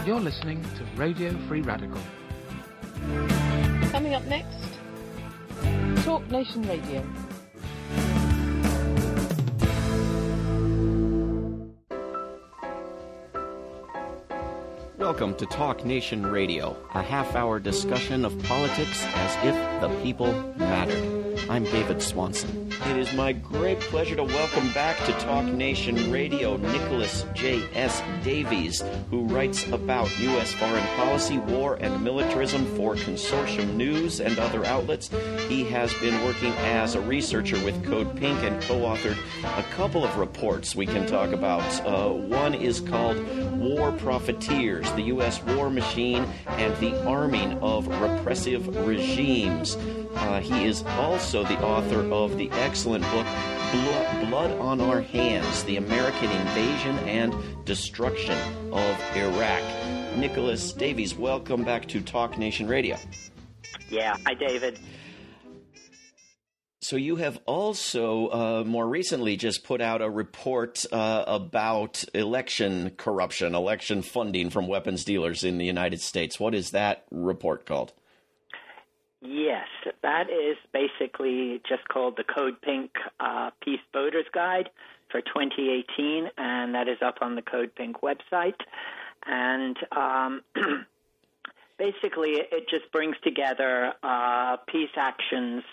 You're listening to Radio Free Radical. Coming up next, Talk Nation Radio. Welcome to Talk Nation Radio, a half-hour discussion of politics as if the people mattered. I'm David Swanson. It is my great pleasure to welcome back to Talk Nation Radio Nicholas J.S. Davies, who writes about U.S. foreign policy, war, and militarism for Consortium News and other outlets. He has been working as a researcher with Code Pink and co-authored a couple of reports we can talk about. One is called War Profiteers, the U.S. War Machine and the Arming of Repressive Regimes. He is also the author of the excellent book Blood on Our Hands, The American Invasion and Destruction of Iraq. Nicholas Davies, welcome back to Talk Nation Radio. Yeah, hi David. So you have also more recently just put out a report about election corruption, election funding from weapons dealers in the United States. What is that report called? Yes, that is basically just called the Code Pink Peace Voters Guide for 2018, and that is up on the Code Pink website. And basically, it just brings together peace actions,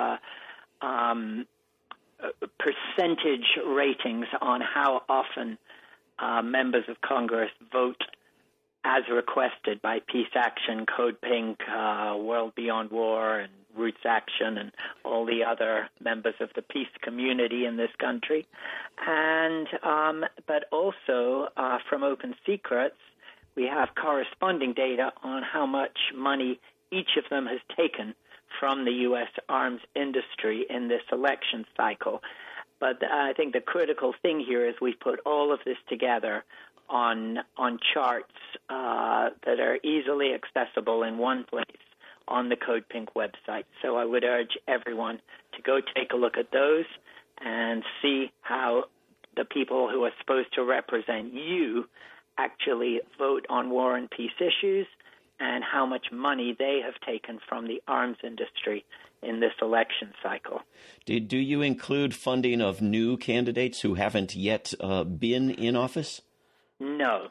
percentage ratings on how often members of Congress vote as requested by Peace Action, Code Pink, World Beyond War, and Roots Action, and all the other members of the peace community in this country. And but also from Open Secrets, we have corresponding data on how much money each of them has taken from the U.S. arms industry in this election cycle. But I think the critical thing here is we put all of this together on charts that are easily accessible in one place on the Code Pink website. So I would urge everyone to go take a look at those and see how the people who are supposed to represent you actually vote on war and peace issues, and how much money they have taken from the arms industry in this election cycle. Do you include funding of new candidates who haven't yet been in office? No.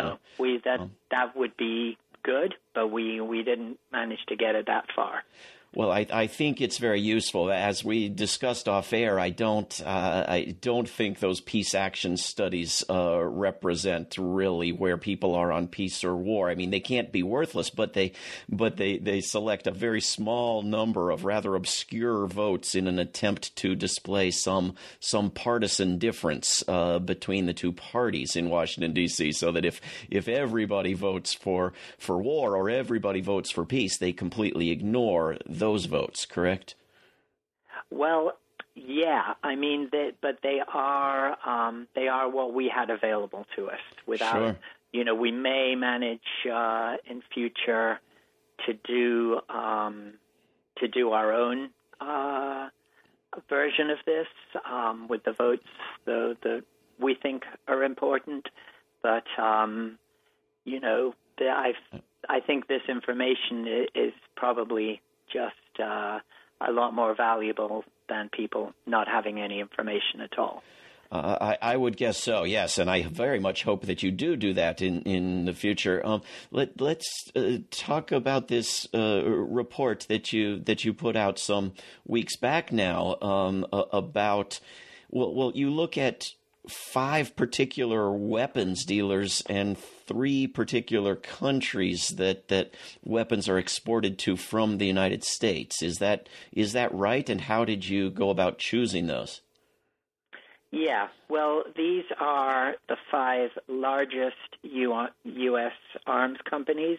That would be good, but we didn't manage to get it that far. Well, I think it's very useful. As we discussed off air, I don't think those peace action studies represent really where people are on peace or war. I mean, they can't be worthless, but they select a very small number of rather obscure votes in an attempt to display some partisan difference between the two parties in Washington D.C. So that if everybody votes for war or everybody votes for peace, they completely ignore those votes, correct? Well, yeah. I mean, but they are what we had available to us. Without, sure. We may manage in future to do our own version of this with the votes that we think are important. But I think this information is probably just a lot more valuable than people not having any information at all. I would guess so, yes, and I very much hope that you do that in the future. Let's talk about this report that you put out some weeks back now about. Well, you look at 5 particular weapons dealers and 3 particular countries that weapons are exported to from the United States. Is that right? And how did you go about choosing those? Yeah, well, these are the 5 largest U.S. arms companies.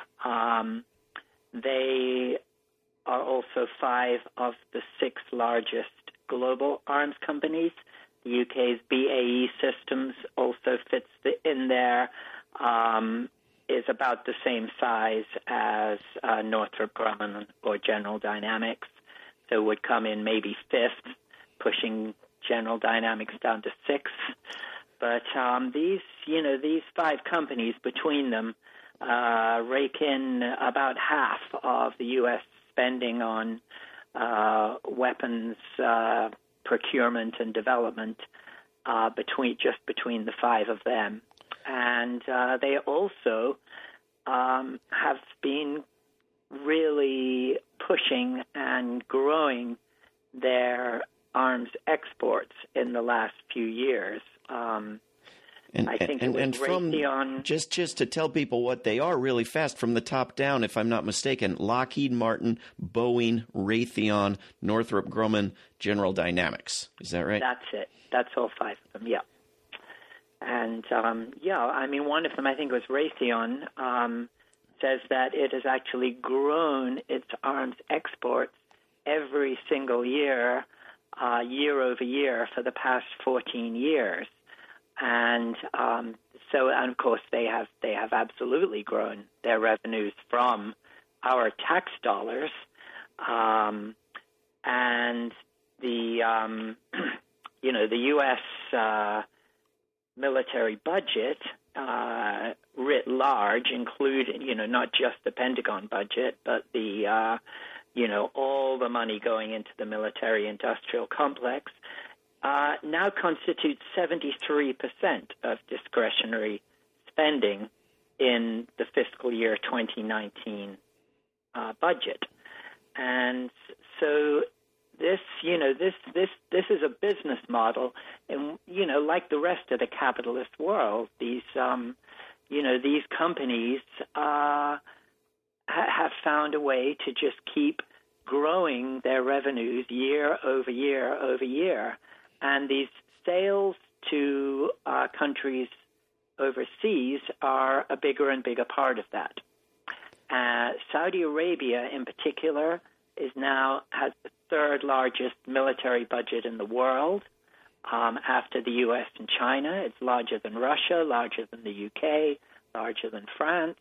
They are also 5 of the 6 largest global arms companies. The UK's BAE Systems also fits in there, is about the same size as Northrop Grumman or General Dynamics, so would come in maybe 5th, pushing General Dynamics down to 6th. But these five companies between them rake in about half of the U.S. spending on weapons procurement and development between the five of them. And they also have been really pushing and growing their arms exports in the last few years. I think it was Raytheon. Just to tell people what they are really fast from the top down, if I'm not mistaken, Lockheed Martin, Boeing, Raytheon, Northrop Grumman, General Dynamics. Is that right? That's it. That's all five of them, yeah. And, one of them, I think it was Raytheon, says that it has actually grown its arms exports every single year, year over year for the past 14 years. And and of course, they have absolutely grown their revenues from our tax dollars, and the the U.S. Military budget writ large, including not just the Pentagon budget, but the all the money going into the military-industrial complex. Now constitutes 73% of discretionary spending in the fiscal year 2019 budget, and so this is a business model, and like the rest of the capitalist world, these companies have found a way to just keep growing their revenues year over year over year. And these sales to countries overseas are a bigger and bigger part of that. Saudi Arabia, in particular, has the third largest military budget in the world after the U.S. and China. It's larger than Russia, larger than the UK, larger than France.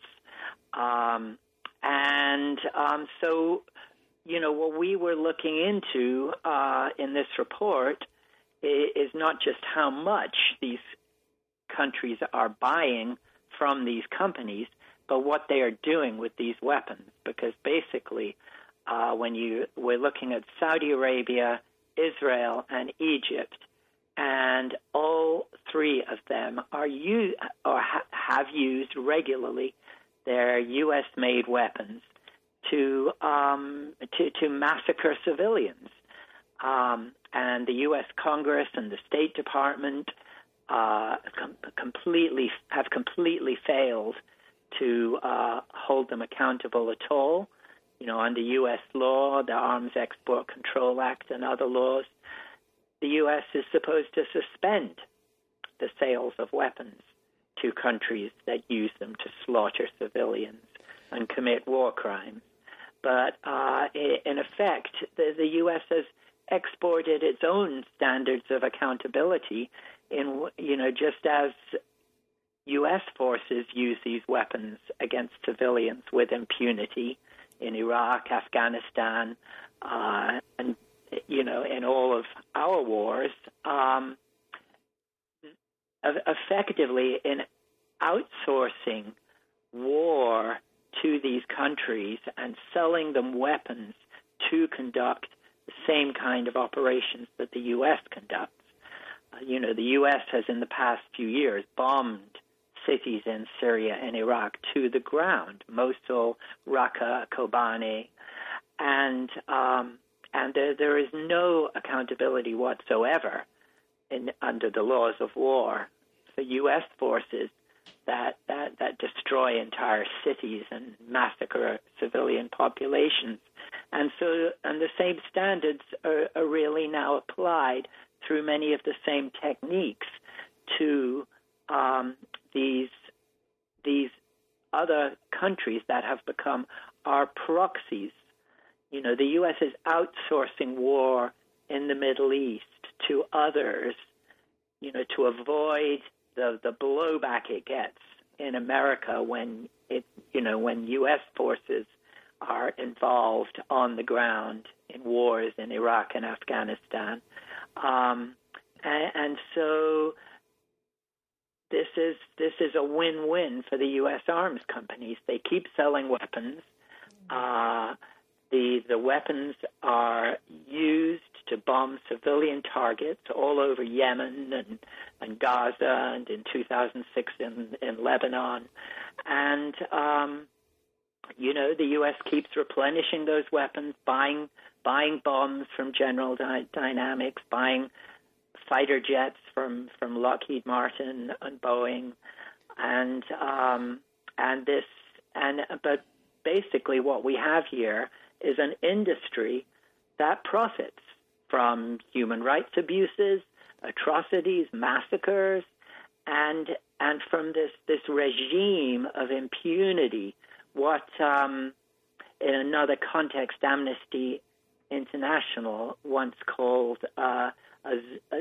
So what we were looking into in this report is not just how much these countries are buying from these companies, but what they are doing with these weapons. Because basically, we're looking at Saudi Arabia, Israel, and Egypt, and all three of them are have used regularly their U.S.-made weapons to massacre civilians. And the U.S. Congress and the State Department have completely failed to hold them accountable at all. Under U.S. law, the Arms Export Control Act and other laws, the U.S. is supposed to suspend the sales of weapons to countries that use them to slaughter civilians and commit war crimes. But in effect, the U.S. has exported its own standards of accountability just as U.S. forces use these weapons against civilians with impunity in Iraq, Afghanistan, and in all of our wars, effectively in outsourcing war to these countries and selling them weapons to conduct the same kind of operations that the U.S. conducts. The U.S. has in the past few years bombed cities in Syria and Iraq to the ground, Mosul, Raqqa, Kobane, and there is no accountability whatsoever under the laws of war for U.S. forces that destroy entire cities and massacre civilian populations. And the same standards are really now applied through many of the same techniques to these other countries that have become our proxies. The U.S. is outsourcing war in the Middle East to others, to avoid the blowback it gets in America when U.S. forces are involved on the ground in wars in Iraq and Afghanistan. And so this is a win-win for the U.S. arms companies. They keep selling weapons. The weapons are used to bomb civilian targets all over Yemen and Gaza, and in 2006 in Lebanon. And, the U.S. keeps replenishing those weapons, buying bombs from General Dynamics, buying fighter jets from Lockheed Martin and Boeing, but basically what we have here is an industry that profits from human rights abuses, atrocities, massacres, and from this regime of impunity. What, in another context, Amnesty International once called an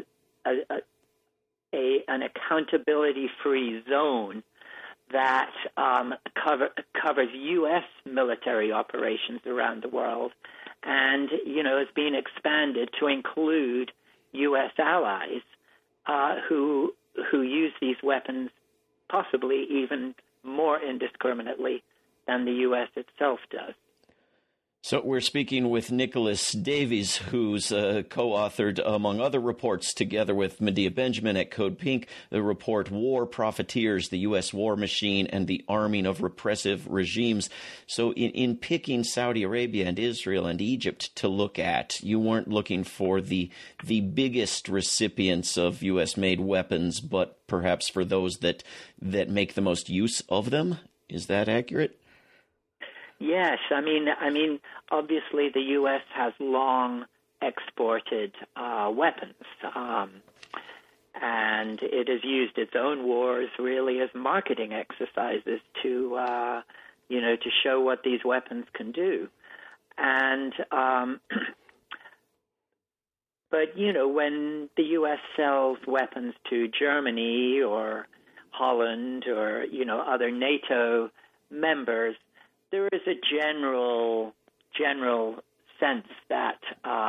accountability-free zone that covers U.S. military operations around the world, and has been expanded to include U.S. allies who use these weapons possibly even more indiscriminately than the U.S. itself does. So we're speaking with Nicholas Davies, who's co-authored, among other reports, together with Medea Benjamin at Code Pink, the report War Profiteers, the U.S. War Machine and the Arming of Repressive Regimes. So in picking Saudi Arabia and Israel and Egypt to look at, you weren't looking for the biggest recipients of U.S.-made weapons, but perhaps for those that make the most use of them? Is that accurate? Yes, I mean, obviously the U.S. has long exported weapons, and it has used its own wars really as marketing exercises to show what these weapons can do. And but when the U.S. sells weapons to Germany or Holland or other NATO members, there is a general sense that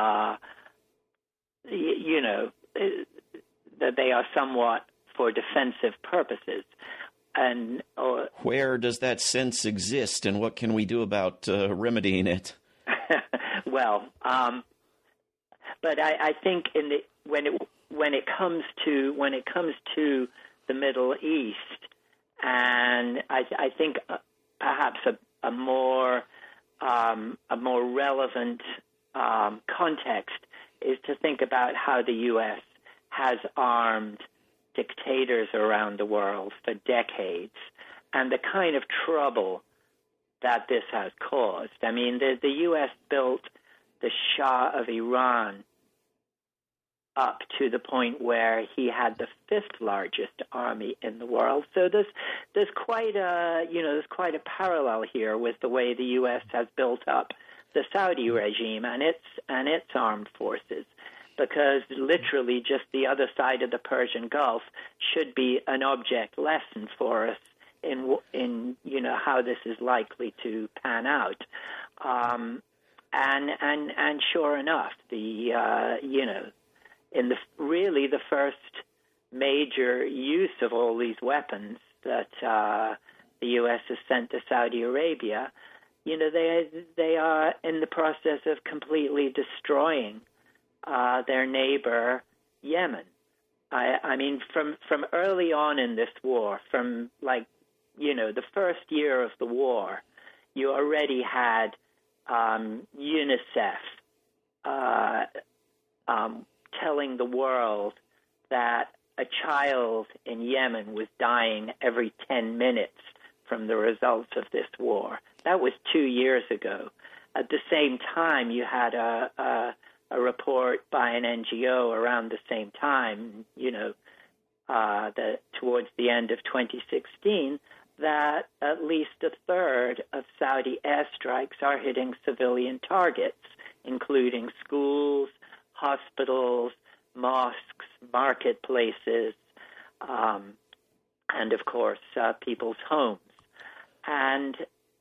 that they are somewhat for defensive purposes. And where does that sense exist, and what can we do about remedying it? Well, but I think when it comes to the Middle East, and I think perhaps a more relevant context is to think about how the U.S. has armed dictators around the world for decades, and the kind of trouble that this has caused. I mean, the U.S. built the Shah of Iran up to the point where he had the fifth largest army in the world. So there's quite a parallel here with the way the U.S. has built up the Saudi regime and its armed forces, because literally just the other side of the Persian Gulf should be an object lesson for us in how this is likely to pan out. And sure enough, in the first major use of all these weapons that the U.S. has sent to Saudi Arabia, they are in the process of completely destroying their neighbor Yemen. I mean, from early on in this war, from the first year of the war, you already had UNICEF telling the world that a child in Yemen was dying every 10 minutes from the results of this war. That was 2 years ago. At the same time, you had a report by an NGO around the same time, towards the end of 2016, that at least a third of Saudi airstrikes are hitting civilian targets, including schools, hospitals, mosques, marketplaces, and of course people's homes, and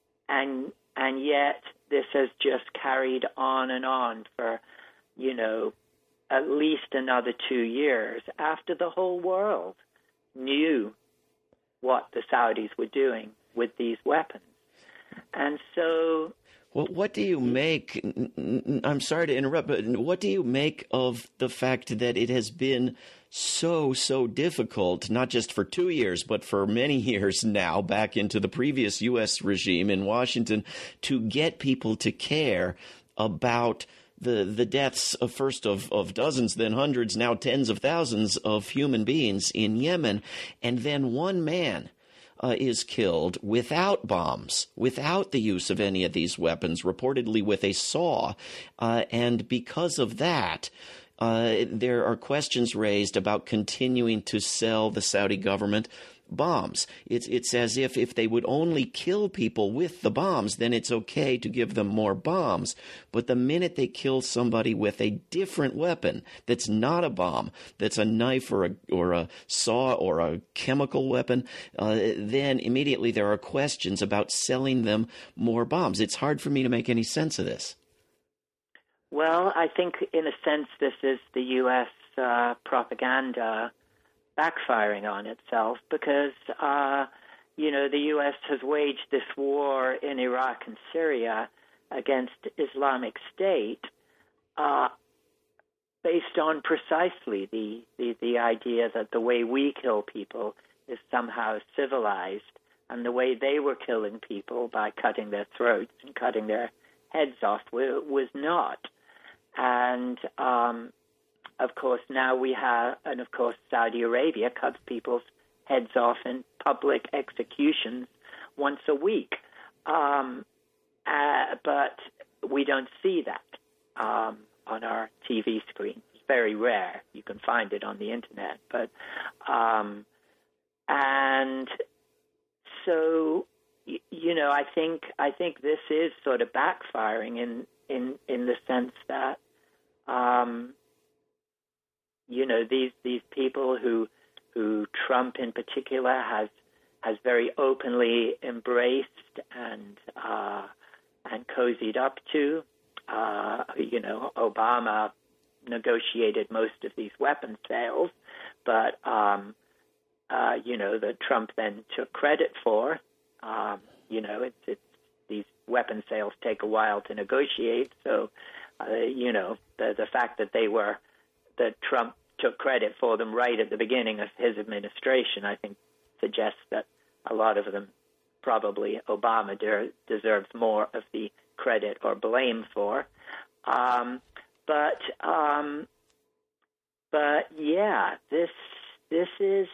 yet this has just carried on for at least another 2 years after the whole world knew what the Saudis were doing with these weapons. And so... Well, what do you make, I'm sorry to interrupt, but what do you make of the fact that it has been so difficult, not just for 2 years, but for many years now, back into the previous U.S. regime in Washington, to get people to care about the deaths of first of dozens, then hundreds, now tens of thousands of human beings in Yemen, and then one man is killed without bombs, without the use of any of these weapons, reportedly with a saw. And because of that, there are questions raised about continuing to sell the Saudi government bombs. It's as if they would only kill people with the bombs, then it's okay to give them more bombs. But the minute they kill somebody with a different weapon that's not a bomb, that's a knife or a saw or a chemical weapon, then immediately there are questions about selling them more bombs. It's hard for me to make any sense of this. Well, I think in a sense this is the U.S. Propaganda backfiring on itself because, the U.S. has waged this war in Iraq and Syria against Islamic State based on precisely the idea that the way we kill people is somehow civilized, and the way they were killing people by cutting their throats and cutting their heads off was not. And of course, now we have, and of course, Saudi Arabia cuts people's heads off in public executions once a week. But we don't see that on our TV screen. It's very rare. You can find it on the internet. But and so, I think this is sort of backfiring in the sense that these people who Trump in particular has very openly embraced and cozied up to. Obama negotiated most of these weapon sales, but that Trump then took credit for. It's these weapon sales take a while to negotiate, so the fact that that Trump took credit for them right at the beginning of his administration, I think, suggests that a lot of them probably Obama deserves more of the credit or blame for. But yeah, this is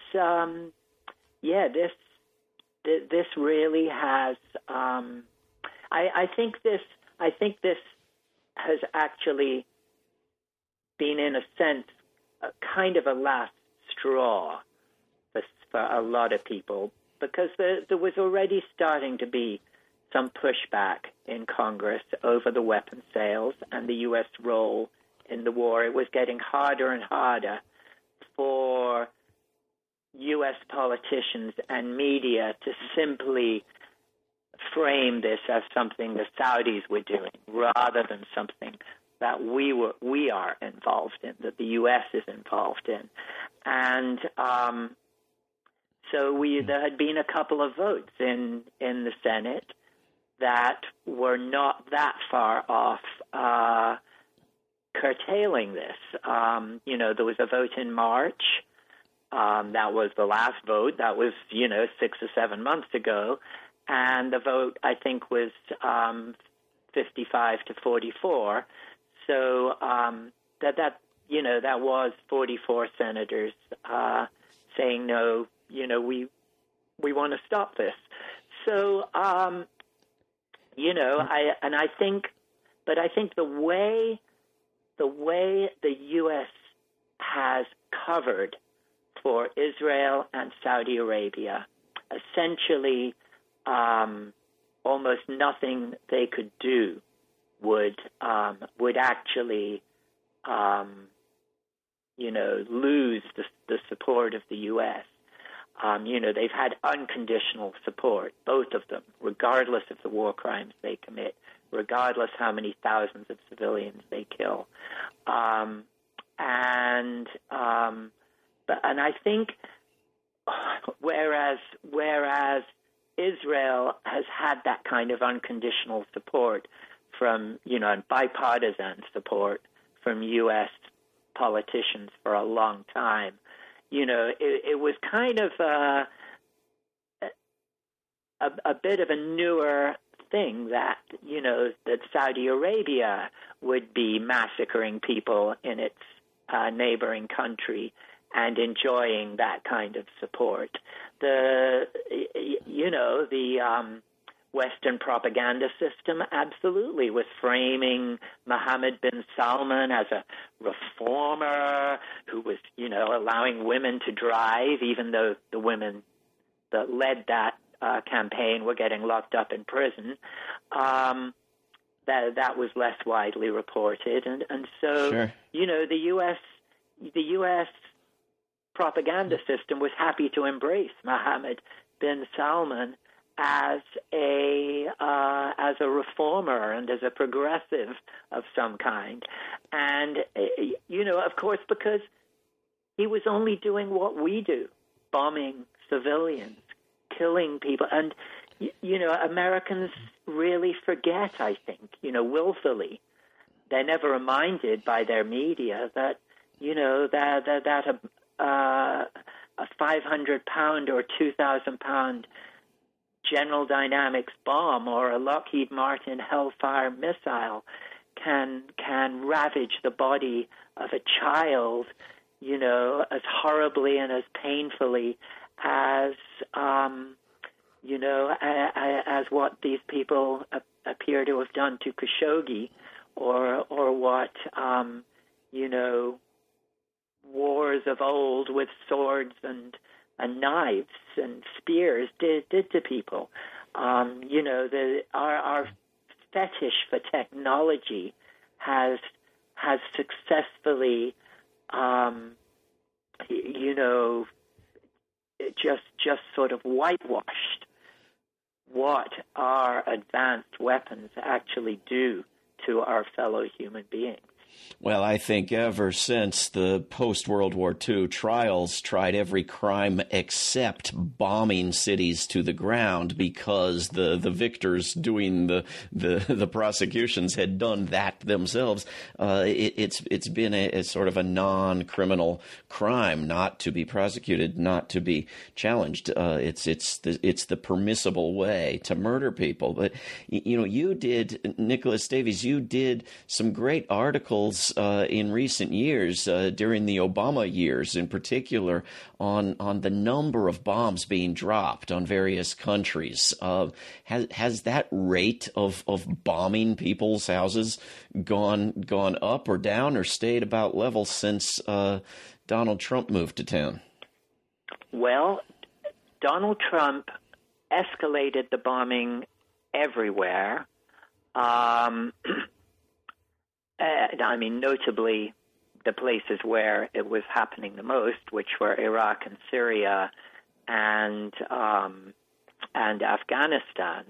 this really has. I think this has actually been, in a sense, kind of a last straw for a lot of people, because there was already starting to be some pushback in Congress over the weapon sales and the U.S. role in the war. It was getting harder and harder for U.S. politicians and media to simply frame this as something the Saudis were doing rather than something that we are involved in, that the U.S. is involved in. And so there had been a couple of votes in the Senate that were not that far off curtailing this. There was a vote in March. That was the last vote. That was, 6 or 7 months ago. And the vote, I think, was 55 to 44. So that was 44 senators saying no. We want to stop this. So I think the way the U.S. has covered for Israel and Saudi Arabia, essentially almost nothing they could do would actually lose the support of the U.S. They've had unconditional support, both of them, regardless of the war crimes they commit, regardless how many thousands of civilians they kill. And I think whereas had that kind of unconditional support from, and bipartisan support from U.S. politicians for a long time. It was kind of a bit of a newer thing that, that Saudi Arabia would be massacring people in its neighboring country and enjoying that kind of support. The Western propaganda system absolutely was framing Mohammed bin Salman as a reformer who was, allowing women to drive, even though the women that led that campaign were getting locked up in prison. That was less widely reported, and so sure. The U.S. propaganda system was happy to embrace Mohammed bin Salman as a reformer and as a progressive of some kind, and of course, because he was only doing what we do, bombing civilians, killing people, and Americans really forget, I think, willfully. They're never reminded by their media that that a 500-pound or 2,000-pound General Dynamics bomb or a Lockheed Martin Hellfire missile can ravage the body of a child, as horribly and as painfully as as what these people appear to have done to Khashoggi, or what wars of old with swords and knives and spears did to people. Our fetish for technology has successfully just sort of whitewashed what our advanced weapons actually do to our fellow human beings. Well, I think ever since the post-World War II trials tried every crime except bombing cities to the ground, because the victors doing the prosecutions had done that themselves. It's been a sort of a non-criminal crime, not to be prosecuted, not to be challenged. It's the permissible way to murder people. But you did, Nicholas Davies, you did some great articles in recent years, during the Obama years in particular, on the number of bombs being dropped on various countries. Has that rate of bombing people's houses gone up or down, or stayed about level since Donald Trump moved to town? Well, Donald Trump escalated the bombing everywhere. Notably the places where it was happening the most, which were Iraq and Syria and Afghanistan.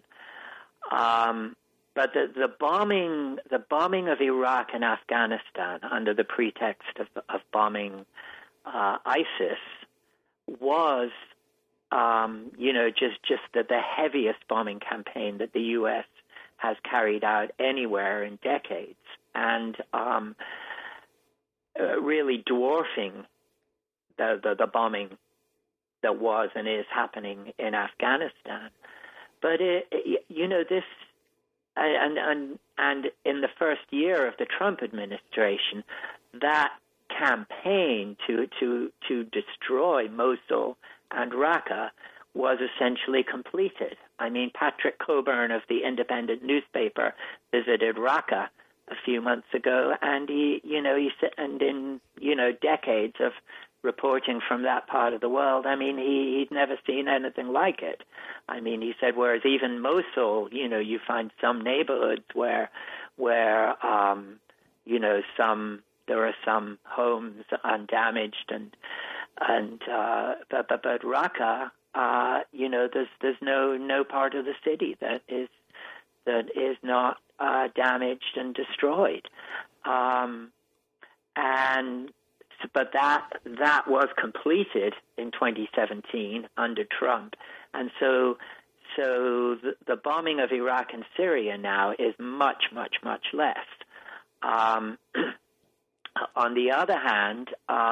But the bombing of Iraq and Afghanistan under the pretext of bombing ISIS was, just the heaviest bombing campaign that the U.S. has carried out anywhere in decades, and really dwarfing the bombing that was and is happening in Afghanistan. But this, and in the first year of the Trump administration, that campaign to destroy Mosul and Raqqa was essentially completed. Patrick Coburn of the Independent newspaper visited Raqqa a few months ago, and he said, and in decades of reporting from that part of the world, he'd never seen anything like it. He said, whereas even Mosul, you find some neighborhoods where there are some homes undamaged, but Raqqa, there's no part of the city that is not damaged and destroyed, but that was completed in 2017 under Trump, and so So the bombing of Iraq and Syria now is much, much, much less. On the other hand,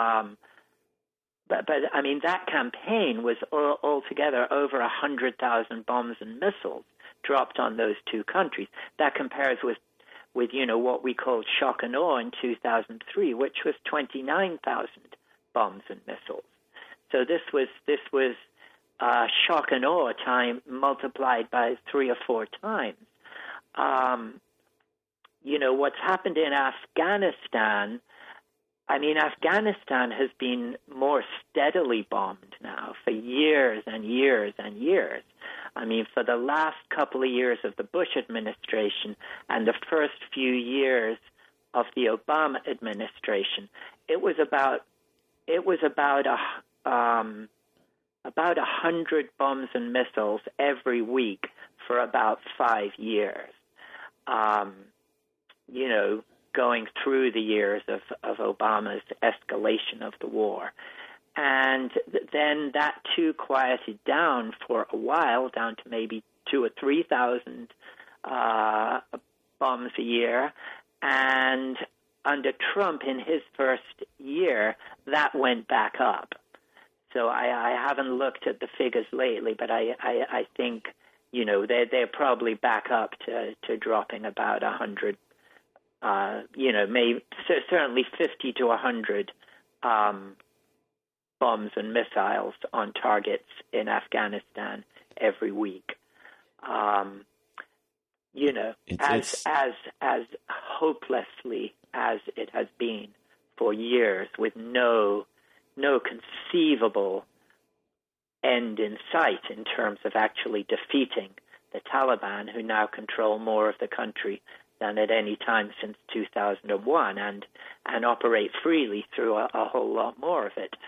but I mean, that campaign was altogether over 100,000 bombs and missiles dropped on those two countries. That compares with what we called shock and awe in 2003, which was 29,000 bombs and missiles. So this was shock and awe time multiplied by 3 or 4 times. What's happened in Afghanistan, I mean, Afghanistan has been more steadily bombed now for years and years and years. I mean, for the last couple of years of the Bush administration and the first few years of the Obama administration, it was about 100 bombs and missiles every week for about 5 years. Going through the years of Obama's escalation of the war. And then that too quieted down for a while, down to maybe 2,000 or 3,000 bombs a year. And under Trump, in his first year, that went back up. So I haven't looked at the figures lately, but I think, they're probably back up to dropping about 100, maybe certainly 50 to 100 bombs and missiles on targets in Afghanistan every week. As hopelessly as it has been for years, with no conceivable end in sight in terms of actually defeating the Taliban, who now control more of the country than at any time since 2001 and operate freely through a whole lot more of it.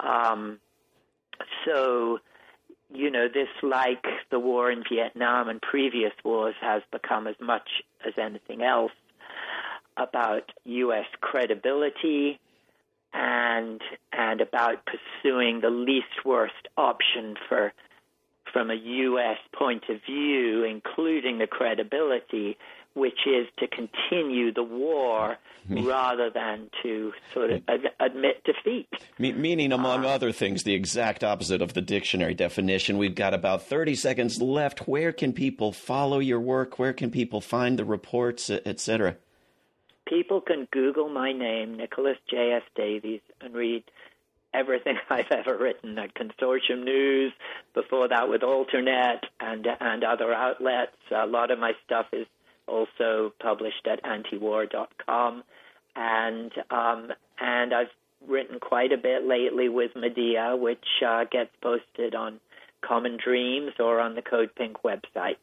This, like the war in Vietnam and previous wars, has become as much as anything else about U.S. credibility and about pursuing the least worst option from a U.S. point of view, including the credibility, which is to continue the war rather than to sort of admit defeat. Meaning, among other things, the exact opposite of the dictionary definition. We've got about 30 seconds left. Where can people follow your work? Where can people find the reports, etc.? People can Google my name, Nicholas J.S. Davies, and read everything I've ever written at Consortium News, before that with Alternet and other outlets. A lot of my stuff is also published at antiwar.com, and I've written quite a bit lately with Medea, which gets posted on Common Dreams or on the Code Pink website.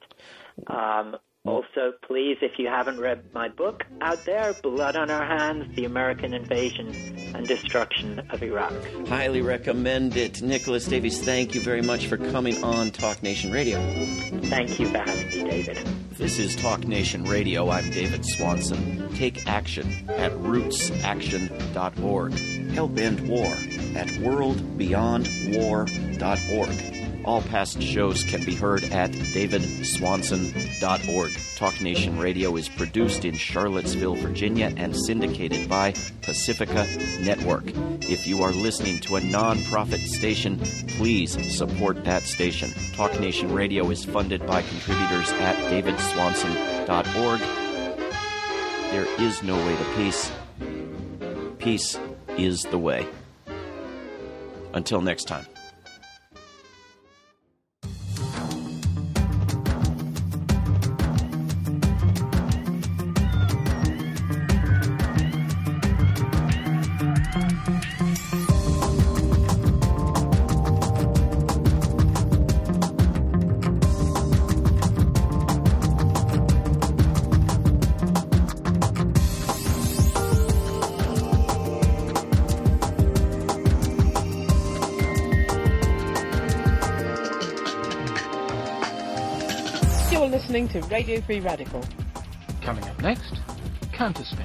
Also, please, if you haven't read my book out there, Blood on Our Hands, The American Invasion and Destruction of Iraq. Highly recommend it. Nicholas Davies, thank you very much for coming on Talk Nation Radio. Thank you for having me, David. This is Talk Nation Radio. I'm David Swanson. Take action at rootsaction.org. Help end war at worldbeyondwar.org. All past shows can be heard at davidswanson.org. Talk Nation Radio is produced in Charlottesville, Virginia, and syndicated by Pacifica Network. If you are listening to a non-profit station, please support that station. Talk Nation Radio is funded by contributors at davidswanson.org. There is no way to peace. Peace is the way. Until next time. Listening to Radio Free Radical. Coming up next, Counterspin.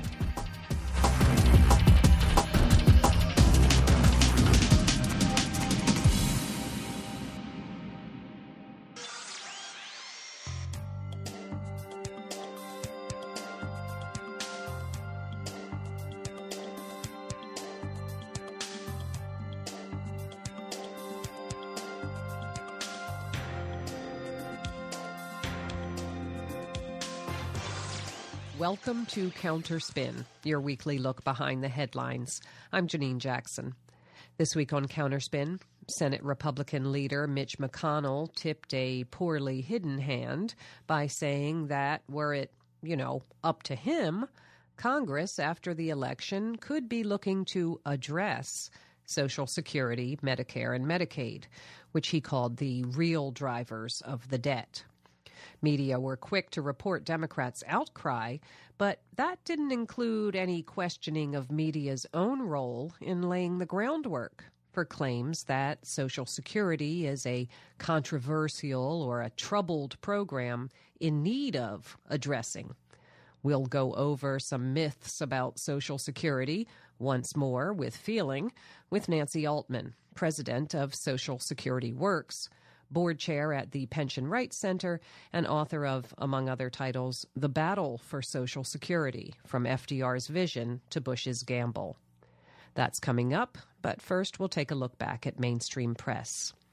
Welcome to Counterspin, your weekly look behind the headlines. I'm Janine Jackson. This week on Counterspin, Senate Republican leader Mitch McConnell tipped a poorly hidden hand by saying that were it, up to him, Congress, after the election, could be looking to address Social Security, Medicare, and Medicaid, which he called the real drivers of the debt. Media were quick to report Democrats' outcry, but that didn't include any questioning of media's own role in laying the groundwork for claims that Social Security is a controversial or a troubled program in need of addressing. We'll go over some myths about Social Security once more with feeling with Nancy Altman, president of Social Security Works, board chair at the Pension Rights Center, and author of, among other titles, The Battle for Social Security, From FDR's Vision to Bush's Gamble. That's coming up, but first we'll take a look back at mainstream press.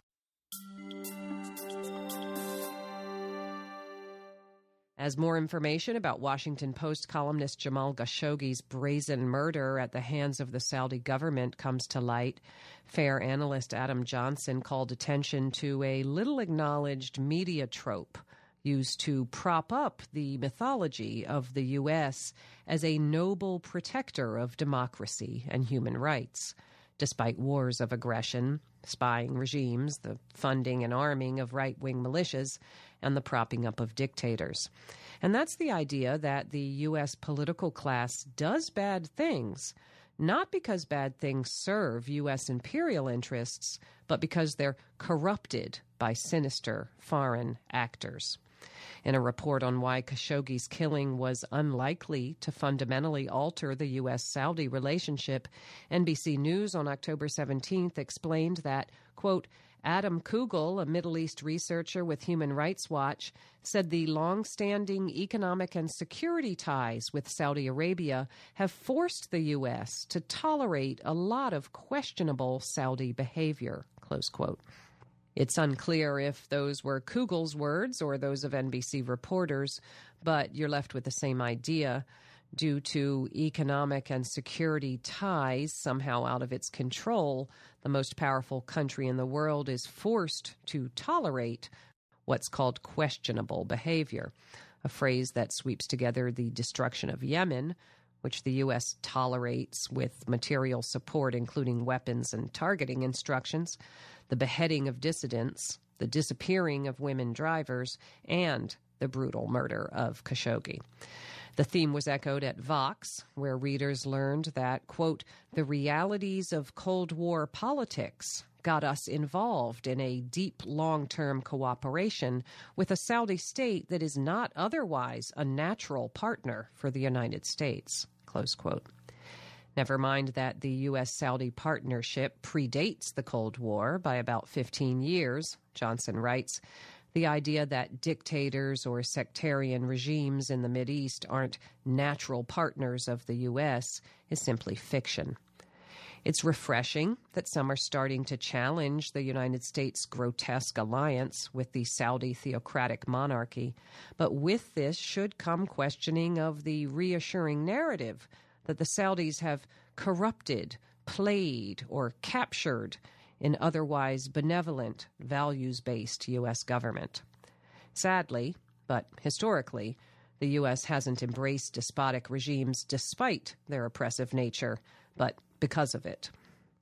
As more information about Washington Post columnist Jamal Khashoggi's brazen murder at the hands of the Saudi government comes to light, FAIR analyst Adam Johnson called attention to a little-acknowledged media trope used to prop up the mythology of the U.S. as a noble protector of democracy and human rights. Despite wars of aggression, spying regimes, the funding and arming of right-wing militias, and the propping up of dictators. And that's the idea that the U.S. political class does bad things, not because bad things serve U.S. imperial interests, but because they're corrupted by sinister foreign actors. In a report on why Khashoggi's killing was unlikely to fundamentally alter the U.S.-Saudi relationship, NBC News on October 17th explained that, quote, Adam Kugel, a Middle East researcher with Human Rights Watch, said the long-standing economic and security ties with Saudi Arabia have forced the U.S. to tolerate a lot of questionable Saudi behavior, close quote. It's unclear if those were Kugel's words or those of NBC reporters, but you're left with the same idea. Due to economic and security ties somehow out of its control, the most powerful country in the world is forced to tolerate what's called questionable behavior, a phrase that sweeps together the destruction of Yemen, which the U.S. tolerates with material support, including weapons and targeting instructions, the beheading of dissidents, the disappearing of women drivers, and the brutal murder of Khashoggi. The theme was echoed at Vox, where readers learned that, quote, the realities of Cold War politics got us involved in a deep long-term cooperation with a Saudi state that is not otherwise a natural partner for the United States, close quote. Never mind that the U.S.-Saudi partnership predates the Cold War by about 15 years, Johnson writes. The idea that dictators or sectarian regimes in the Mideast aren't natural partners of the U.S. is simply fiction. It's refreshing that some are starting to challenge the United States' grotesque alliance with the Saudi theocratic monarchy, but with this should come questioning of the reassuring narrative that the Saudis have corrupted, played, or captured in otherwise benevolent, values-based U.S. government. Sadly, but historically, the U.S. hasn't embraced despotic regimes despite their oppressive nature, but because of it.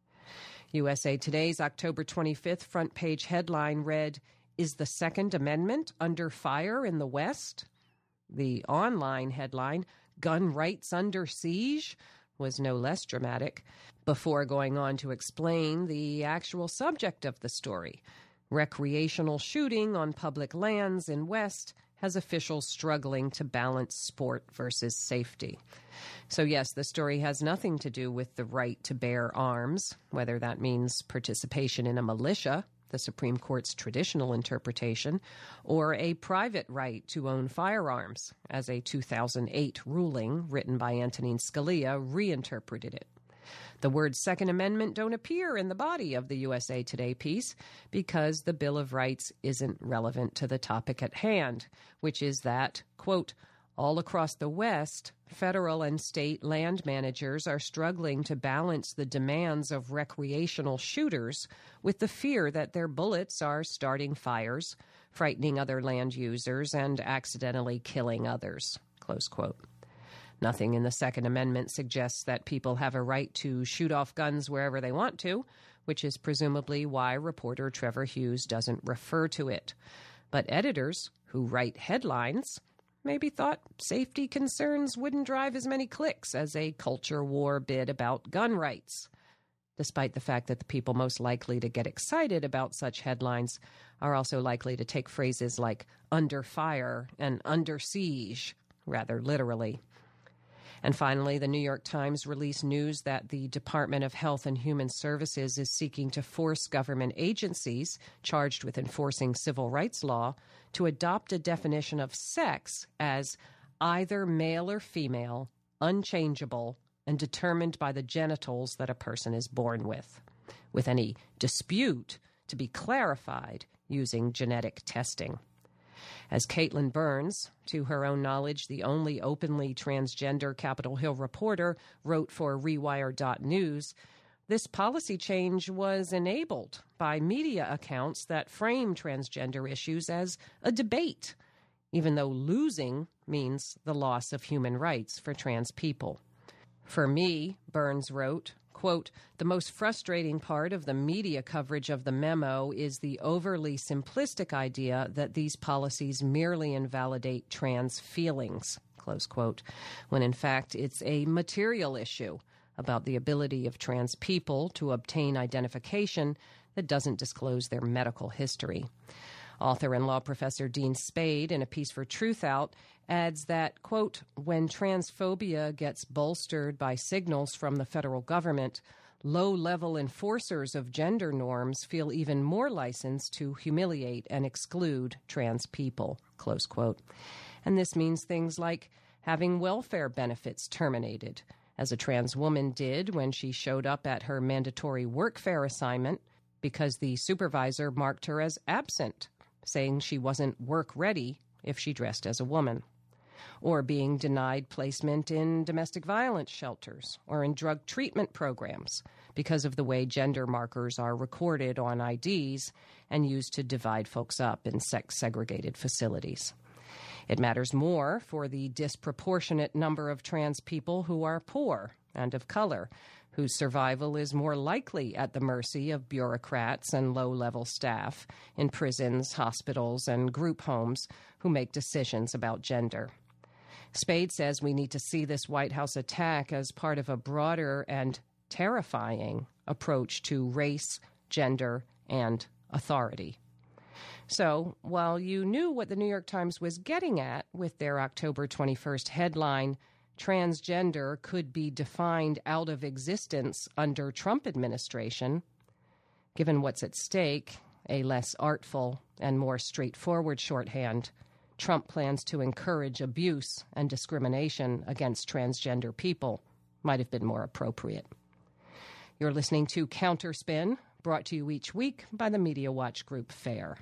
USA Today's October 25th front page headline read, "Is the Second Amendment under fire in the West?" The online headline, "Gun Rights Under Siege?" was no less dramatic, before going on to explain the actual subject of the story. Recreational shooting on public lands in West has officials struggling to balance sport versus safety. So yes, the story has nothing to do with the right to bear arms, whether that means participation in a militia, the Supreme Court's traditional interpretation, or a private right to own firearms, as a 2008 ruling written by Antonin Scalia reinterpreted it. The words Second Amendment don't appear in the body of the USA Today piece because the Bill of Rights isn't relevant to the topic at hand, which is that, quote, All across the West, federal and state land managers are struggling to balance the demands of recreational shooters with the fear that their bullets are starting fires, frightening other land users, and accidentally killing others. Close quote. Nothing in the Second Amendment suggests that people have a right to shoot off guns wherever they want to, which is presumably why reporter Trevor Hughes doesn't refer to it. But editors who write headlines maybe thought safety concerns wouldn't drive as many clicks as a culture war bid about gun rights, despite the fact that the people most likely to get excited about such headlines are also likely to take phrases like under fire and under siege rather literally. And finally, the New York Times released news that the Department of Health and Human Services is seeking to force government agencies charged with enforcing civil rights law to adopt a definition of sex as either male or female, unchangeable, and determined by the genitals that a person is born with any dispute to be clarified using genetic testing. As Caitlin Burns, to her own knowledge the only openly transgender Capitol Hill reporter, wrote for Rewire.News, this policy change was enabled by media accounts that frame transgender issues as a debate, even though losing means the loss of human rights for trans people. For me, Burns wrote, quote, the most frustrating part of the media coverage of the memo is the overly simplistic idea that these policies merely invalidate trans feelings, close quote, when in fact it's a material issue about the ability of trans people to obtain identification that doesn't disclose their medical history. Author and law professor Dean Spade, in a piece for Truthout, adds that, quote, when transphobia gets bolstered by signals from the federal government, low-level enforcers of gender norms feel even more licensed to humiliate and exclude trans people, close quote. And this means things like having welfare benefits terminated, as a trans woman did when she showed up at her mandatory workfare assignment because the supervisor marked her as absent, saying she wasn't work-ready if she dressed as a woman, or being denied placement in domestic violence shelters or in drug treatment programs because of the way gender markers are recorded on IDs and used to divide folks up in sex-segregated facilities. It matters more for the disproportionate number of trans people who are poor and of color, whose survival is more likely at the mercy of bureaucrats and low-level staff in prisons, hospitals, and group homes who make decisions about gender. Spade says we need to see this White House attack as part of a broader and terrifying approach to race, gender, and authority. So, while you knew what the New York Times was getting at with their October 21st headline, transgender could be defined out of existence under Trump administration, given what's at stake, a less artful and more straightforward shorthand, Trump plans to encourage abuse and discrimination against transgender people might have been more appropriate. You're listening to Counterspin, brought to you each week by the Media Watch Group FAIR.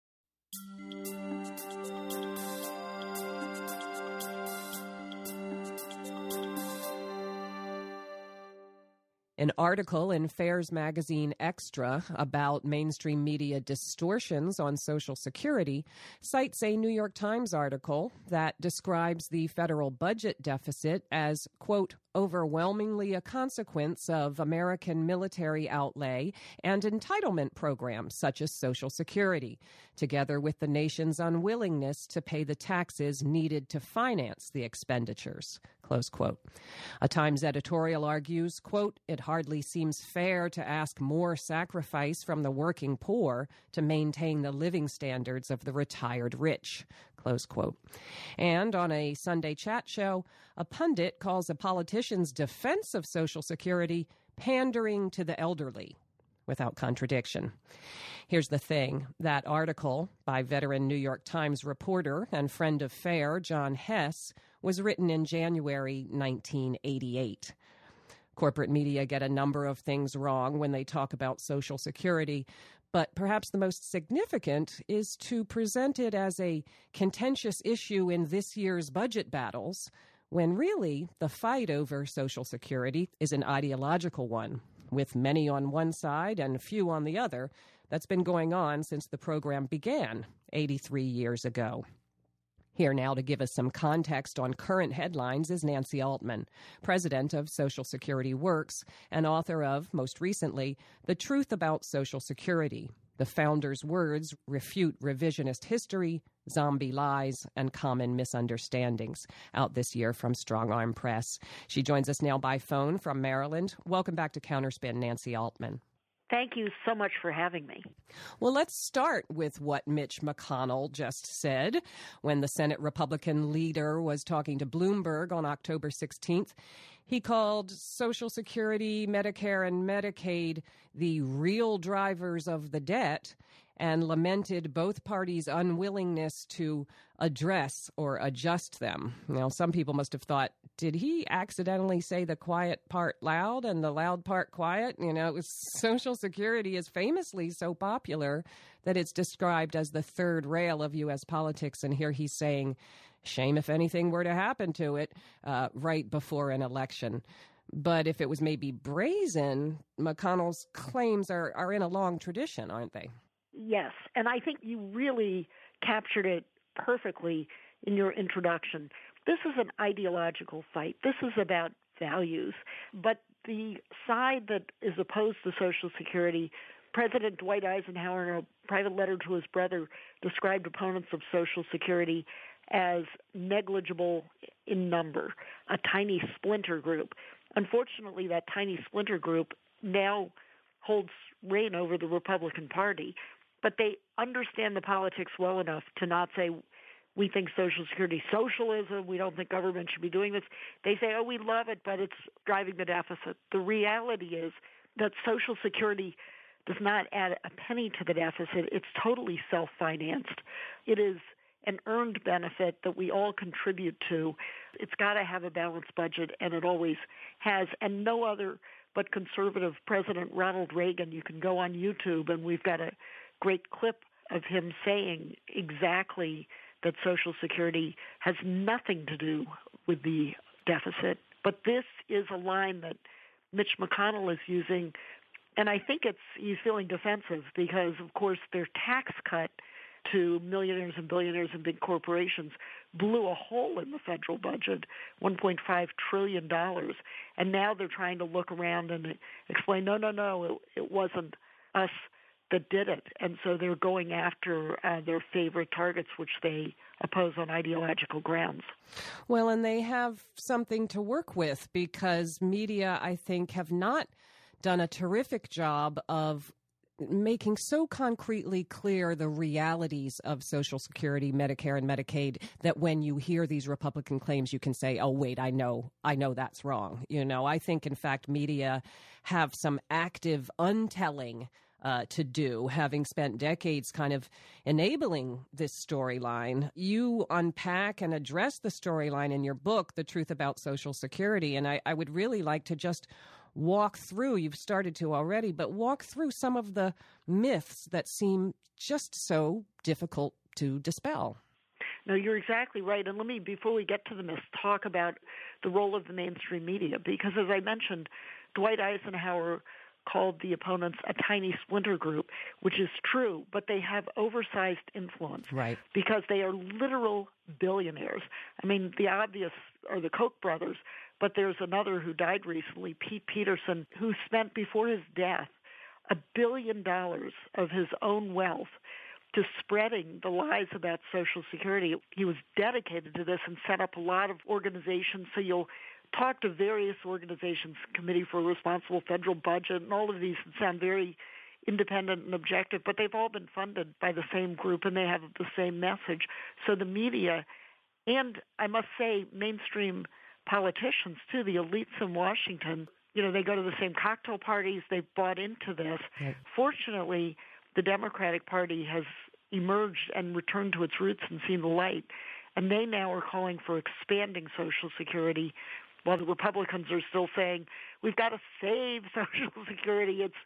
An article in FAIR's magazine Extra about mainstream media distortions on Social Security cites a New York Times article that describes the federal budget deficit as, quote, overwhelmingly a consequence of American military outlay and entitlement programs such as Social Security, together with the nation's unwillingness to pay the taxes needed to finance the expenditures, close quote. A Times editorial argues, quote, it hardly seems fair to ask more sacrifice from the working poor to maintain the living standards of the retired rich, close quote. And on a Sunday chat show, a pundit calls a politician's defense of Social Security pandering to the elderly, without contradiction. Here's the thing. That article by veteran New York Times reporter and friend of FAIR, John Hess, was written in January 1988. Corporate media get a number of things wrong when they talk about Social Security, But perhaps the most significant is to present it as a contentious issue in this year's budget battles, when really the fight over Social Security is an ideological one, with many on one side and few on the other, that's been going on since the program began 83 years ago. Here now to give us some context on current headlines is Nancy Altman, president of Social Security Works and author of, most recently, The Truth About Social Security. The founder's words refute revisionist history, zombie lies, and common misunderstandings, out this year from Strong Arm Press. She joins us now by phone from Maryland. Welcome back to Counterspin, Nancy Altman. Thank you so much for having me. Well, let's start with what Mitch McConnell just said when the Senate Republican leader was talking to Bloomberg on October 16th. He called Social Security, Medicare, and Medicaid the real drivers of the debt and lamented both parties' unwillingness to address or adjust them. Now, some people must have thought, did he accidentally say the quiet part loud and the loud part quiet? You know, Social Security is famously so popular that it's described as the third rail of U.S. politics. And here he's saying, shame if anything were to happen to it right before an election. But if it was maybe brazen, McConnell's claims are in a long tradition, aren't they? Yes, and I think you really captured it perfectly in your introduction. This is an ideological fight. This is about values. But the side that is opposed to Social Security, President Dwight Eisenhower, in a private letter to his brother, described opponents of Social Security as negligible in number, a tiny splinter group. Unfortunately, that tiny splinter group now holds reign over the Republican Party, but they understand the politics well enough to not say, we think Social Security is socialism, we don't think government should be doing this. They say, oh, we love it, but it's driving the deficit. The reality is that Social Security does not add a penny to the deficit. It's totally self-financed. It is an earned benefit that we all contribute to. It's got to have a balanced budget, and it always has, and no other but conservative President Ronald Reagan. You can go on YouTube, and we've got a great clip of him saying exactly that Social Security has nothing to do with the deficit. But this is a line that Mitch McConnell is using, and I think he's feeling defensive because, of course, their tax cut to millionaires and billionaires and big corporations blew a hole in the federal budget, $1.5 trillion. And now they're trying to look around and explain, no, it wasn't us that did it. And so they're going after their favorite targets, which they oppose on ideological grounds. Well, and they have something to work with because media, I think, have not done a terrific job of making so concretely clear the realities of Social Security, Medicare, and Medicaid that when you hear these Republican claims, you can say, oh, wait, I know that's wrong. You know, I think, in fact, media have some active untelling to do, having spent decades kind of enabling this storyline. You unpack and address the storyline in your book, The Truth About Social Security, and I would really like to just walk through, you've started to already, but walk through some of the myths that seem just so difficult to dispel. No, you're exactly right. And let me, before we get to the myths, talk about the role of the mainstream media, because as I mentioned, Dwight Eisenhower called the opponents a tiny splinter group, which is true, but they have oversized influence. Right. Because they are literal billionaires. I mean, the obvious are the Koch brothers, but there's another who died recently, Pete Peterson, who spent before his death $1 billion of his own wealth to spreading the lies about Social Security. He was dedicated to this and set up a lot of organizations. So you'll talk to various organizations, Committee for a Responsible Federal Budget, and all of these sound very independent and objective, but they've all been funded by the same group and they have the same message. So the media, and I must say mainstream politicians too, the elites in Washington, you know, they go to the same cocktail parties, they've bought into this. Right. Fortunately, the Democratic Party has emerged and returned to its roots and seen the light, and they now are calling for expanding Social Security, while the Republicans are still saying, we've got to save Social Security.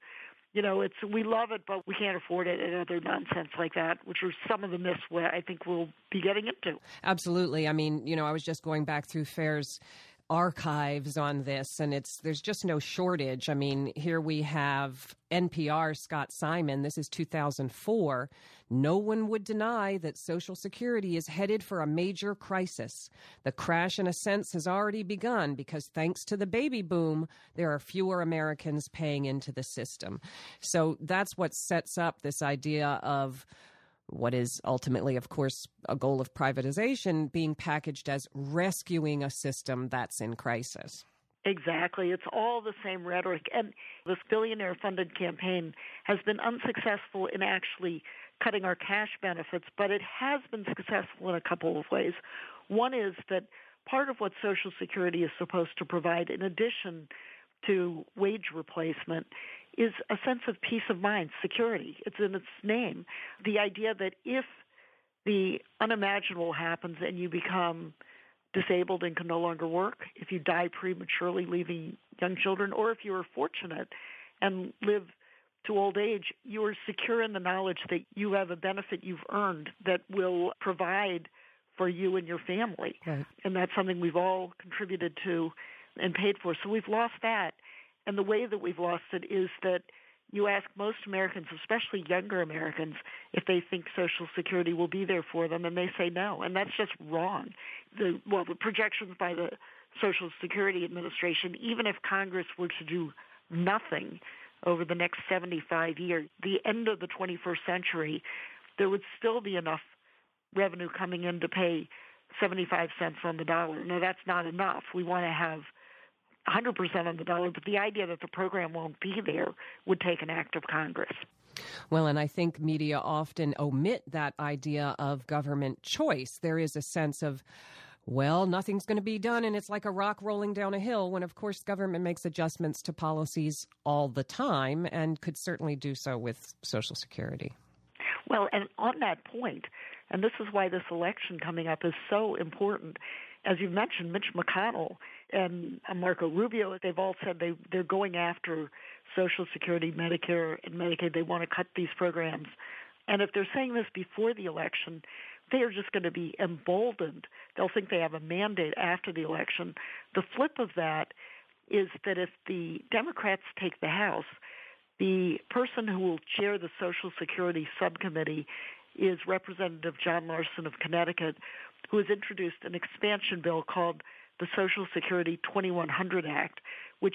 we love it, but we can't afford it, and other nonsense like that, which are some of the myths where I think we'll be getting into. Absolutely. I mean, I was just going back through FAIR's archives on this, and there's just no shortage. I mean, here we have NPR Scott Simon. This is 2004. No one would deny that Social Security is headed for a major crisis. The crash, in a sense, has already begun because thanks to the baby boom, there are fewer Americans paying into the system. So that's what sets up this idea of what is ultimately, of course, a goal of privatization being packaged as rescuing a system that's in crisis. Exactly. It's all the same rhetoric. And this billionaire-funded campaign has been unsuccessful in actually cutting our cash benefits, but it has been successful in a couple of ways. One is that part of what Social Security is supposed to provide, in addition to wage replacement, is a sense of peace of mind, security. It's in its name. The idea that if the unimaginable happens and you become disabled and can no longer work, if you die prematurely leaving young children, or if you are fortunate and live to old age, you are secure in the knowledge that you have a benefit you've earned that will provide for you and your family. Right. And that's something we've all contributed to and paid for. So we've lost that. And the way that we've lost it is that you ask most Americans, especially younger Americans, if they think Social Security will be there for them, and they say no. And that's just wrong. The projections by the Social Security Administration, even if Congress were to do nothing over the next 75 years, the end of the 21st century, there would still be enough revenue coming in to pay 75 cents on the dollar. Now, that's not enough. We want to have 100% on the dollar, but the idea that the program won't be there would take an act of Congress. Well, and I think media often omit that idea of government choice. There is a sense of, well, nothing's going to be done, and it's like a rock rolling down a hill, when, of course, government makes adjustments to policies all the time and could certainly do so with Social Security. Well, and on that point, and this is why this election coming up is so important, as you mentioned, Mitch McConnell and Marco Rubio, they've all said they're going after Social Security, Medicare, and Medicaid. They want to cut these programs. And if they're saying this before the election, they are just going to be emboldened. They'll think they have a mandate after the election. The flip of that is that if the Democrats take the House, the person who will chair the Social Security subcommittee is Representative John Larson of Connecticut, who has introduced an expansion bill called the Social Security 2100 Act, which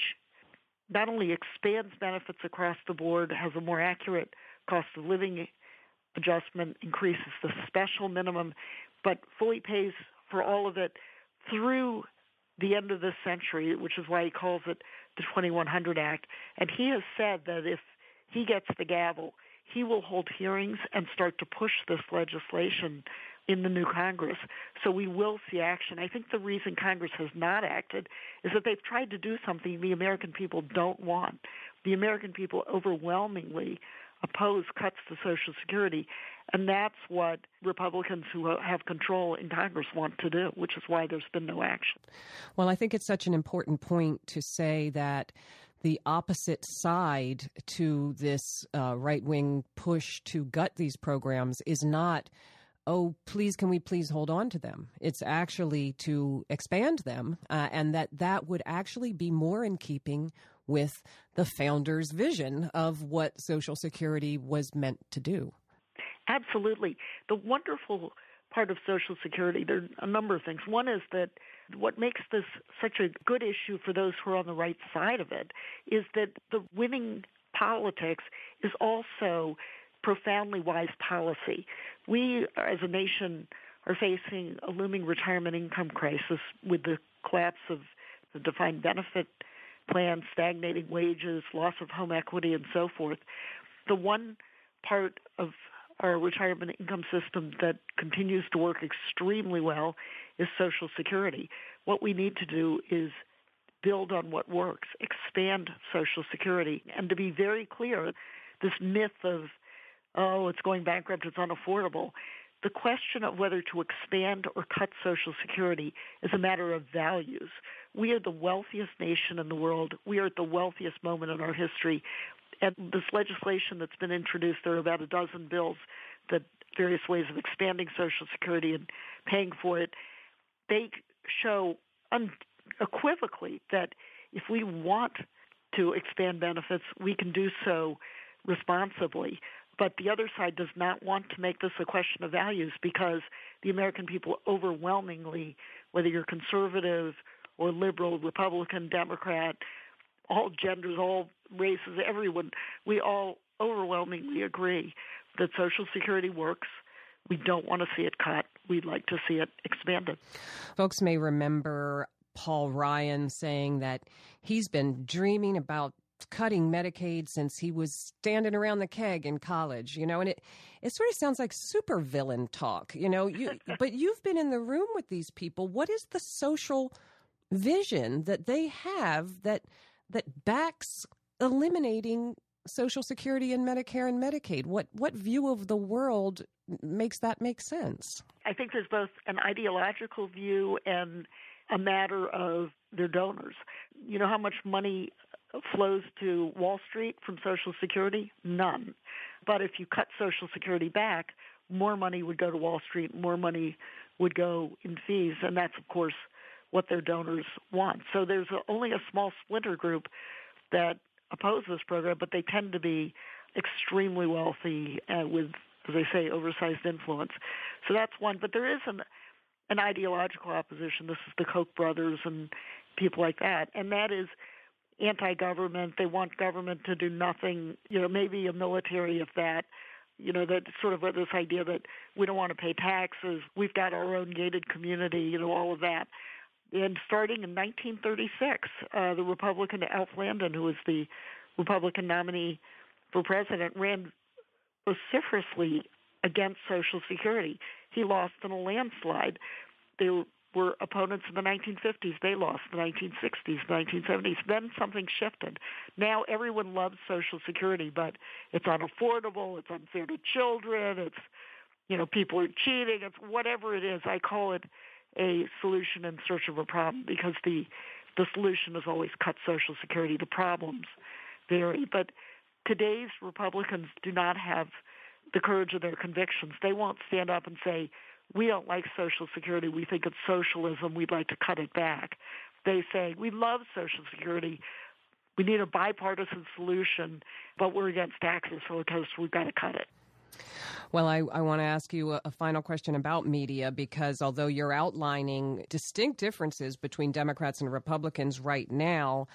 not only expands benefits across the board, has a more accurate cost of living adjustment, increases the special minimum, but fully pays for all of it through the end of this century, which is why he calls it the 2100 Act. And he has said that if he gets the gavel, he will hold hearings and start to push this legislation in the new Congress. So we will see action. I think the reason Congress has not acted is that they've tried to do something the American people don't want. The American people overwhelmingly oppose cuts to Social Security, and that's what Republicans who have control in Congress want to do, which is why there's been no action. Well, I think it's such an important point to say that the opposite side to this right-wing push to gut these programs is not, oh, please, can we please hold on to them? It's actually to expand them, and that would actually be more in keeping with the founders' vision of what Social Security was meant to do. Absolutely. The wonderful part of Social Security, there are a number of things. One is that what makes this such a good issue for those who are on the right side of it is that the winning politics is also profoundly wise policy. We, as a nation, are facing a looming retirement income crisis with the collapse of the defined benefit plan, stagnating wages, loss of home equity, and so forth. The one part of our retirement income system that continues to work extremely well is Social Security. What we need to do is build on what works, expand Social Security, and to be very clear, this myth of, oh, it's going bankrupt, it's unaffordable. The question of whether to expand or cut Social Security is a matter of values. We are the wealthiest nation in the world. We are at the wealthiest moment in our history. And this legislation that's been introduced, there are about a dozen bills that various ways of expanding Social Security and paying for it. They show unequivocally that if we want to expand benefits, we can do so responsibly. But the other side does not want to make this a question of values because the American people overwhelmingly, whether you're conservative or liberal, Republican, Democrat, all genders, all races, everyone, we all overwhelmingly agree that Social Security works. We don't want to see it cut. We'd like to see it expanded. Folks may remember Paul Ryan saying that he's been dreaming about cutting Medicaid since he was standing around the keg in college, and it sort of sounds like supervillain talk, but you've been in the room with these people. What is the social vision that they have that backs eliminating Social Security and Medicare and Medicaid? What view of the world makes that make sense? I think there's both an ideological view and a matter of their donors. You know how much money flows to Wall Street from Social Security? None. But if you cut Social Security back, more money would go to Wall Street, more money would go in fees, and that's, of course, what their donors want. So there's only a small splinter group that oppose this program, but they tend to be extremely wealthy with, as I say, oversized influence. So that's one. But there is an ideological opposition. This is the Koch brothers and people like that, and that is anti-government. They want government to do nothing, maybe a military if that, that sort of this idea that we don't want to pay taxes, we've got our own gated community, all of that. And starting in 1936, the Republican Alf Landon, who was the Republican nominee for president, ran vociferously against Social Security. He lost in a landslide. There were opponents in the 1950s. They lost in the 1960s, 1970s. Then something shifted. Now everyone loves Social Security, but it's unaffordable, it's unfair to children, it's, people are cheating, it's whatever it is. I call it a solution in search of a problem because the solution is always cut Social Security. The problems vary. But today's Republicans do not have the courage of their convictions. They won't stand up and say, we don't like Social Security, we think it's socialism, we'd like to cut it back. They say, we love Social Security, we need a bipartisan solution, but we're against taxes, so we've got to cut it. Well, I want to ask you a final question about media, because although you're outlining distinct differences between Democrats and Republicans right now,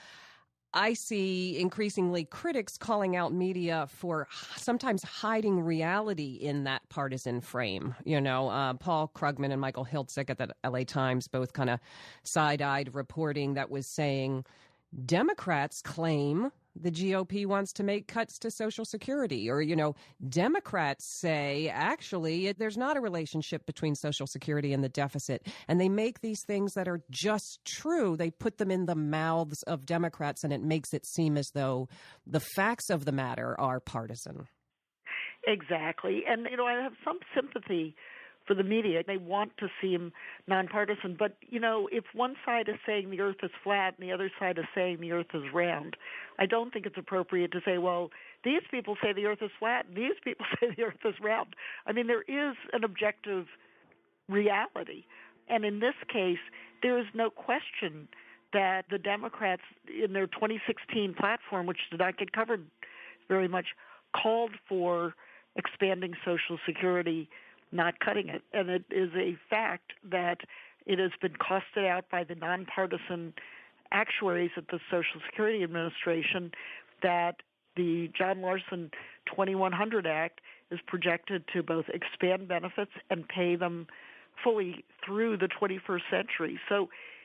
I see increasingly critics calling out media for sometimes hiding reality in that partisan frame. Paul Krugman and Michael Hiltzik at the LA Times both kind of side-eyed reporting that was saying Democrats claim the GOP wants to make cuts to Social Security, or, Democrats say, actually, there's not a relationship between Social Security and the deficit. And they make these things that are just true. They put them in the mouths of Democrats, and it makes it seem as though the facts of the matter are partisan. Exactly. And, I have some sympathy for the media. They want to seem nonpartisan. But, if one side is saying the earth is flat and the other side is saying the earth is round, I don't think it's appropriate to say, well, these people say the earth is flat and these people say the earth is round. I mean, there is an objective reality. And in this case, there is no question that the Democrats in their 2016 platform, which did not get covered very much, called for expanding Social Security, not cutting it. And it is a fact that it has been costed out by the nonpartisan actuaries at the Social Security Administration that the John Larson 2100 Act is projected to both expand benefits and pay them fully through the 21st century. So,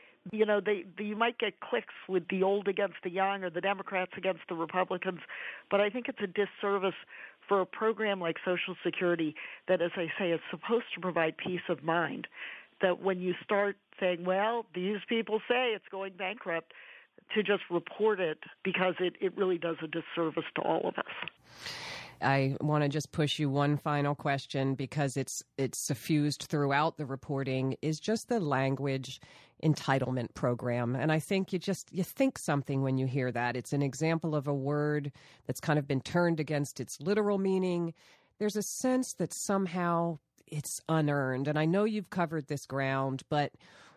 you might get clicks with the old against the young or the Democrats against the Republicans, but I think it's a disservice for a program like Social Security that, as I say, is supposed to provide peace of mind, that when you start saying, well, these people say it's going bankrupt, to just report it because it really does a disservice to all of us. I want to just push you one final question because it's suffused throughout the reporting, is just the language entitlement program. And I think you think something when you hear that. It's an example of a word that's kind of been turned against its literal meaning. There's a sense that somehow it's unearned. And I know you've covered this ground, but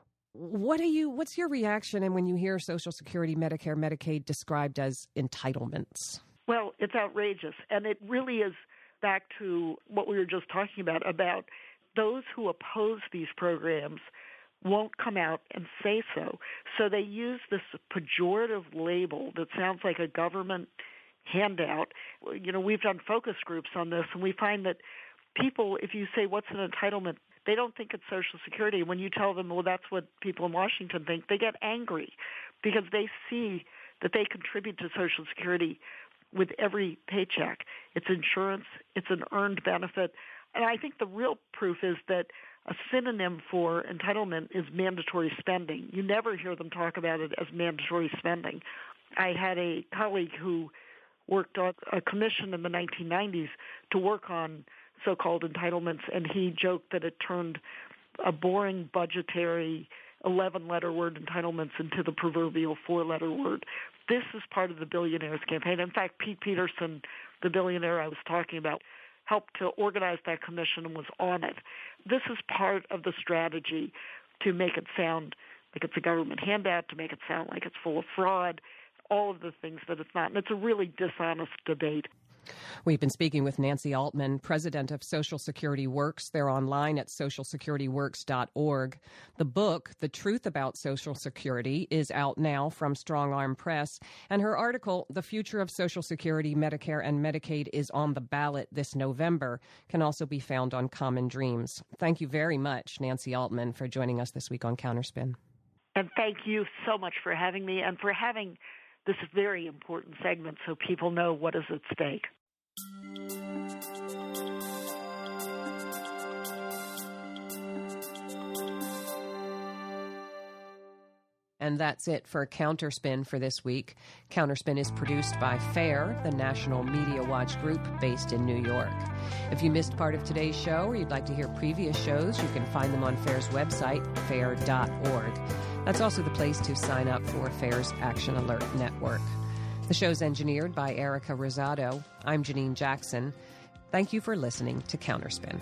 what's your reaction and when you hear Social Security, Medicare, Medicaid described as entitlements? Well, it's outrageous. And it really is back to what we were just talking about those who oppose these programs won't come out and say so. So they use this pejorative label that sounds like a government handout. You know, we've done focus groups on this, and we find that people, if you say, what's an entitlement, they don't think it's Social Security. When you tell them, well, that's what people in Washington think, they get angry because they see that they contribute to Social Security with every paycheck. It's insurance. It's an earned benefit. And I think the real proof is that a synonym for entitlement is mandatory spending. You never hear them talk about it as mandatory spending. I had a colleague who worked on a commission in the 1990s to work on so-called entitlements, and he joked that it turned a boring budgetary 11-letter word entitlements into the proverbial 4-letter word. This is part of the Billionaires Campaign. In fact, Pete Peterson, the billionaire I was talking about, helped to organize that commission and was on it. This is part of the strategy to make it sound like it's a government handout, to make it sound like it's full of fraud, all of the things that it's not. And it's a really dishonest debate. We've been speaking with Nancy Altman, president of Social Security Works. They're online at socialsecurityworks.org. The book, The Truth About Social Security, is out now from Strong Arm Press. And her article, The Future of Social Security, Medicare, and Medicaid is on the ballot this November, can also be found on Common Dreams. Thank you very much, Nancy Altman, for joining us this week on Counterspin. And thank you so much for having me and for having this very important segment so people know what is at stake. And that's it for Counterspin for this week. Counterspin is produced by FAIR, the National Media Watch group based in New York. If you missed part of today's show or you'd like to hear previous shows, you can find them on FAIR's website, fair.org. That's also the place to sign up for FAIR's Action Alert Network. The show's engineered by Erica Rosado. I'm Janine Jackson. Thank you for listening to Counterspin.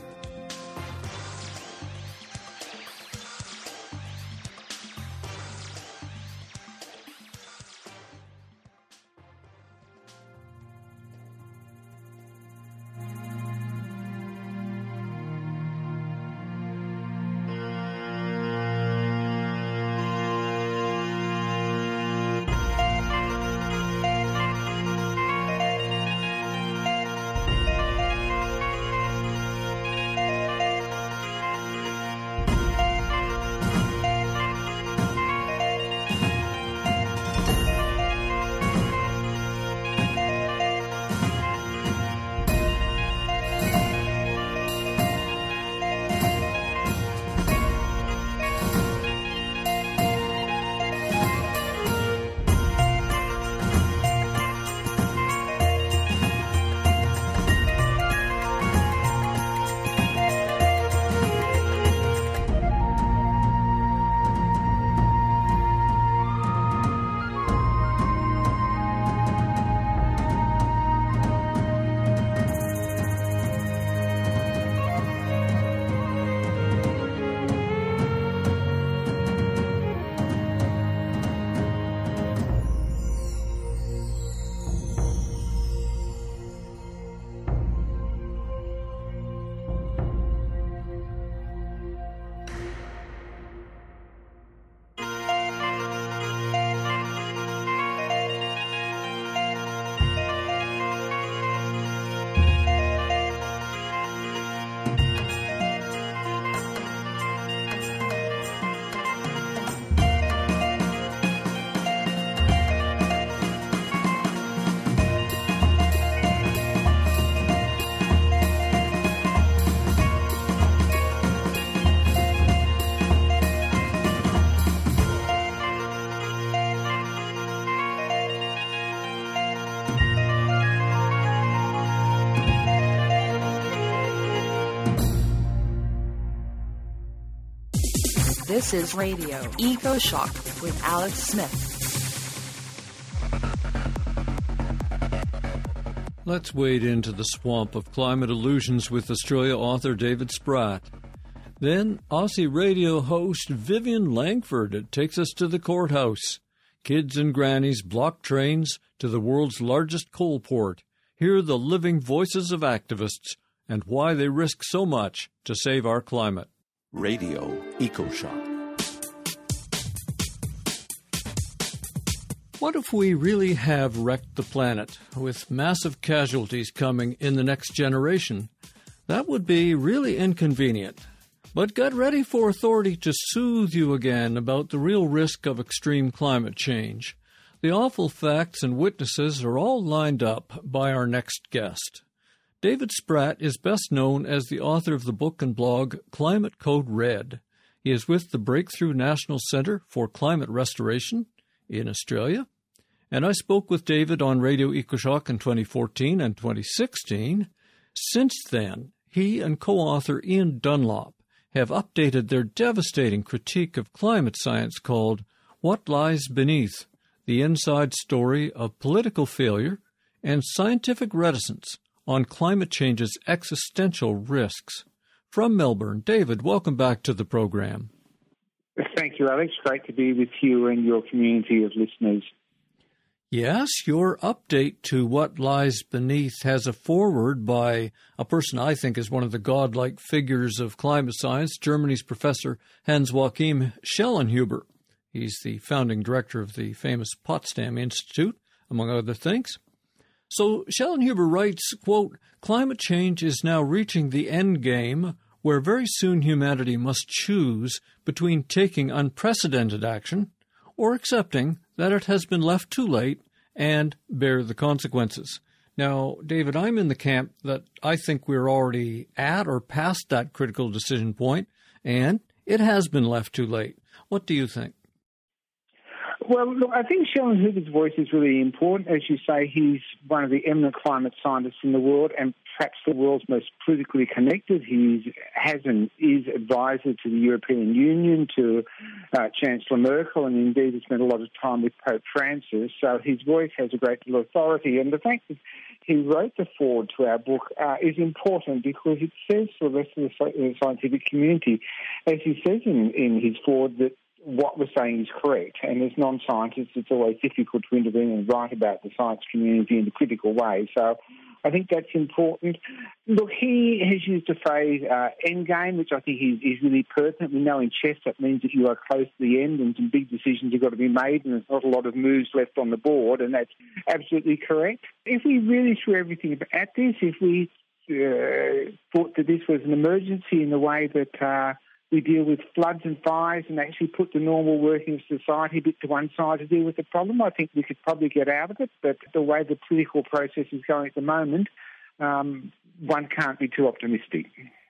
This is Radio EcoShock with Alex Smith. Let's wade into the swamp of climate illusions with Australia author David Spratt. Then Aussie radio host Vivian Langford takes us to the courthouse. Kids and grannies block trains to the world's largest coal port. Hear the living voices of activists and why they risk so much to save our climate. Radio EcoShock. What if we really have wrecked the planet, with massive casualties coming in the next generation? That would be really inconvenient. But get ready for authority to soothe you again about the real risk of extreme climate change. The awful facts and witnesses are all lined up by our next guest. David Spratt is best known as the author of the book and blog Climate Code Red. He is with the Breakthrough National Centre for Climate Restoration in Australia. And I spoke with David on Radio EcoShock in 2014 and 2016. Since then, he and co-author Ian Dunlop have updated their devastating critique of climate science called What Lies Beneath: The Inside Story of Political Failure and Scientific Reticence on Climate Change's Existential Risks. From Melbourne, David, welcome back to the program. Thank you, Alex. Great to be with you and your community of listeners. Yes, your update to What Lies Beneath has a foreword by a person I think is one of the godlike figures of climate science, Germany's Professor Hans-Joachim Schellenhuber. He's the founding director of the famous Potsdam Institute, among other things. So Schellenhuber writes, quote, "Climate change is now reaching the end game where very soon humanity must choose between taking unprecedented action or accepting that it has been left too late and bear the consequences." Now, David, I'm in the camp that I think we're already at or past that critical decision point, and it has been left too late. What do you think? Well, look, I think Schellenhuber's voice is really important. As you say, he's one of the eminent climate scientists in the world and perhaps the world's most politically connected. He has and is advisor to the European Union, to Chancellor Merkel, and indeed has spent a lot of time with Pope Francis. So his voice has a great deal of authority. And the fact that he wrote the foreword to our book is important because it says to the rest of the scientific community, as he says in his foreword, that what we're saying is correct. And as non-scientists, it's always difficult to intervene and write about the science community in a critical way. So I think that's important. Look, he has used the phrase endgame, which I think is really pertinent. We know in chess that means that you are close to the end and some big decisions have got to be made and there's not a lot of moves left on the board, and that's absolutely correct. If we really threw everything at this, if we thought that this was an emergency in the way that we deal with floods and fires and actually put the normal working of society a bit to one side to deal with the problem, I think we could probably get out of it. But the way the political process is going at the moment, one can't be too optimistic.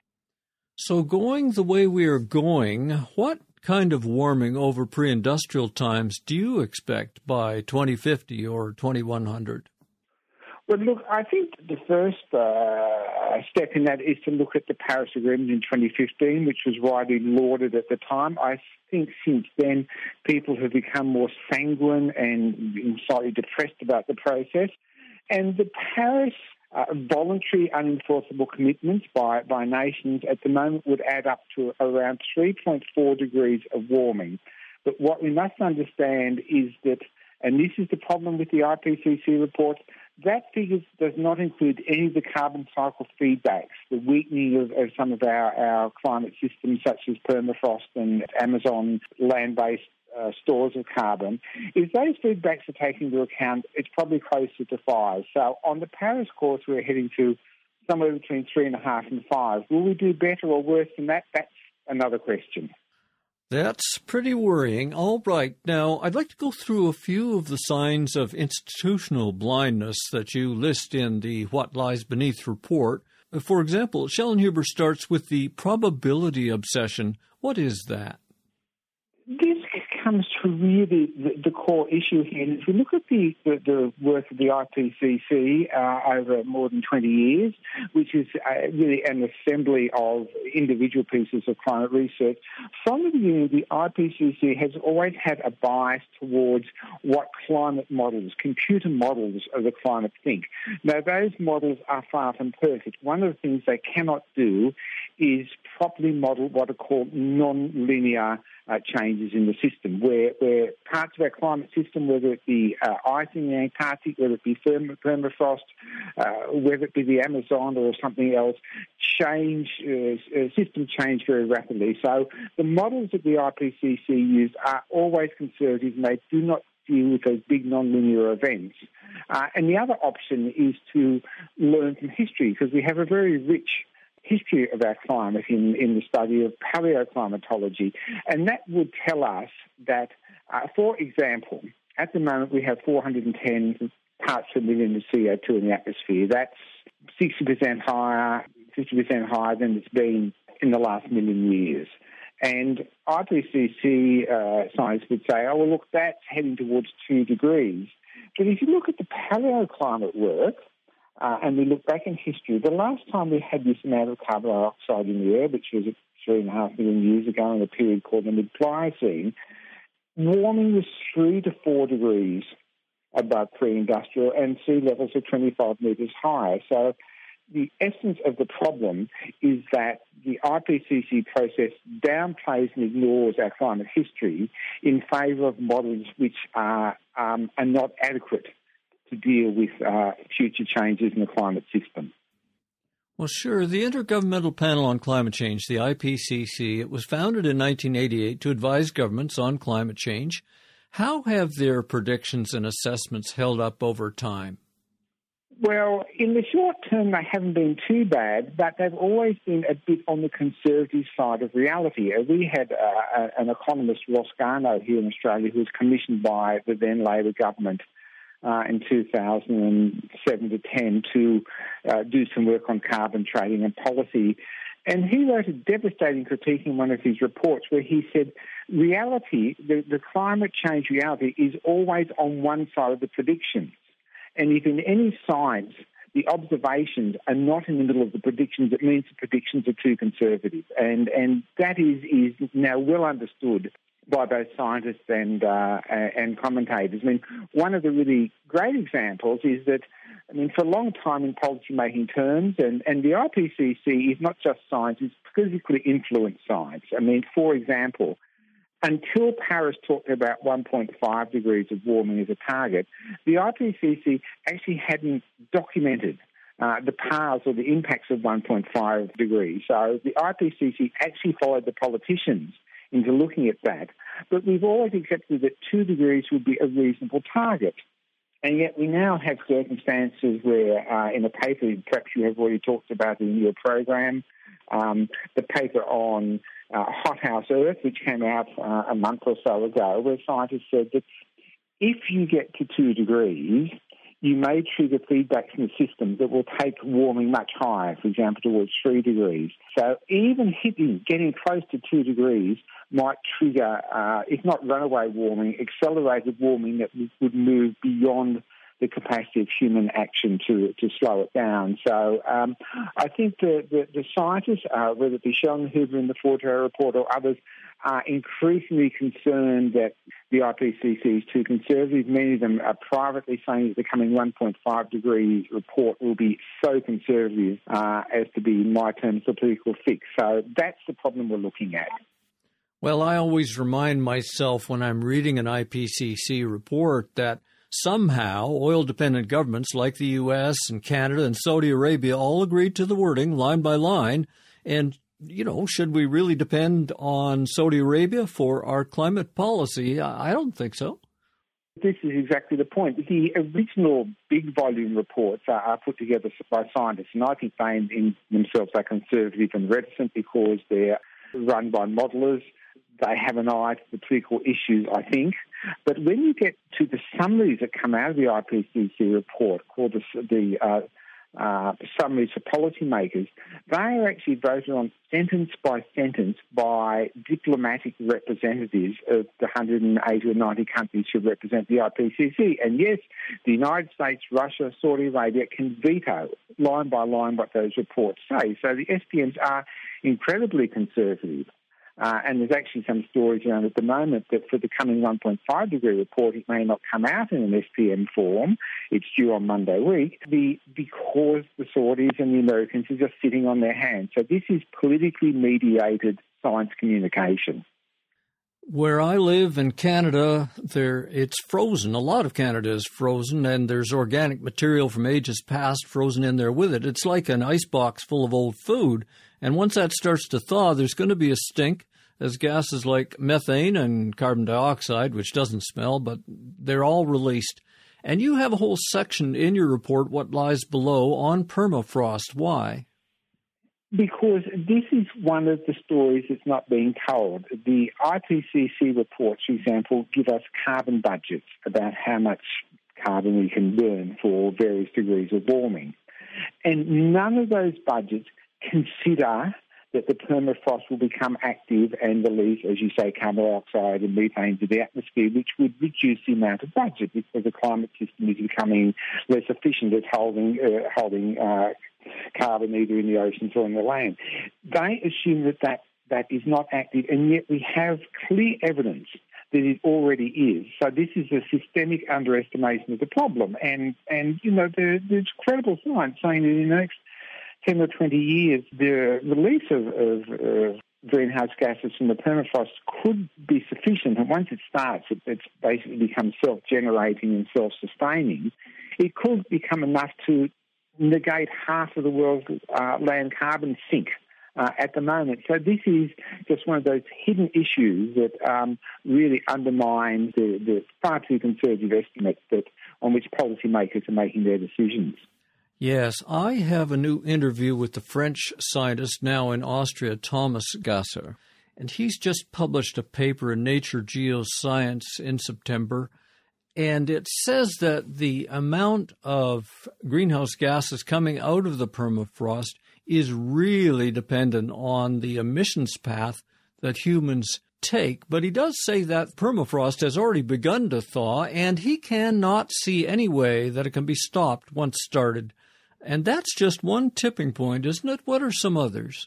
So going the way we are going, what kind of warming over pre-industrial times do you expect by 2050 or 2100? Well, look, I think the first step in that is to look at the Paris Agreement in 2015, which was widely lauded at the time. I think since then people have become more sanguine and slightly depressed about the process. And the Paris voluntary unenforceable commitments by nations at the moment would add up to around 3.4 degrees of warming. But what we must understand is that, and this is the problem with the IPCC reports, that figure does not include any of the carbon cycle feedbacks, the weakening of some of our climate systems such as permafrost and Amazon land-based stores of carbon. If those feedbacks are taken into account, it's probably closer to 5. So on the Paris course, we're heading to somewhere between 3.5 and 5. Will we do better or worse than that? That's another question. That's pretty worrying. All right. Now, I'd like to go through a few of the signs of institutional blindness that you list in the What Lies Beneath report. For example, Schellenhuber starts with the probability obsession. What is that? This comes to really the core issue here. And if we look at the work of the IPCC over more than 20 years, which is really an assembly of individual pieces of climate research, from the beginning, the IPCC has always had a bias towards what climate models, computer models of the climate think. Now, those models are far from perfect. One of the things they cannot do is properly model what are called non-linear changes in the system, where parts of our climate system, whether it be ice in the Antarctic, whether it be permafrost, whether it be the Amazon or something else, systems change very rapidly. So the models that the IPCC use are always conservative, and they do not deal with those big non-linear events. And the other option is to learn from history, because we have a very rich history of our climate in the study of paleoclimatology. And that would tell us that, for example, at the moment we have 410 parts per million of CO2 in the atmosphere. That's 60% higher, 50% higher than it's been in the last million years. And IPCC scientists would say, oh, well, look, that's heading towards 2 degrees. But if you look at the paleoclimate work, and we look back in history, the last time we had this amount of carbon dioxide in the air, which was 3.5 million years ago in a period called the mid-Pliocene, warming was 3 to 4 degrees above pre-industrial, and sea levels are 25 metres higher. So the essence of the problem is that the IPCC process downplays and ignores our climate history in favour of models which are not adequate to deal with future changes in the climate system. Well, sure. The Intergovernmental Panel on Climate Change, the IPCC, it was founded in 1988 to advise governments on climate change. How have their predictions and assessments held up over time? Well, in the short term, they haven't been too bad, but they've always been a bit on the conservative side of reality. We had an economist, Ross Garnaut, here in Australia, who was commissioned by the then Labor government in 2007 to 10 to do some work on carbon trading and policy. And he wrote a devastating critique in one of his reports where he said, reality, the climate change reality is always on one side of the predictions. And if in any science the observations are not in the middle of the predictions, it means the predictions are too conservative. And that is now well understood by both scientists and commentators. I mean, one of the really great examples is that, I mean, for a long time in policy-making terms, and the IPCC is not just science, it's politically influenced science. I mean, for example, until Paris talked about 1.5 degrees of warming as a target, the IPCC actually hadn't documented the paths or the impacts of 1.5 degrees. So the IPCC actually followed the politicians into looking at that. But we've always accepted that 2 degrees would be a reasonable target. And yet we now have circumstances where, in a paper perhaps you have already talked about in your program, the paper on hothouse Earth, which came out a month or so ago, where scientists said that if you get to 2 degrees, you may trigger feedback from the system that will take warming much higher, for example, towards 3 degrees. So even getting close to 2 degrees might trigger, if not runaway warming, accelerated warming that would move beyond the capacity of human action to slow it down. So I think the scientists, whether it be Schellnhuber in the Forterra report or others, are increasingly concerned that the IPCC is too conservative. Many of them are privately saying that the coming 1.5 degree report will be so conservative as to be, in my terms, a political fix. So that's the problem we're looking at. Well, I always remind myself when I'm reading an IPCC report that somehow oil-dependent governments like the U.S. and Canada and Saudi Arabia all agreed to the wording line by line. And, you know, should we really depend on Saudi Arabia for our climate policy? I don't think so. This is exactly the point. The original big volume reports are put together by scientists, and I think they in themselves are conservative and reticent because they're run by modelers. They have an eye to the political issues, I think. But when you get to the summaries that come out of the IPCC report, called the summaries for policymakers, they are actually voted on sentence by sentence by diplomatic representatives of the 180 or 90 countries who represent the IPCC. And yes, the United States, Russia, Saudi Arabia can veto line by line what those reports say. So the SPMs are incredibly conservative. And there's actually some stories around at the moment that for the coming 1.5 degree report, it may not come out in an SPM form. It's due on Monday week because the Saudis and the Americans are just sitting on their hands. So this is politically mediated science communication. Where I live in Canada, it's frozen. A lot of Canada is frozen, and there's organic material from ages past frozen in there with it. It's like an icebox full of old food. And once that starts to thaw, there's going to be a stink as gases like methane and carbon dioxide, which doesn't smell, but they're all released. And you have a whole section in your report, What Lies Below, on permafrost. Why? Because this is one of the stories that's not being told. The IPCC reports, for example, give us carbon budgets about how much carbon we can burn for various degrees of warming. And none of those budgets consider that the permafrost will become active and release, as you say, carbon dioxide and methane to the atmosphere, which would reduce the amount of budget because the climate system is becoming less efficient at holding carbon either in the oceans or on the land. They assume that is not active, and yet we have clear evidence that it already is. So this is a systemic underestimation of the problem. And you know, there's credible science saying that in the next 10 or 20 years, the release of greenhouse gases from the permafrost could be sufficient. And once it starts, it's basically becomes self-generating and self-sustaining. It could become enough to negate half of the world's land carbon sink at the moment. So this is just one of those hidden issues that really undermine the far too conservative estimate on which policymakers are making their decisions. Yes, I have a new interview with the French scientist now in Austria, Thomas Gasser, and he's just published a paper in Nature Geoscience in September, and it says that the amount of greenhouse gases coming out of the permafrost is really dependent on the emissions path that humans take. But he does say that permafrost has already begun to thaw, and he cannot see any way that it can be stopped once started. And that's just one tipping point, isn't it? What are some others?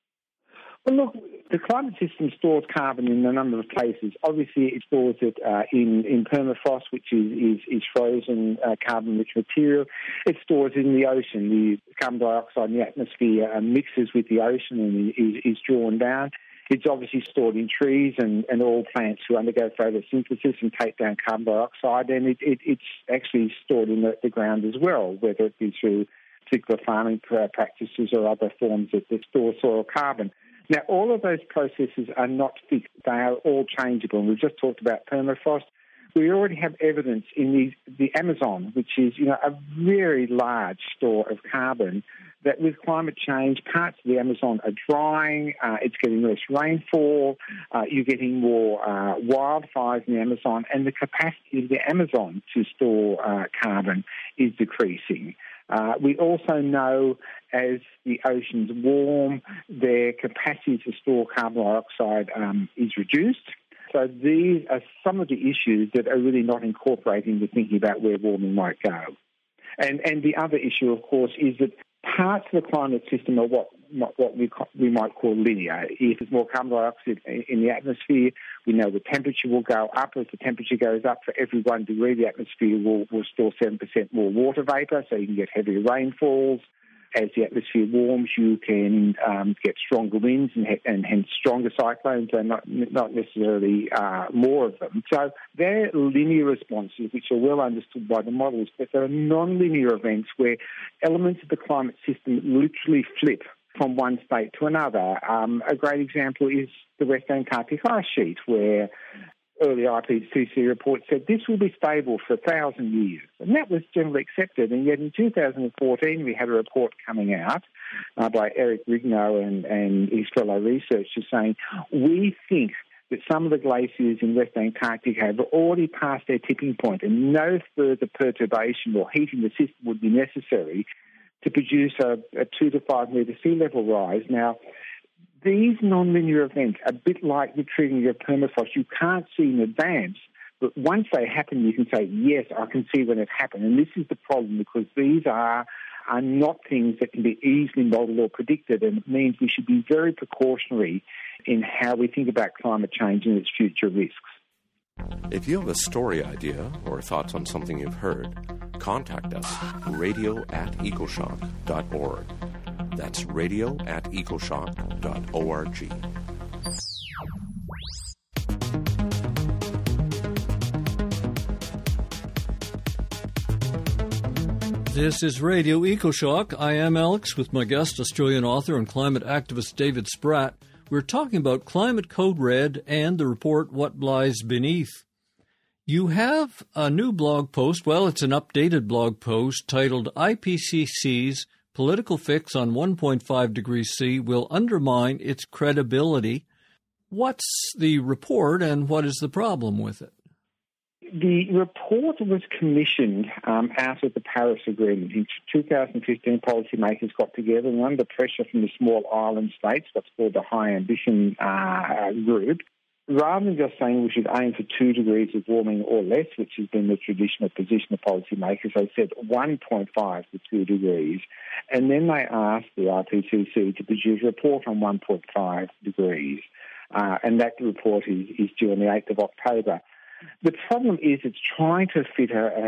Well, look, the climate system stores carbon in a number of places. Obviously, it stores it in permafrost, which is frozen carbon-rich material. It stores it in the ocean. The carbon dioxide in the atmosphere mixes with the ocean and is drawn down. It's obviously stored in trees and all plants who undergo photosynthesis and take down carbon dioxide, and it's actually stored in the ground as well, whether it be through particular farming practices or other forms that store soil carbon. Now, all of those processes are not fixed. They are all changeable. And we've just talked about permafrost. We already have evidence in the Amazon, which is, you know, a very large store of carbon, that with climate change, parts of the Amazon are drying, it's getting less rainfall, you're getting more wildfires in the Amazon, and the capacity of the Amazon to store carbon is decreasing. We also know as the oceans warm, their capacity to store carbon dioxide is reduced. So these are some of the issues that are really not incorporating the thinking about where warming might go. And the other issue, of course, is that parts of the climate system are what we might call linear. If there's more carbon dioxide in the atmosphere, we know the temperature will go up. As the temperature goes up, for every 1 degree, the atmosphere will store 7% more water vapor, so you can get heavier rainfalls. As the atmosphere warms, you can get stronger winds and hence stronger cyclones, and not necessarily more of them. So they're linear responses, which are well understood by the models, but there are non-linear events where elements of the climate system literally flip from one state to another. A great example is the West Antarctic ice sheet, where early IPCC report said this will be stable for 1,000 years. And that was generally accepted. And yet in 2014, we had a report coming out by Eric Rigno and his fellow researchers saying, we think that some of the glaciers in West Antarctica have already passed their tipping point and no further perturbation or heating the system would be necessary to produce a 2 to 5 metre sea level rise. Now, these non-linear events, a bit like the triggering of permafrost, you can't see in advance, but once they happen, you can say, yes, I can see when it happened. And this is the problem, because these are not things that can be easily modelled or predicted, and it means we should be very precautionary in how we think about climate change and its future risks. If you have a story idea or thoughts on something you've heard, contact us, radio@ecoshock.org. That's radio@ecoshock.org. This is Radio EcoShock. I am Alex with my guest, Australian author and climate activist David Spratt. We're talking about Climate Code Red and the report What Lies Beneath. You have a new blog post, well, it's an updated blog post titled IPCC's Political Fix on 1.5 degrees C will undermine its credibility. What's the report and what is the problem with it? The report was commissioned out of the Paris Agreement. In 2015, policymakers got together and under pressure from the small island states, what's called the High Ambition Group, rather than just saying we should aim for 2 degrees of warming or less, which has been the traditional position of policymakers, they said 1.5 to 2 degrees. And then they asked the IPCC to produce a report on 1.5 degrees. And that report is due on the 8th of October. The problem is it's trying to fit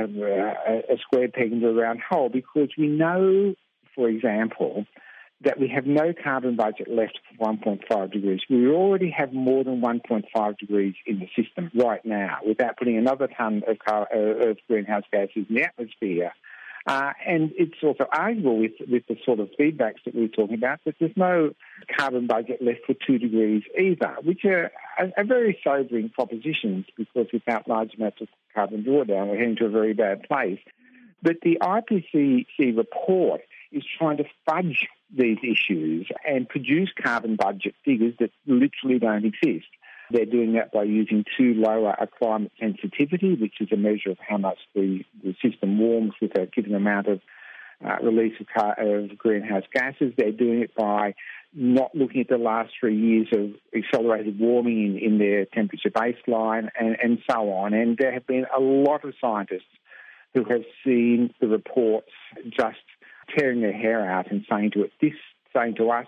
a square peg into a round hole, because we know, for example, that we have no carbon budget left for 1.5 degrees. We already have more than 1.5 degrees in the system right now without putting another tonne of greenhouse gases in the atmosphere. And it's also arguable with the sort of feedbacks that we're talking about that there's no carbon budget left for 2 degrees either, which are very sobering propositions, because without large amounts of carbon drawdown, we're heading to a very bad place. But the IPCC report is trying to fudge these issues and produce carbon budget figures that literally don't exist. They're doing that by using too low a climate sensitivity, which is a measure of how much the system warms with a given amount of release of greenhouse gases. They're doing it by not looking at the last 3 years of accelerated warming in their temperature baseline and so on. And there have been a lot of scientists who have seen the reports just tearing their hair out and saying to us, I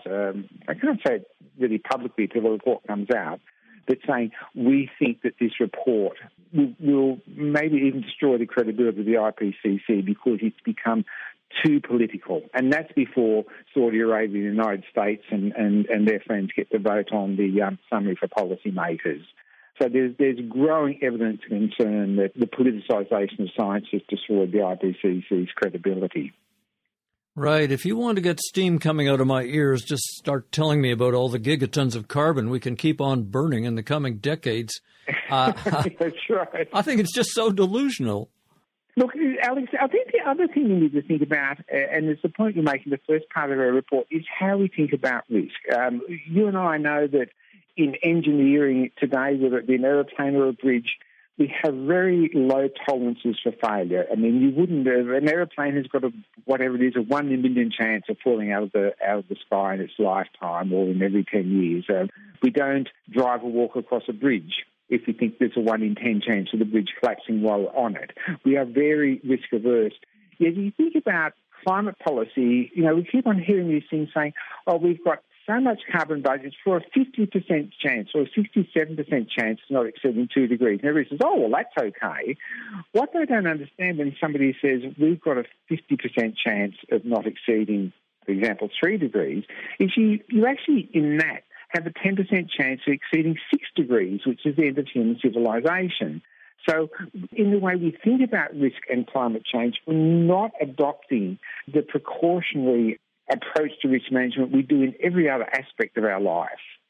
can't say it really publicly until the report comes out, but saying we think that this report will maybe even destroy the credibility of the IPCC because it's become too political. And that's before Saudi Arabia and the United States and their friends get the vote on the summary for policymakers. So there's growing evidence of concern that the politicisation of science has destroyed the IPCC's credibility. Right. If you want to get steam coming out of my ears, just start telling me about all the gigatons of carbon we can keep on burning in the coming decades. That's right. I think it's just so delusional. Look, Alex, I think the other thing we need to think about, and it's the point you make in the first part of our report, is how we think about risk. You and I know that in engineering today, whether it be an aeroplane or a bridge, we have very low tolerances for failure. I mean, an aeroplane has got a 1 in a million chance of falling out of the sky in its lifetime or in every 10 years. We don't drive or walk across a bridge if we think there's a 1 in 10 chance of the bridge collapsing while we're on it. We are very risk averse. Yet you think about climate policy, we keep on hearing these things saying, we've got so much carbon budget for a 50% chance or a 67% chance of not exceeding 2 degrees. And everybody says, that's okay. What they don't understand when somebody says we've got a 50% chance of not exceeding, for example, 3 degrees, is you actually, in that, have a 10% chance of exceeding 6 degrees, which is the end of human civilization. So in the way we think about risk and climate change, we're not adopting the precautionary approach to risk management we do in every other aspect of our life.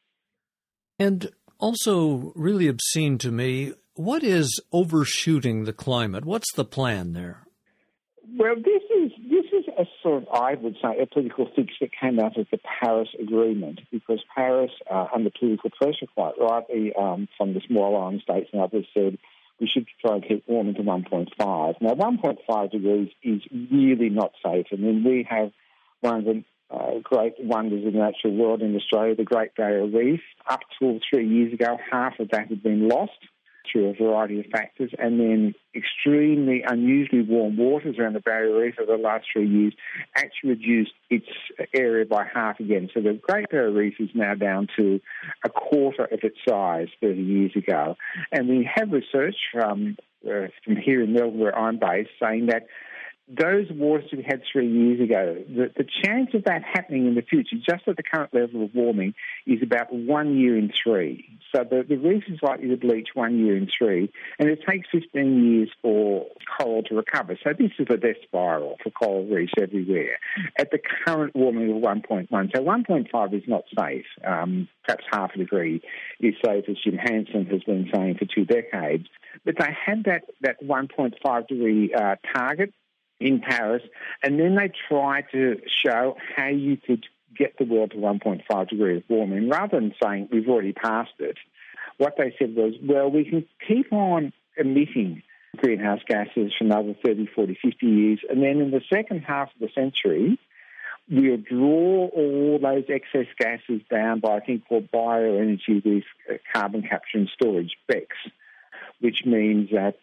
And also really obscene to me, what is overshooting the climate? What's the plan there? Well, this is a sort of, I would say, a political fix that came out of the Paris Agreement, because Paris, under political pressure, quite rightly, from the small island states and others, said we should try and keep warming to 1.5. Now, 1.5 degrees is really not safe. I mean, we have one of the great wonders of the natural world in Australia, the Great Barrier Reef. Up till 3 years ago, half of that had been lost through a variety of factors, and then extremely unusually warm waters around the Barrier Reef over the last 3 years actually reduced its area by half again. So the Great Barrier Reef is now down to a quarter of its size 30 years ago. And we have research from here in Melbourne, where I'm based, saying that those waters we had 3 years ago, the chance of that happening in the future, just at the current level of warming, is about 1 year in 3. So the reef is likely to bleach 1 year in 3, and it takes 15 years for coral to recover. So this is a death spiral for coral reefs everywhere at the current warming of 1.1. So 1.5 is not safe. Perhaps half a degree is safe, as Jim Hansen has been saying for 2 decades. But they had that 1.5 degree target in Paris, and then they tried to show how you could get the world to 1.5 degrees warming. Rather than saying we've already passed it, what they said was, well, we can keep on emitting greenhouse gases for another 30, 40, 50 years, and then in the second half of the century, we'll draw all those excess gases down by a thing called bioenergy with carbon capture and storage, BECCS, which means that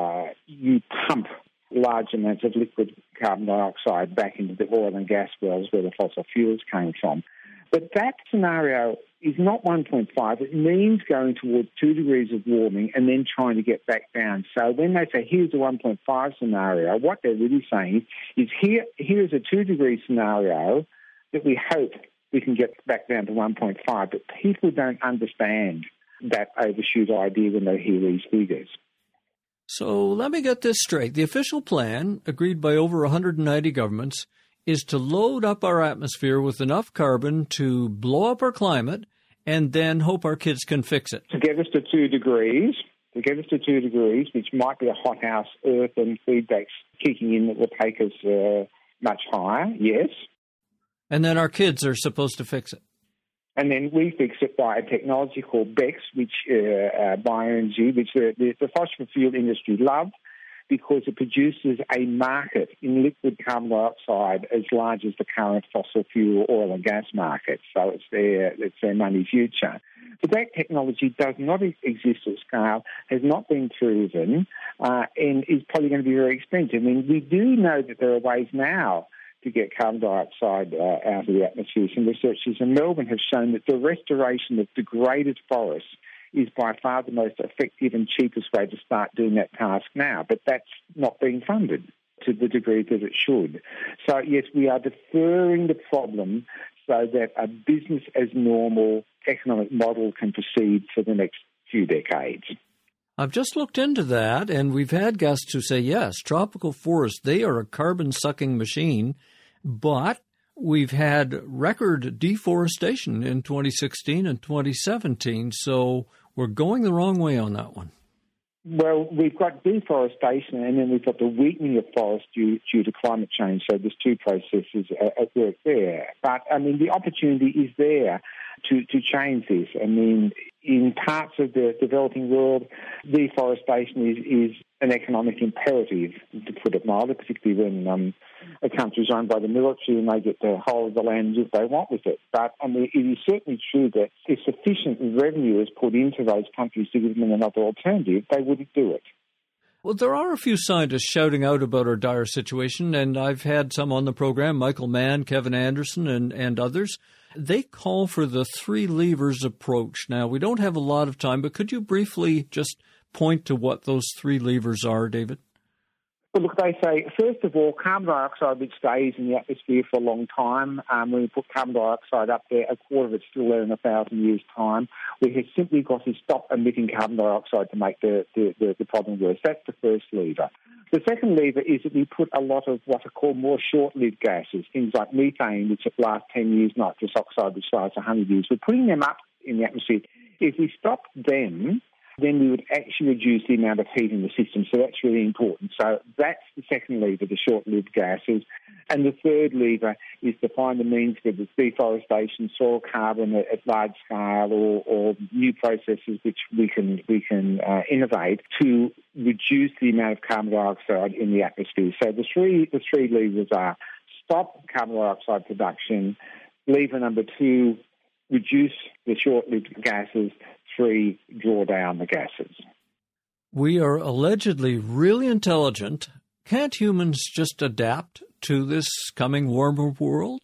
you pump large amounts of liquid carbon dioxide back into the oil and gas wells where the fossil fuels came from. But that scenario is not 1.5. It means going towards 2 degrees of warming and then trying to get back down. So when they say here's a 1.5 scenario, what they're really saying is here's a 2 degree scenario that we hope we can get back down to 1.5. But people don't understand that overshoot idea when they hear these figures. So let me get this straight. The official plan, agreed by over 190 governments, is to load up our atmosphere with enough carbon to blow up our climate and then hope our kids can fix it. To get us to 2 degrees, which might be a hothouse earth and feedbacks kicking in that will take us much higher, yes. And then our kids are supposed to fix it. And then we fix it by a technology called BECCS, which bioenergy, which the fossil fuel industry love because it produces a market in liquid carbon dioxide as large as the current fossil fuel oil and gas market. So it's their money future. But that technology does not exist at scale, has not been proven, and is probably going to be very expensive. I mean, we do know that there are ways now to get carbon dioxide out of the atmosphere. Some researchers in Melbourne have shown that the restoration of degraded forests is by far the most effective and cheapest way to start doing that task now. But that's not being funded to the degree that it should. So, yes, we are deferring the problem so that a business as normal economic model can proceed for the next few decades. I've just looked into that, and we've had guests who say, yes, tropical forests, they are a carbon-sucking machine, but we've had record deforestation in 2016 and 2017, so we're going the wrong way on that one. Well, we've got deforestation, and then we've got the weakening of forests due to climate change, so there's 2 processes at work there. But, I mean, the opportunity is there to change this. I mean, in parts of the developing world, deforestation is an economic imperative, to put it mildly, particularly when a country is owned by the military and they get the whole of the land if they want with it. But I mean, it is certainly true that if sufficient revenue is put into those countries to give them another alternative, they wouldn't do it. Well, there are a few scientists shouting out about our dire situation, and I've had some on the program, Michael Mann, Kevin Anderson, and others. They call for the 3 levers approach. Now, we don't have a lot of time, but could you briefly just point to what those 3 levers are, David? Well, look, they say, first of all, carbon dioxide, which stays in the atmosphere for a long time. When we put carbon dioxide up there, a quarter of it's still there in 1,000 years' time. We have simply got to stop emitting carbon dioxide to make the problem worse. That's the first lever. The second lever is that we put a lot of what are called more short-lived gases, things like methane, which lasts 10 years, nitrous oxide, which lasts 100 years. We're putting them up in the atmosphere. If we stop them, then we would actually reduce the amount of heat in the system. So that's really important. So that's the second lever, the short-lived gases. And the third lever is to find the means, whether it's deforestation, soil carbon at large scale, or new processes which we can innovate to reduce the amount of carbon dioxide in the atmosphere. So the three levers are stop carbon dioxide production. Lever number 2, reduce the short-lived gases. 3, draw down the gases. We are allegedly really intelligent. Can't humans just adapt to this coming warmer world?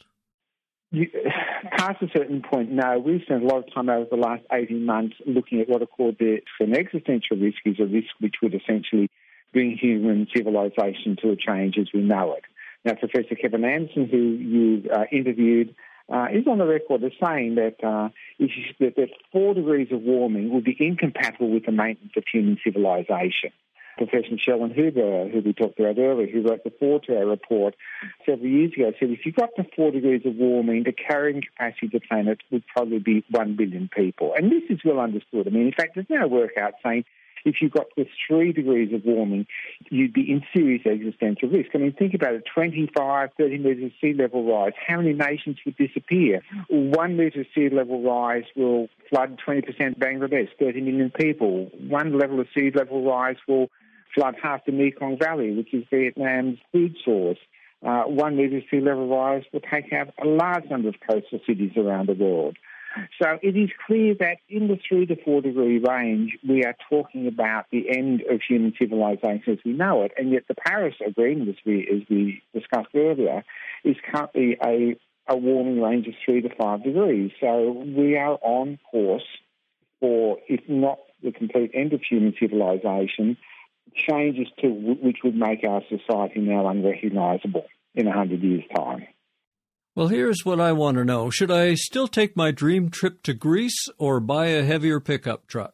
Past a certain point, no. We've spent a lot of time over the last 18 months looking at what are called an existential risk, is a risk which would essentially bring human civilization to a change as we know it. Now, Professor Kevin Anderson, who you interviewed, is on the record as saying that that 4 degrees of warming would be incompatible with the maintenance of human civilization. Professor Sheldon Huber, who we talked about earlier, who wrote the Forte report several years ago, said if you got to 4 degrees of warming, the carrying capacity of the planet would probably be 1 billion people. And this is well understood. I mean, in fact, there's now work out saying if you got to 3 degrees of warming, you'd be in serious existential risk. I mean, think about it, 25, 30 metres of sea level rise. How many nations would disappear? 1 metre of sea level rise will flood 20% Bangladesh, 30 million people. 1 level of sea level rise will flood half the Mekong Valley, which is Vietnam's food source. 1 metre of sea level rise will take out a large number of coastal cities around the world. So it is clear that in the 3 to 4 degree range, we are talking about the end of human civilization as we know it, and yet the Paris Agreement, as we discussed earlier, is currently a warming range of 3 to 5 degrees. So we are on course for, if not the complete end of human civilization, changes to which would make our society now unrecognisable in 100 years' time. Well, here's what I want to know. Should I still take my dream trip to Greece or buy a heavier pickup truck?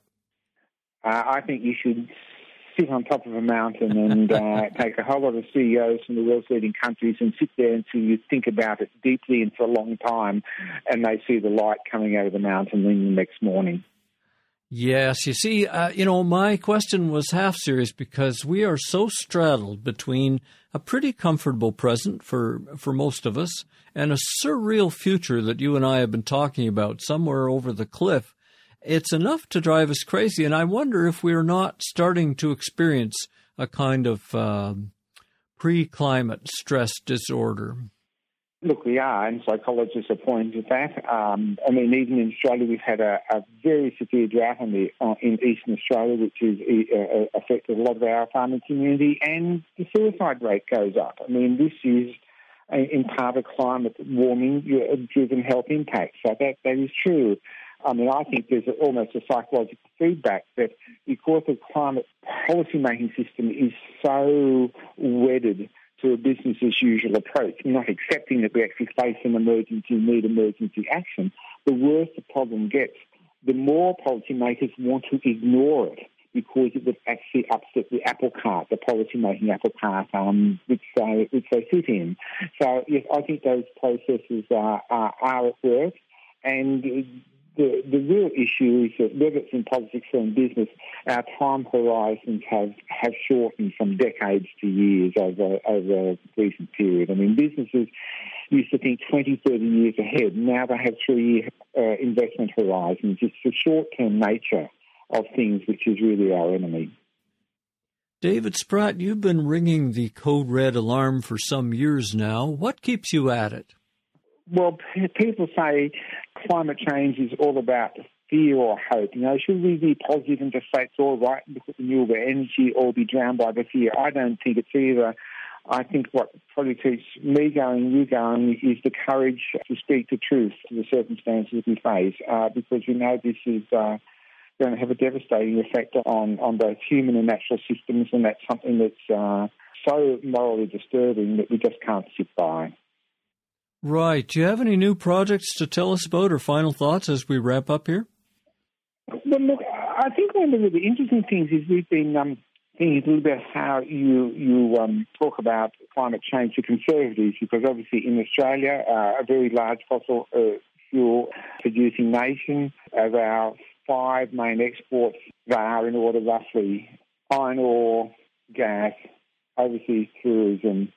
I think you should sit on top of a mountain and take a whole lot of CEOs from the world's leading countries and sit there until you think about it deeply and for a long time, and they see the light coming out of the mountain the next morning. Yes, you see, my question was half serious because we are so straddled between a pretty comfortable present for most of us and a surreal future that you and I have been talking about somewhere over the cliff. It's enough to drive us crazy, and I wonder if we're not starting to experience a kind of pre-climate stress disorder. Look, we are, and psychologists are pointing to that. Even in Australia, we've had a very severe drought in eastern Australia, which has affected a lot of our farming community, and the suicide rate goes up. I mean, this is in part a climate warming-driven health impact, so that is true. I mean, I think there's almost a psychological feedback that because the climate policy-making system is so wedded to a business-as-usual approach, not accepting that we actually face an emergency, need emergency action, the worse the problem gets, the more policymakers want to ignore it because it would actually upset the apple cart, the policy-making apple cart, which they sit in. So, yes, I think those processes are at work, and the real issue is that whether it's in politics or in business, our time horizons have shortened from decades to years over a recent period. I mean, businesses used to think 20, 30 years ahead. Now they have 3-year investment horizons. It's the short-term nature of things which is really our enemy. David Spratt, you've been ringing the code red alarm for some years now. What keeps you at it? Well, people say climate change is all about fear or hope. Should we be positive and just say it's all right and look at renewable energy or be drowned by the fear? I don't think it's either. I think what probably keeps me going, you going, is the courage to speak the truth to the circumstances we face, because we know this is going to have a devastating effect on both human and natural systems, and that's something that's so morally disturbing that we just can't sit by. Right. Do you have any new projects to tell us about or final thoughts as we wrap up here? Well, look, I think one of the really interesting things is we've been thinking a little bit how you talk about climate change to conservatives, because obviously in Australia, a very large fossil fuel producing nation, of our 5 main exports, they are in order roughly iron ore, gas, overseas tourism,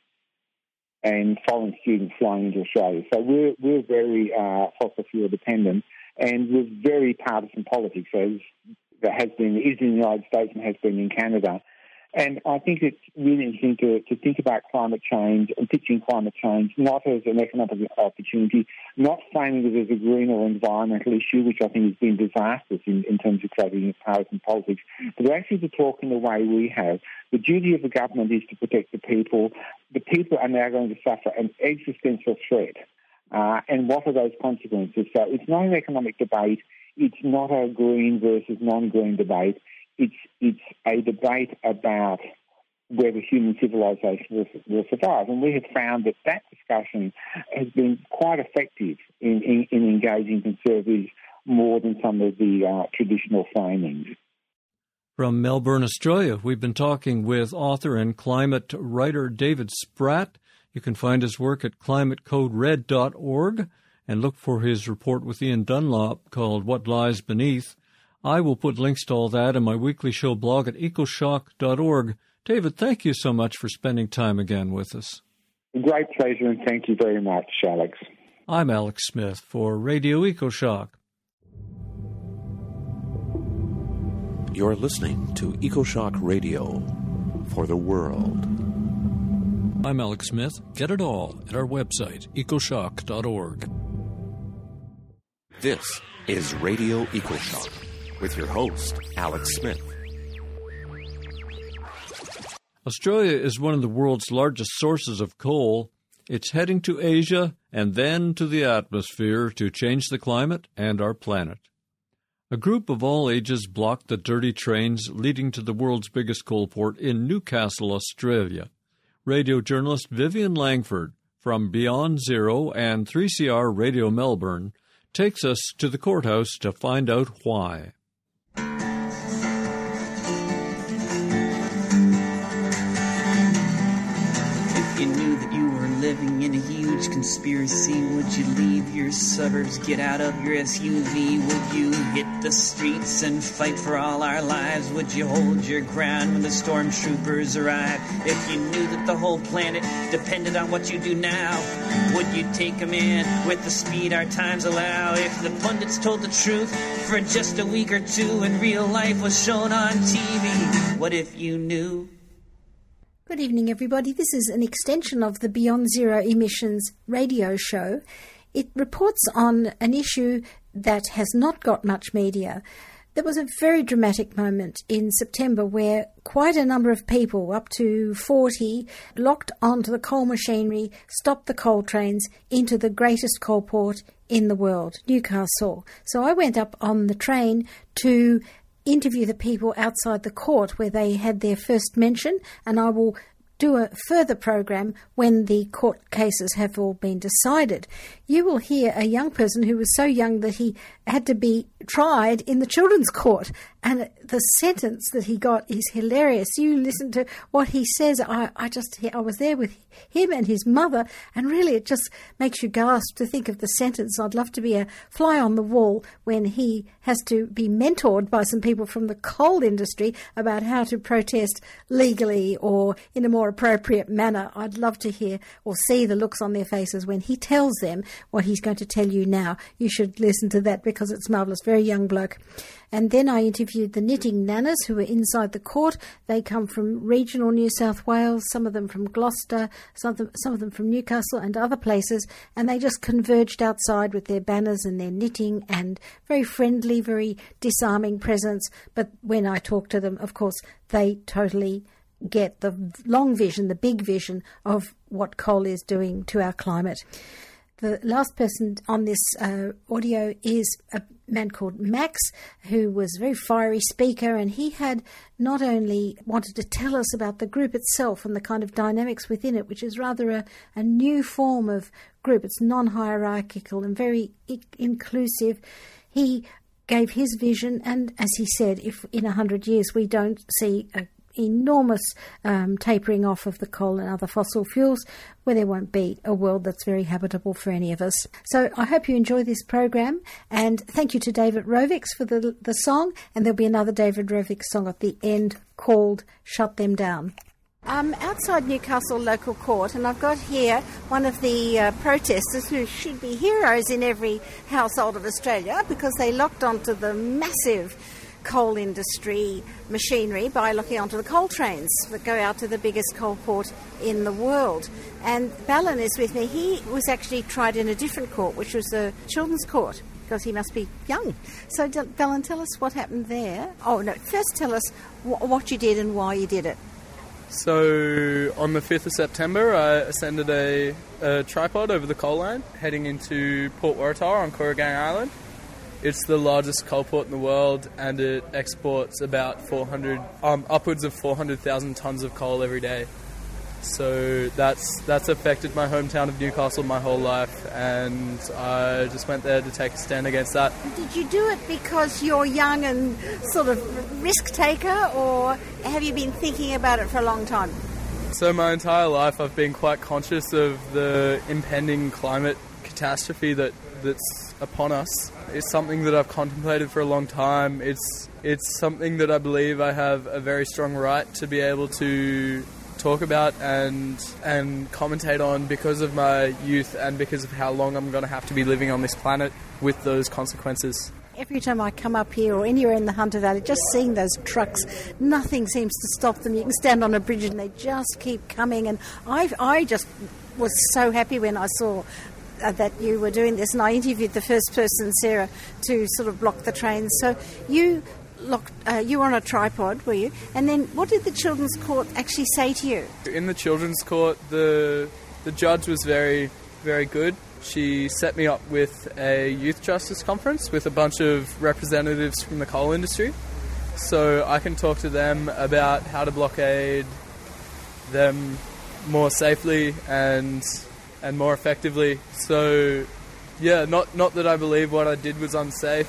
and foreign students flying into Australia. So we're very fossil fuel dependent, and we're very partisan politics, as there is in the United States and has been in Canada. And I think it's really interesting to think about climate change and pitching climate change not as an economic opportunity, not framing it as a green or environmental issue, which I think has been disastrous in terms of creating partisan politics, but actually to talk in the way we have. The duty of the government is to protect the people. The people are now going to suffer an existential threat. And what are those consequences? So it's not an economic debate. It's not a green versus non-green debate. It's a debate about whether human civilization will survive. And we have found that discussion has been quite effective in engaging conservatives more than some of the traditional framings. From Melbourne, Australia, we've been talking with author and climate writer David Spratt. You can find his work at climatecodered.org and look for his report with Ian Dunlop called What Lies Beneath. I will put links to all that in my weekly show blog at ecoshock.org. David, thank you so much for spending time again with us. Great pleasure, and thank you very much, Alex. I'm Alex Smith for Radio EcoShock. You're listening to EcoShock Radio for the world. I'm Alex Smith. Get it all at our website, ecoshock.org. This is Radio EcoShock with your host, Alex Smith. Australia is one of the world's largest sources of coal. It's heading to Asia and then to the atmosphere to change the climate and our planet. A group of all ages blocked the dirty trains leading to the world's biggest coal port in Newcastle, Australia. Radio journalist Vivian Langford from Beyond Zero and 3CR Radio Melbourne takes us to the courthouse to find out why. If you knew that you were living in a huge conspiracy, would you leave your suburbs, get out of your SUV? Would you hit the streets and fight for all our lives? Would you hold your ground when the stormtroopers arrive? If you knew that the whole planet depended on what you do now, would you take them in with the speed our times allow? If the pundits told the truth for just a week or two and real life was shown on TV, what if you knew? Good evening, everybody. This is an extension of the Beyond Zero Emissions radio show. It reports on an issue that has not got much media. There was a very dramatic moment in September where quite a number of people, up to 40, locked onto the coal machinery, stopped the coal trains into the greatest coal port in the world, Newcastle. So I went up on the train to interview the people outside the court where they had their first mention, and I will do a further program when the court cases have all been decided. You will hear a young person who was so young that he had to be tried in the children's court, and the sentence that he got is hilarious. You listen to what he says. I was there with him and his mother, and really it just makes you gasp to think of the sentence. I'd love to be a fly on the wall when he has to be mentored by some people from the coal industry about how to protest legally or in a more appropriate manner. I'd love to hear or see the looks on their faces when he tells them what he's going to tell you now. You should listen to that because it's marvellous. Very young bloke. And then I interviewed the knitting nanas who were inside the court. They come from regional New South Wales, some of them from Gloucester, some of them from Newcastle and other places, and they just converged outside with their banners and their knitting, and very friendly, very disarming presence. But when I talk to them, of course, they totally get the long vision, the big vision of what coal is doing to our climate. The last person on this audio is a man called Max, who was a very fiery speaker, and he had not only wanted to tell us about the group itself and the kind of dynamics within it, which is rather a new form of group. It's non-hierarchical and very inclusive. He gave his vision, and as he said, if in 100 years we don't see a enormous tapering off of the coal and other fossil fuels, where there won't be a world that's very habitable for any of us. So I hope you enjoy this program, and thank you to David Rovics for the song, and there'll be another David Rovics song at the end called Shut Them Down. I'm outside Newcastle Local Court, and I've got here one of the protesters who should be heroes in every household of Australia because they locked onto the massive coal industry machinery by looking onto the coal trains that go out to the biggest coal port in the world. And Balin is with me. He was actually tried in a different court, which was the Children's Court, because he must be young. So, Balin, tell us what happened there. Oh, no, first tell us what you did and why you did it. So, on the 5th of September, I ascended a tripod over the coal line, heading into Port Waratah on Kooragang Island. It's the largest coal port in the world, and it exports about upwards of 400,000 tonnes of coal every day. So that's affected my hometown of Newcastle my whole life, and I just went there to take a stand against that. Did you do it because you're young and sort of risk taker, or have you been thinking about it for a long time? So my entire life I've been quite conscious of the impending climate catastrophe that's upon us. It's something that I've contemplated for a long time. It's something that I believe I have a very strong right to be able to talk about and commentate on because of my youth and because of how long I'm going to have to be living on this planet with those consequences. Every time I come up here or anywhere in the Hunter Valley, just seeing those trucks, nothing seems to stop them. You can stand on a bridge and they just keep coming. And I just was so happy when I saw that you were doing this, and I interviewed the first person, Sarah, to sort of block the trains. So you were on a tripod, were you? And then what did the Children's Court actually say to you? In the Children's Court, the judge was very, very good. She set me up with a youth justice conference with a bunch of representatives from the coal industry, so I can talk to them about how to blockade them more safely and more effectively. So, yeah, not that I believe what I did was unsafe,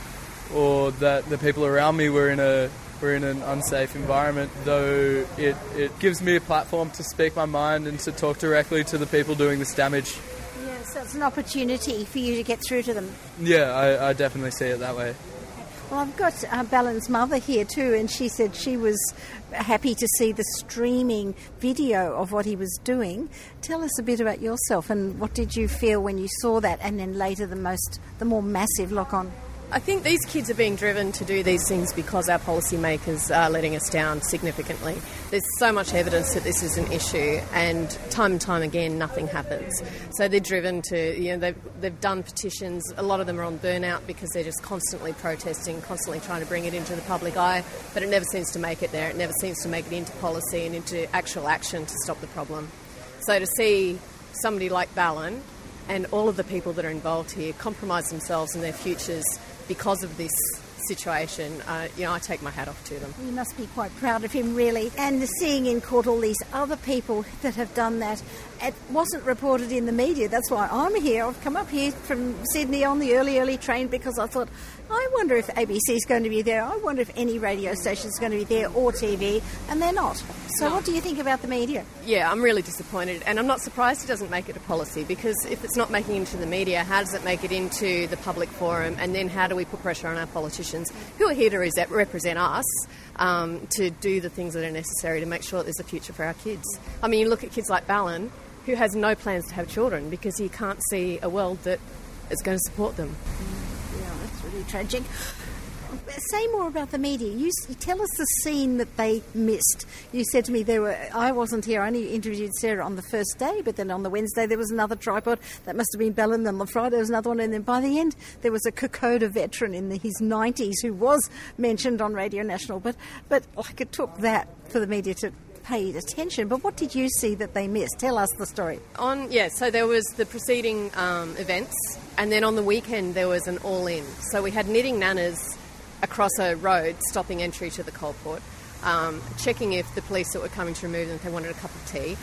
or that the people around me were in an unsafe environment, though it gives me a platform to speak my mind and to talk directly to the people doing this damage. Yeah, so it's an opportunity for you to get through to them. Yeah, I definitely see it that way. Well, I've got Balin's mother here too, and she said she was happy to see the streaming video of what he was doing. Tell us a bit about yourself, and what did you feel when you saw that, and then later the more massive lock-on? I think these kids are being driven to do these things because our policymakers are letting us down significantly. There's so much evidence that this is an issue, and time again, nothing happens. So they're driven to, they've done petitions. A lot of them are on burnout because they're just constantly protesting, constantly trying to bring it into the public eye, but it never seems to make it there. It never seems to make it into policy and into actual action to stop the problem. So to see somebody like Balin and all of the people that are involved here compromise themselves and their futures because of this situation, I take my hat off to them. You must be quite proud of him, really. And seeing in court all these other people that have done that, it wasn't reported in the media. That's why I'm here. I've come up here from Sydney on the early train because I thought, I wonder if ABC is going to be there. I wonder if any radio station is going to be there, or TV, and they're not. So What do you think about the media? Yeah, I'm really disappointed, and I'm not surprised it doesn't make it a policy, because if it's not making it into the media, how does it make it into the public forum, and then how do we put pressure on our politicians who are here to represent us to do the things that are necessary to make sure that there's a future for our kids? I mean, you look at kids like Balin, who has no plans to have children because he can't see a world that is going to support them. Yeah, that's really tragic. Say more about the media. You tell us the scene that they missed. You said to me I wasn't here. I only interviewed Sarah on the first day, but then on the Wednesday there was another tripod. That must have been Balin. On the Friday there was another one, and then by the end there was a Kokoda veteran in his 90s who was mentioned on Radio National. But like, it took that for the media to paid attention. But what did you see that they missed? Tell us the story. So there was the preceding events, and then on the weekend there was an all-in. So we had knitting nanas across a road stopping entry to the coal port, checking if the police that were coming to remove them, if they wanted a cup of tea,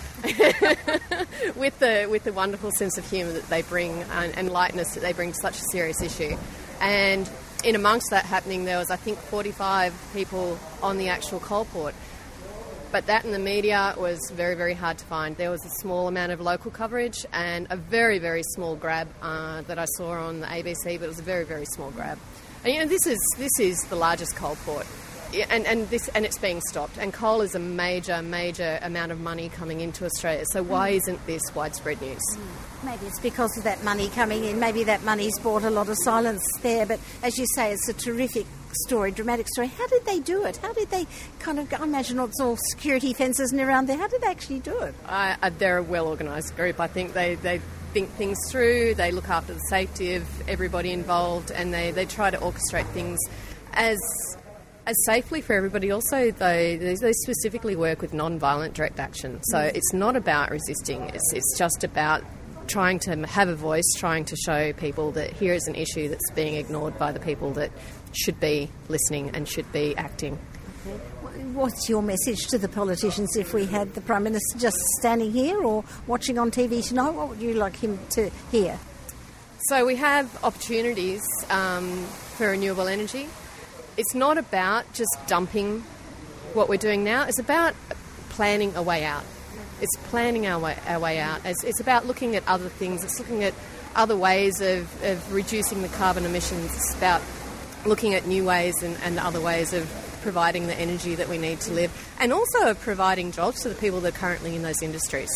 with the wonderful sense of humour that they bring and lightness that they bring to such a serious issue. And in amongst that happening, there was, I think, 45 people on the actual coal port. But that in the media was very, very hard to find. There was a small amount of local coverage and a very, very small grab that I saw on the ABC, but it was a very, very small grab. And this is the largest coal port, and it's being stopped. And coal is a major amount of money coming into Australia. So why isn't this widespread news? Maybe it's because of that money coming in. Maybe that money's brought a lot of silence there. But as you say, it's a terrific story, dramatic story. How did they do it? How did they kind of, I imagine it's all security fences and around there. How did they actually do it? They're a well-organised group. I think they think things through, they look after the safety of everybody involved, and they try to orchestrate things as safely for everybody. Also, though, they specifically work with non-violent direct action. So it's not about resisting. It's just about trying to have a voice, trying to show people that here is an issue that's being ignored by the people that should be listening and should be acting. Okay. What's your message to the politicians if we had the Prime Minister just standing here or watching on TV tonight? What would you like him to hear? So we have opportunities for renewable energy. It's not about just dumping what we're doing now. It's about planning a way out. It's planning our way out. It's about looking at other things. It's looking at other ways of reducing the carbon emissions. It's about looking at new ways and other ways of providing the energy that we need to live, and also of providing jobs to the people that are currently in those industries.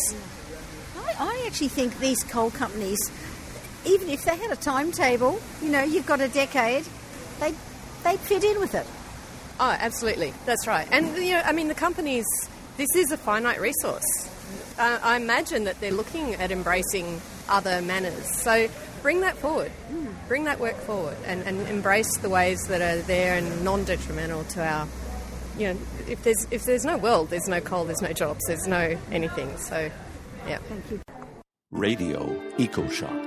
I actually think these coal companies, even if they had a timetable, you've got a decade, they'd fit in with it. Oh, absolutely. That's right. And, the companies, this is a finite resource. I imagine that they're looking at embracing other manners. So bring that forward. Bring that work forward and embrace the ways that are there and non-detrimental to our, if there's no world, there's no coal, there's no jobs, there's no anything. So, yeah. Thank you. Radio EcoShock.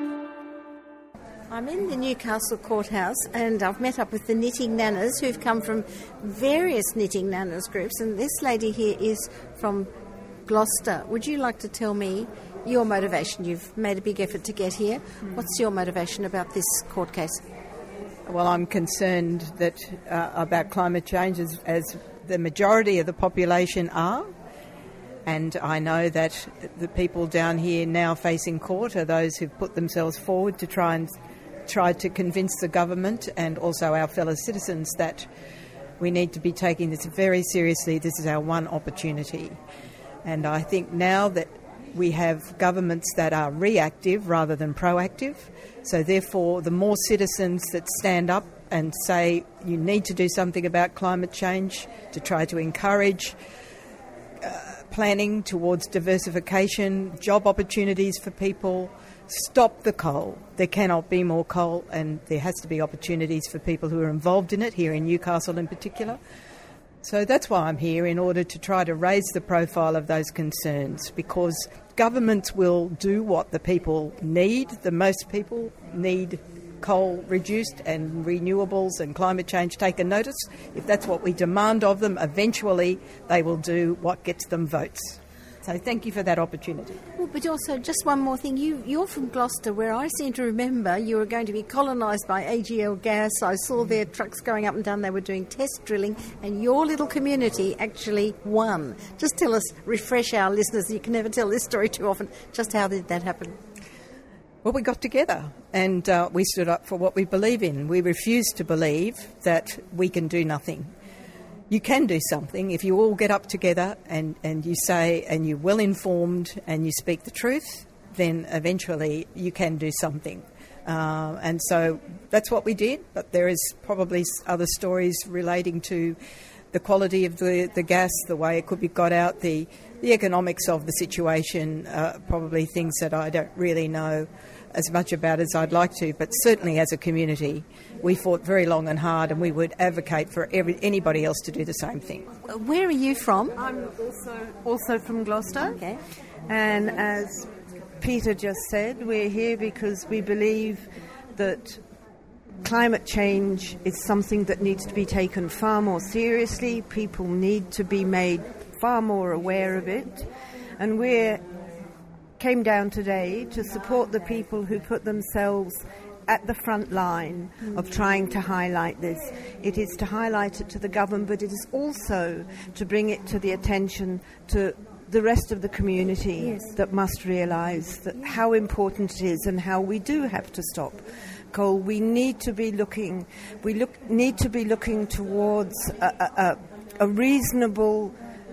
I'm in the Newcastle Courthouse and I've met up with the Knitting Nanas who've come from various Knitting Nanas groups, and this lady here is from Gloucester. Would you like to tell me your motivation? You've made a big effort to get here. What's your motivation about this court case? Well, I'm concerned that about climate change as the majority of the population are. And I know that the people down here now facing court are those who've put themselves forward to try to convince the government and also our fellow citizens that we need to be taking this very seriously. This is our one opportunity. And I think now that we have governments that are reactive rather than proactive, so therefore the more citizens that stand up and say you need to do something about climate change, to try to encourage planning towards diversification, job opportunities for people, stop the coal. There cannot be more coal, and there has to be opportunities for people who are involved in it, here in Newcastle in particular. So that's why I'm here, in order to try to raise the profile of those concerns, because governments will do what the people need. The most people need coal reduced and renewables and climate change taken notice. If that's what we demand of them, eventually they will do what gets them votes. So thank you for that opportunity. Well, but also, just one more thing. You're from Gloucester, where I seem to remember you were going to be colonised by AGL Gas. I saw their trucks going up and down. They were doing test drilling, and your little community actually won. Just tell us, refresh our listeners. You can never tell this story too often. Just how did that happen? Well, we got together and we stood up for what we believe in. We refuse to believe that we can do nothing. You can do something if you all get up together and you say, and you're well informed and you speak the truth, then eventually you can do something. And so that's what we did, but there is probably other stories relating to the quality of the gas, the way it could be got out, the economics of the situation, probably things that I don't really know as much about as I'd like to, but certainly as a community we fought very long and hard, and we would advocate for anybody else to do the same thing. Where are you from? I'm also from Gloucester. Okay. And as Peter just said, we're here because we believe that climate change is something that needs to be taken far more seriously. People need to be made far more aware of it. And we came down today to support the people who put themselves at the front line of trying to highlight this. It is to highlight it to the government, but it is also to bring it to the attention to the rest of the community that must realise that how important it is and how we do have to stop coal. We need to be looking. Need to be looking towards a reasonable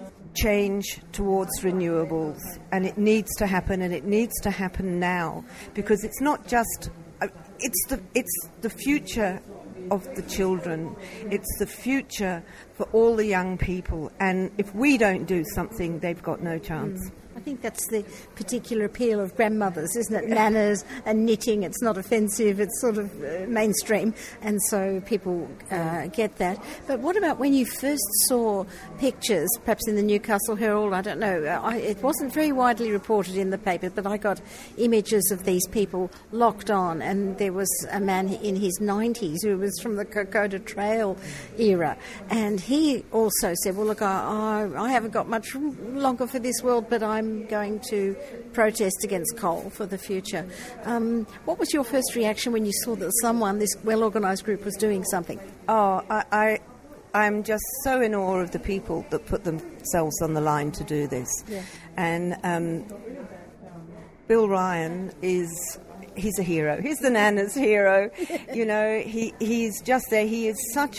change towards renewables, and it needs to happen, and it needs to happen now, because it's not just it's the future of the children. It's the future for all the young people. And if we don't do something, they've got no chance. I think that's the particular appeal of grandmothers, isn't it? Nanas and knitting. It's not offensive. It's sort of mainstream. And so people get that. But what about when you first saw pictures, perhaps in the Newcastle Herald? I don't know. It wasn't very widely reported in the paper, but I got images of these people locked on. And there was a man in his 90s who was from the Kokoda Trail era. And he also said, well, look, I haven't got much longer for this world, but I'm going to protest against coal for the future. What was your first reaction when you saw that this well-organised group was doing something? Oh, I'm just so in awe of the people that put themselves on the line to do this. Yeah. And Bill Ryan he's a hero. He's the Nana's hero. You know, he's just there. He is such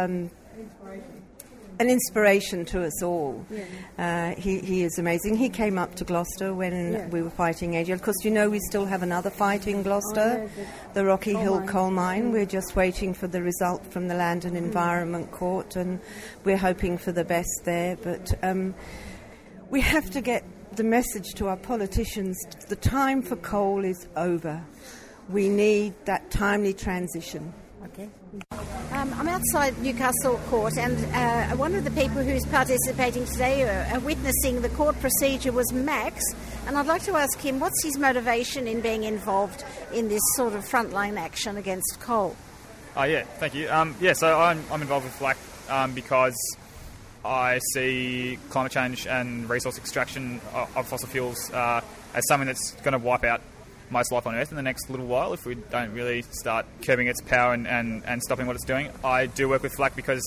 an inspiration to us all. Yeah. He is amazing. He came up to Gloucester when we were fighting AGL. Of course, you know we still have another fight in Gloucester, the Rocky Hill coal mine. We're just waiting for the result from the Land and Environment Court, and we're hoping for the best there. But we have to get the message to our politicians. The time for coal is over. We need that timely transition. Okay. I'm outside Newcastle Court, and one of the people who's participating today, witnessing the court procedure, was Max. And I'd like to ask him, what's his motivation in being involved in this sort of frontline action against coal? Oh, yeah, thank you. So I'm involved with FLAC because I see climate change and resource extraction of fossil fuels as something that's going to wipe out most life on Earth in the next little while if we don't really start curbing its power and stopping what it's doing. I do work with FLAC because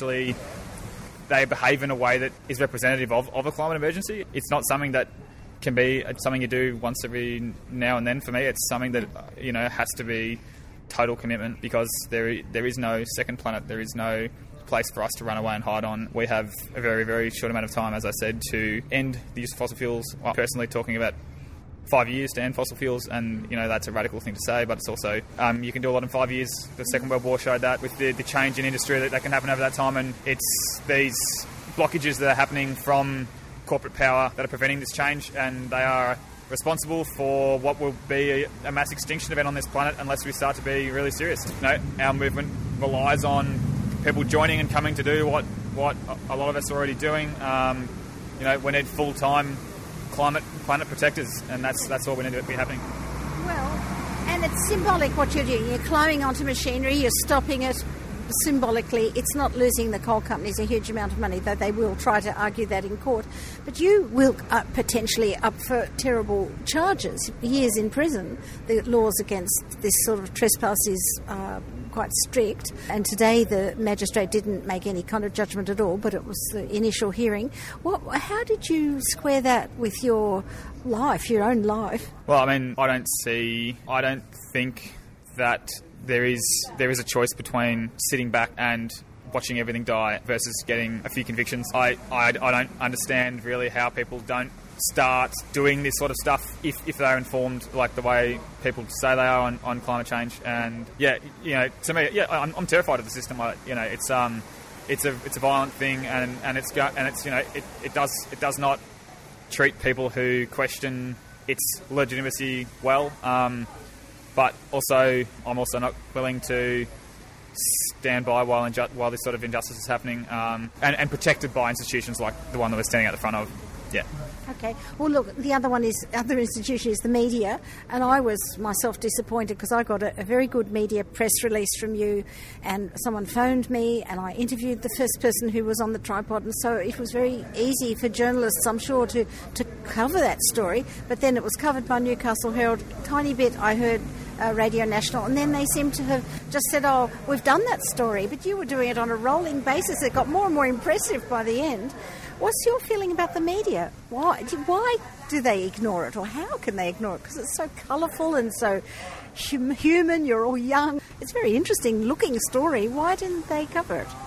they behave in a way that is representative of a climate emergency. It's not something that can be something you do once every now and then. For me, it's something that has to be total commitment, because there is no second planet. There is no place for us to run away and hide on. We have a very, very short amount of time, as I said, to end the use of fossil fuels. I'm personally talking about 5 years to end fossil fuels, and that's a radical thing to say, but it's also you can do a lot in 5 years. The Second World War showed that with the change in industry that can happen over that time, and it's these blockages that are happening from corporate power that are preventing this change, and they are responsible for what will be a mass extinction event on this planet unless we start to be really serious. Our movement relies on people joining and coming to do what a lot of us are already doing. We need full-time planet protectors, and that's all we need to be happening. Well, and it's symbolic what you're doing. You're climbing onto machinery, you're stopping it. Symbolically, it's not losing the coal companies a huge amount of money, though they will try to argue that in court. But you will potentially up for terrible charges, years in prison. The laws against this sort of trespass is quite strict, and today the magistrate didn't make any kind of judgment at all, but it was the initial hearing. How did you square that with your life, your own life? Well, I mean, I don't think that there is a choice between sitting back and watching everything die versus getting a few convictions. I don't understand really how people don't start doing this sort of stuff if they're informed like the way people say they are on climate change. And to me, I'm terrified of the system. It's a violent thing, and it does not treat people who question its legitimacy well. But also, I'm also not willing to stand by while this sort of injustice is happening, and protected by institutions like the one that we're standing at the front of. Yeah. Okay. Well, look, the other institution is the media, and I was myself disappointed because I got a very good media press release from you, and someone phoned me, and I interviewed the first person who was on the tripod, and so it was very easy for journalists, I'm sure, to cover that story. But then it was covered by Newcastle Herald. Tiny bit I heard Radio National, and then they seem to have just said, oh, we've done that story, but you were doing it on a rolling basis. It got more and more impressive by the end. What's your feeling about the media? Why do they ignore it, or how can they ignore it? Because it's so colourful and so human, you're all young. It's a very interesting looking story. Why didn't they cover it?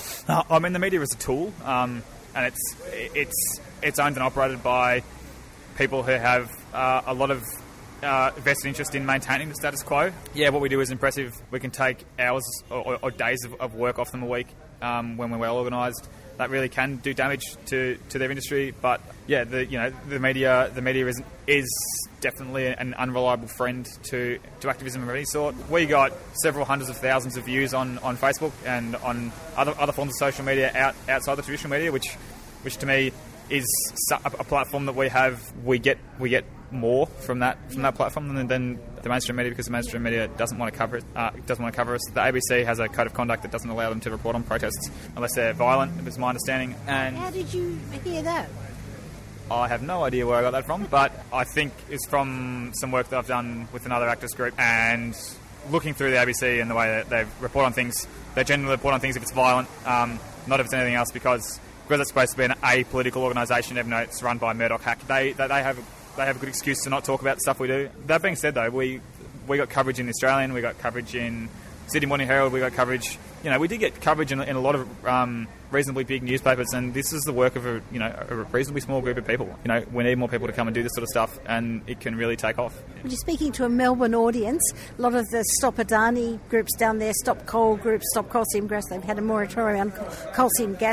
I mean, the media is a tool, and it's owned and operated by people who have a lot of vested interest in maintaining the status quo. Yeah, what we do is impressive. We can take hours or days of work off them a week when we're well organised. That really can do damage to their industry. But yeah, the media is definitely an unreliable friend to activism of any sort. We got several hundreds of thousands of views on Facebook and on other forms of social media outside the traditional media, which to me is a platform that we have. We get more from that platform than the mainstream media, because the mainstream media doesn't want to cover it. Doesn't want to cover us. The ABC has a code of conduct that doesn't allow them to report on protests unless they're violent. Is my understanding. And how did you hear that? I have no idea where I got that from, but I think it's from some work that I've done with another activist group, and looking through the ABC and the way that they report on things. They generally report on things if it's violent, not if it's anything else, because it's supposed to be an apolitical organisation, even though it's run by Murdoch Hack. They have a good excuse to not talk about the stuff we do. That being said, though, we got coverage in The Australian, we got coverage in Sydney Morning Herald, we got coverage. We did get coverage in a lot of reasonably big newspapers, and this is the work of a reasonably small group of people. We need more people to come and do this sort of stuff, and it can really take off. When you're speaking to a Melbourne audience, a lot of the Stop Adani groups down there, Stop Coal groups, Stop Coal Seam Gas, they've had a moratorium on coal seam gas.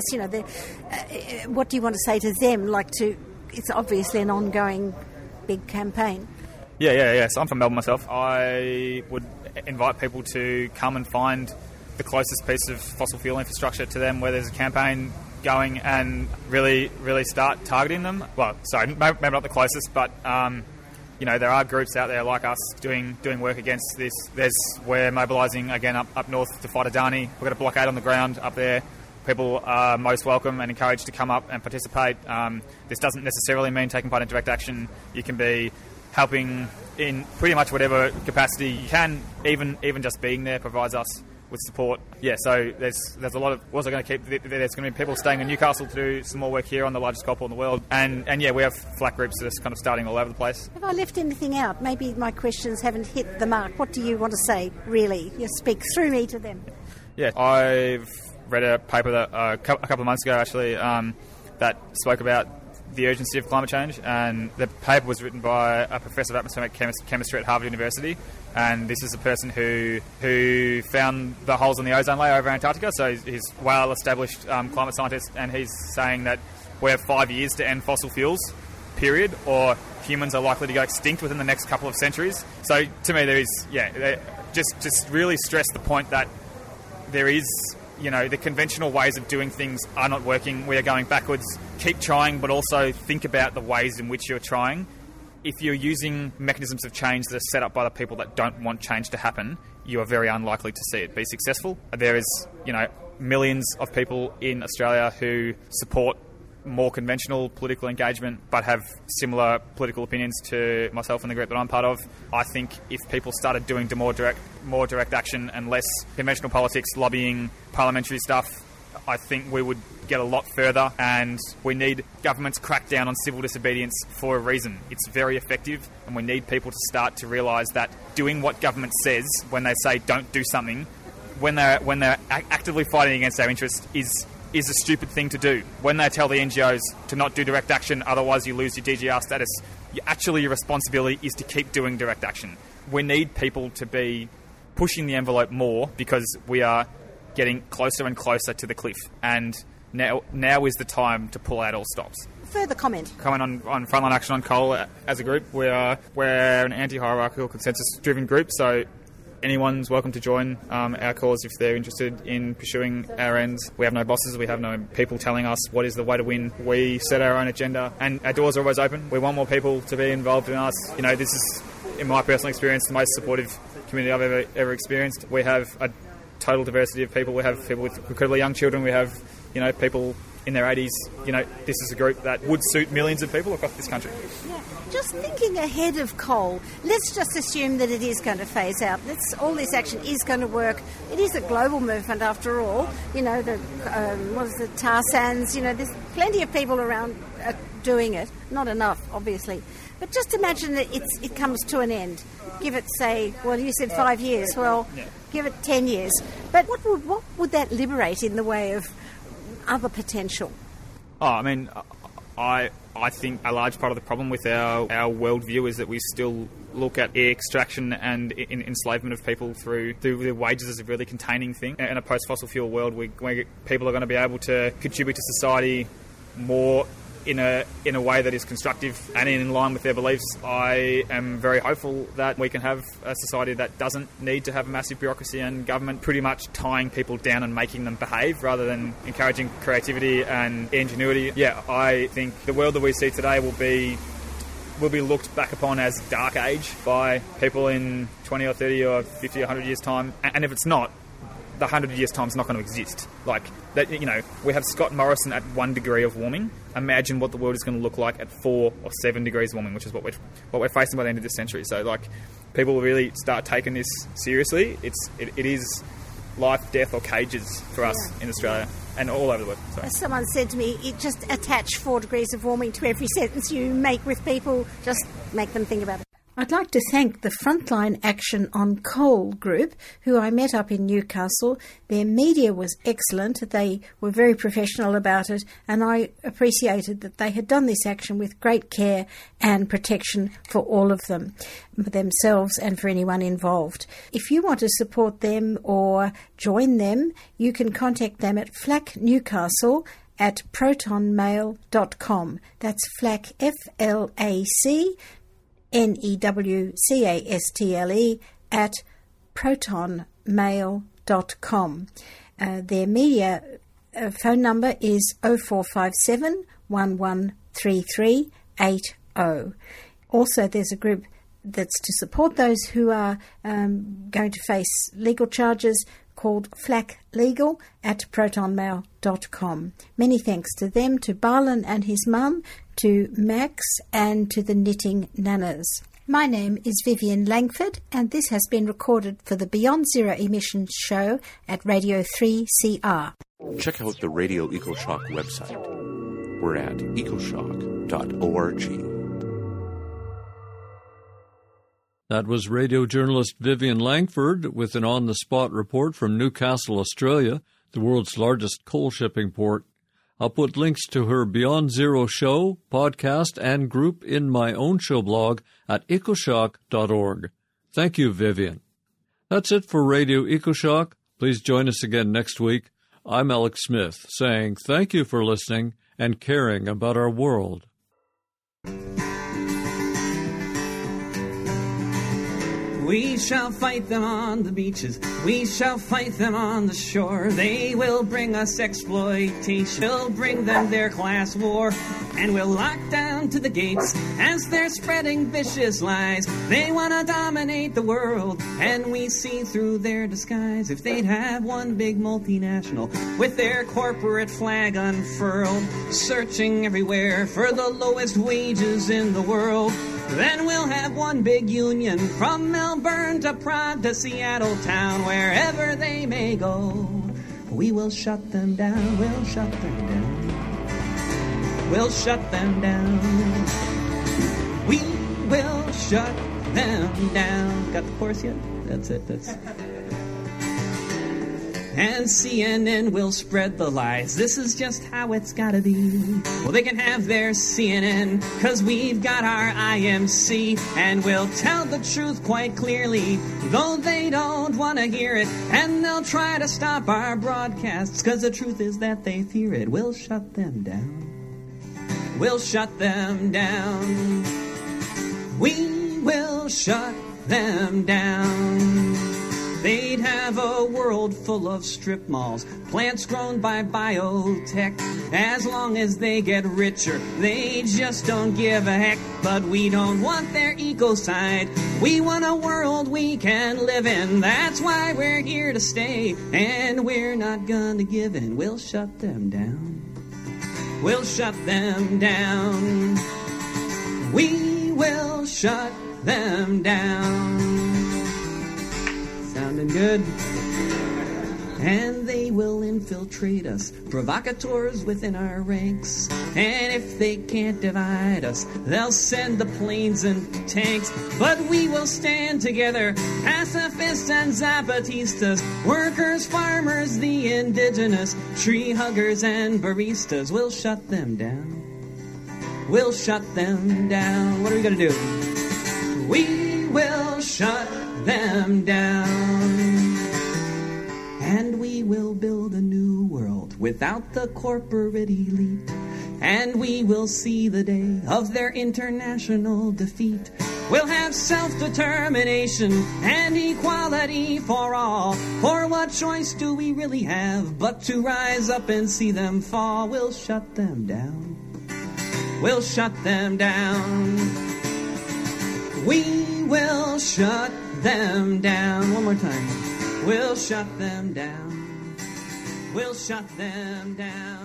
What do you want to say to them? It's obviously an ongoing big campaign. Yeah. So I'm from Melbourne myself. I would invite people to come and find the closest piece of fossil fuel infrastructure to them where there's a campaign going, and really start targeting them. Well, sorry, maybe not the closest, but there are groups out there like us doing work against this. We're mobilising again up north to fight Adani. We've got a blockade on the ground up there. People are most welcome and encouraged to come up and participate. This doesn't necessarily mean taking part in direct action. You can be helping in pretty much whatever capacity you can. Even just being there provides us with support. Yeah, so there's a lot of... We're also going to keep... There's going to be people staying in Newcastle to do some more work here on the largest coal port in the world. And yeah, we have FLAC groups that are kind of starting all over the place. Have I left anything out? Maybe my questions haven't hit the mark. What do you want to say, really? You speak through me to them. Yeah, I've read a paper that a couple of months ago, actually, that spoke about the urgency of climate change, and the paper was written by a professor of atmospheric chemistry at Harvard University, and this is a person who found the holes in the ozone layer over Antarctica, so he's a well-established climate scientist, and he's saying that we have 5 years to end fossil fuels, period, or humans are likely to go extinct within the next couple of centuries. So to me, there is, just really stress the point that there is... the conventional ways of doing things are not working. We are going backwards. Keep trying, but also think about the ways in which you're trying. If you're using mechanisms of change that are set up by the people that don't want change to happen, you are very unlikely to see it be successful. There is, millions of people in Australia who support more conventional political engagement but have similar political opinions to myself and the group that I'm part of. I think if people started doing more direct action and less conventional politics, lobbying, parliamentary stuff, I think we would get a lot further, and we need governments crack down on civil disobedience for a reason. It's very effective, and we need people to start to realise that doing what government says when they say don't do something, when they're actively fighting against our interests, is a stupid thing to do. When they tell the NGOs to not do direct action, otherwise you lose your DGR status, your responsibility is to keep doing direct action. We need people to be pushing the envelope more, because we are getting closer and closer to the cliff, and now is the time to pull out all stops. Further comment? Comment on Frontline Action on Coal as a group. We're an anti-hierarchical, consensus-driven group, so anyone's welcome to join our cause if they're interested in pursuing our ends. We have no bosses, we have no people telling us what is the way to win. We set our own agenda, and our doors are always open. We want more people to be involved in us. This is, in my personal experience, the most supportive community I've ever experienced. We have a total diversity of people. We have people with incredibly young children. We have, people in their 80s. This is a group that would suit millions of people across this country. Yeah. Just thinking ahead of coal, let's just assume that it is going to phase out. All this action is going to work. It is a global movement after all. The tar sands, there's plenty of people around doing it. Not enough, obviously. But just imagine that it comes to an end. Give it, say, well, you said 5 years. Well, give it 10 years. But what would that liberate in the way of other potential? Oh, I mean, I think a large part of the problem with our worldview is that we still look at extraction and enslavement of people through the wages as a really containing thing. In a post-fossil fuel world, where people are going to be able to contribute to society more in a way that is constructive and in line with their beliefs, I am very hopeful that we can have a society that doesn't need to have massive bureaucracy and government pretty much tying people down and making them behave rather than encouraging creativity and ingenuity. Yeah, I think the world that we see today will be looked back upon as dark age by people in 20 or 30 or 50 or 100 years' time. And if it's not, the 100 years' time is not going to exist. Like, that, you know, we have Scott Morrison at 1 degree of warming. Imagine what the world is going to look like at 4 or 7 degrees warming, which is what we're facing by the end of this century. So, like, people will really start taking this seriously. It is life, death, or cages for us in Australia and all over the world. Sorry. As someone said to me, just attach 4 degrees of warming to every sentence you make with people. Just make them think about it. I'd like to thank the Frontline Action on Coal group, who I met up in Newcastle. Their media was excellent. They were very professional about it, and I appreciated that they had done this action with great care and protection for all of them, themselves and for anyone involved. If you want to support them or join them, you can contact them at flacnewcastle@protonmail.com. That's FLAC, FLAC, NEWCASTLE @protonmail.com. Their media phone number is 0457 113380. Also, there's a group that's to support those who are going to face legal charges called FLAC Legal @protonmail.com. Many thanks to them, to Barlin and his mum, to Max, and to the Knitting Nanas. My name is Vivian Langford, and this has been recorded for the Beyond Zero Emissions show at Radio 3CR. Check out the Radio EcoShock website. We're at ecoshock.org. That was radio journalist Vivian Langford with an on-the-spot report from Newcastle, Australia, the world's largest coal shipping port. I'll put links to her Beyond Zero show, podcast, and group in my own show blog at ecoshock.org. Thank you, Vivian. That's it for Radio EcoShock. Please join us again next week. I'm Alex Smith, saying thank you for listening and caring about our world. We shall fight them on the beaches. We shall fight them on the shore. They will bring us exploitation. We'll bring them their class war. And we'll lock down to the gates as they're spreading vicious lies. They want to dominate the world, and we see through their disguise. If they'd have one big multinational with their corporate flag unfurled, searching everywhere for the lowest wages in the world, then we'll have one big union from Melbourne to Prague to Seattle town, wherever they may go. We will shut them down, we'll shut them down. We'll shut them down. We will shut them down. Got the chorus yet? That's it, And CNN will spread the lies. This is just how it's gotta be. Well, they can have their CNN, 'cause we've got our IMC, and we'll tell the truth quite clearly, though they don't want to hear it. And they'll try to stop our broadcasts, 'cause the truth is that they fear it. We'll shut them down. We'll shut them down. We will shut them down. They'd have a world full of strip malls, plants grown by biotech. As long as they get richer, they just don't give a heck. But we don't want their eco side. We want a world we can live in. That's why we're here to stay, and we're not gonna give in. We'll shut them down. We'll shut them down. We will shut them down. Sounding good? And they will infiltrate us, provocateurs within our ranks. And if they can't divide us, they'll send the planes and tanks. But we will stand together, pacifists and zapatistas, workers, farmers, the indigenous, tree huggers and baristas. We'll shut them down. we'll shut them down. What are we going to do? We will shut them down. And we will build a new world without the corporate elite. And we will see the day of their international defeat. We'll have self-determination and equality for all. For what choice do we really have but to rise up and see them fall? We'll shut them down. We'll shut them down. We will shut them down. One more time. We'll shut them down. We'll shut them down.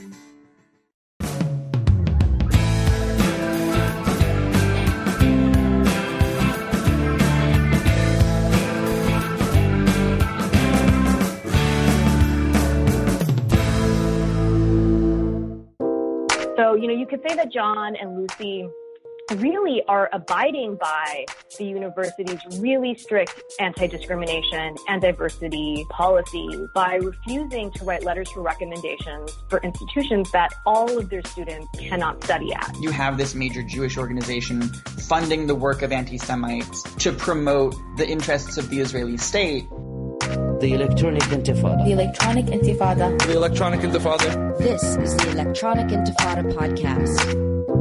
So, you could say that John and Lucy really are abiding by the university's really strict anti-discrimination and diversity policies by refusing to write letters for recommendations for institutions that all of their students cannot study at. You have this major Jewish organization funding the work of anti-Semites to promote the interests of the Israeli state. The Electronic Intifada. The Electronic Intifada. The Electronic Intifada. This is the Electronic Intifada podcast.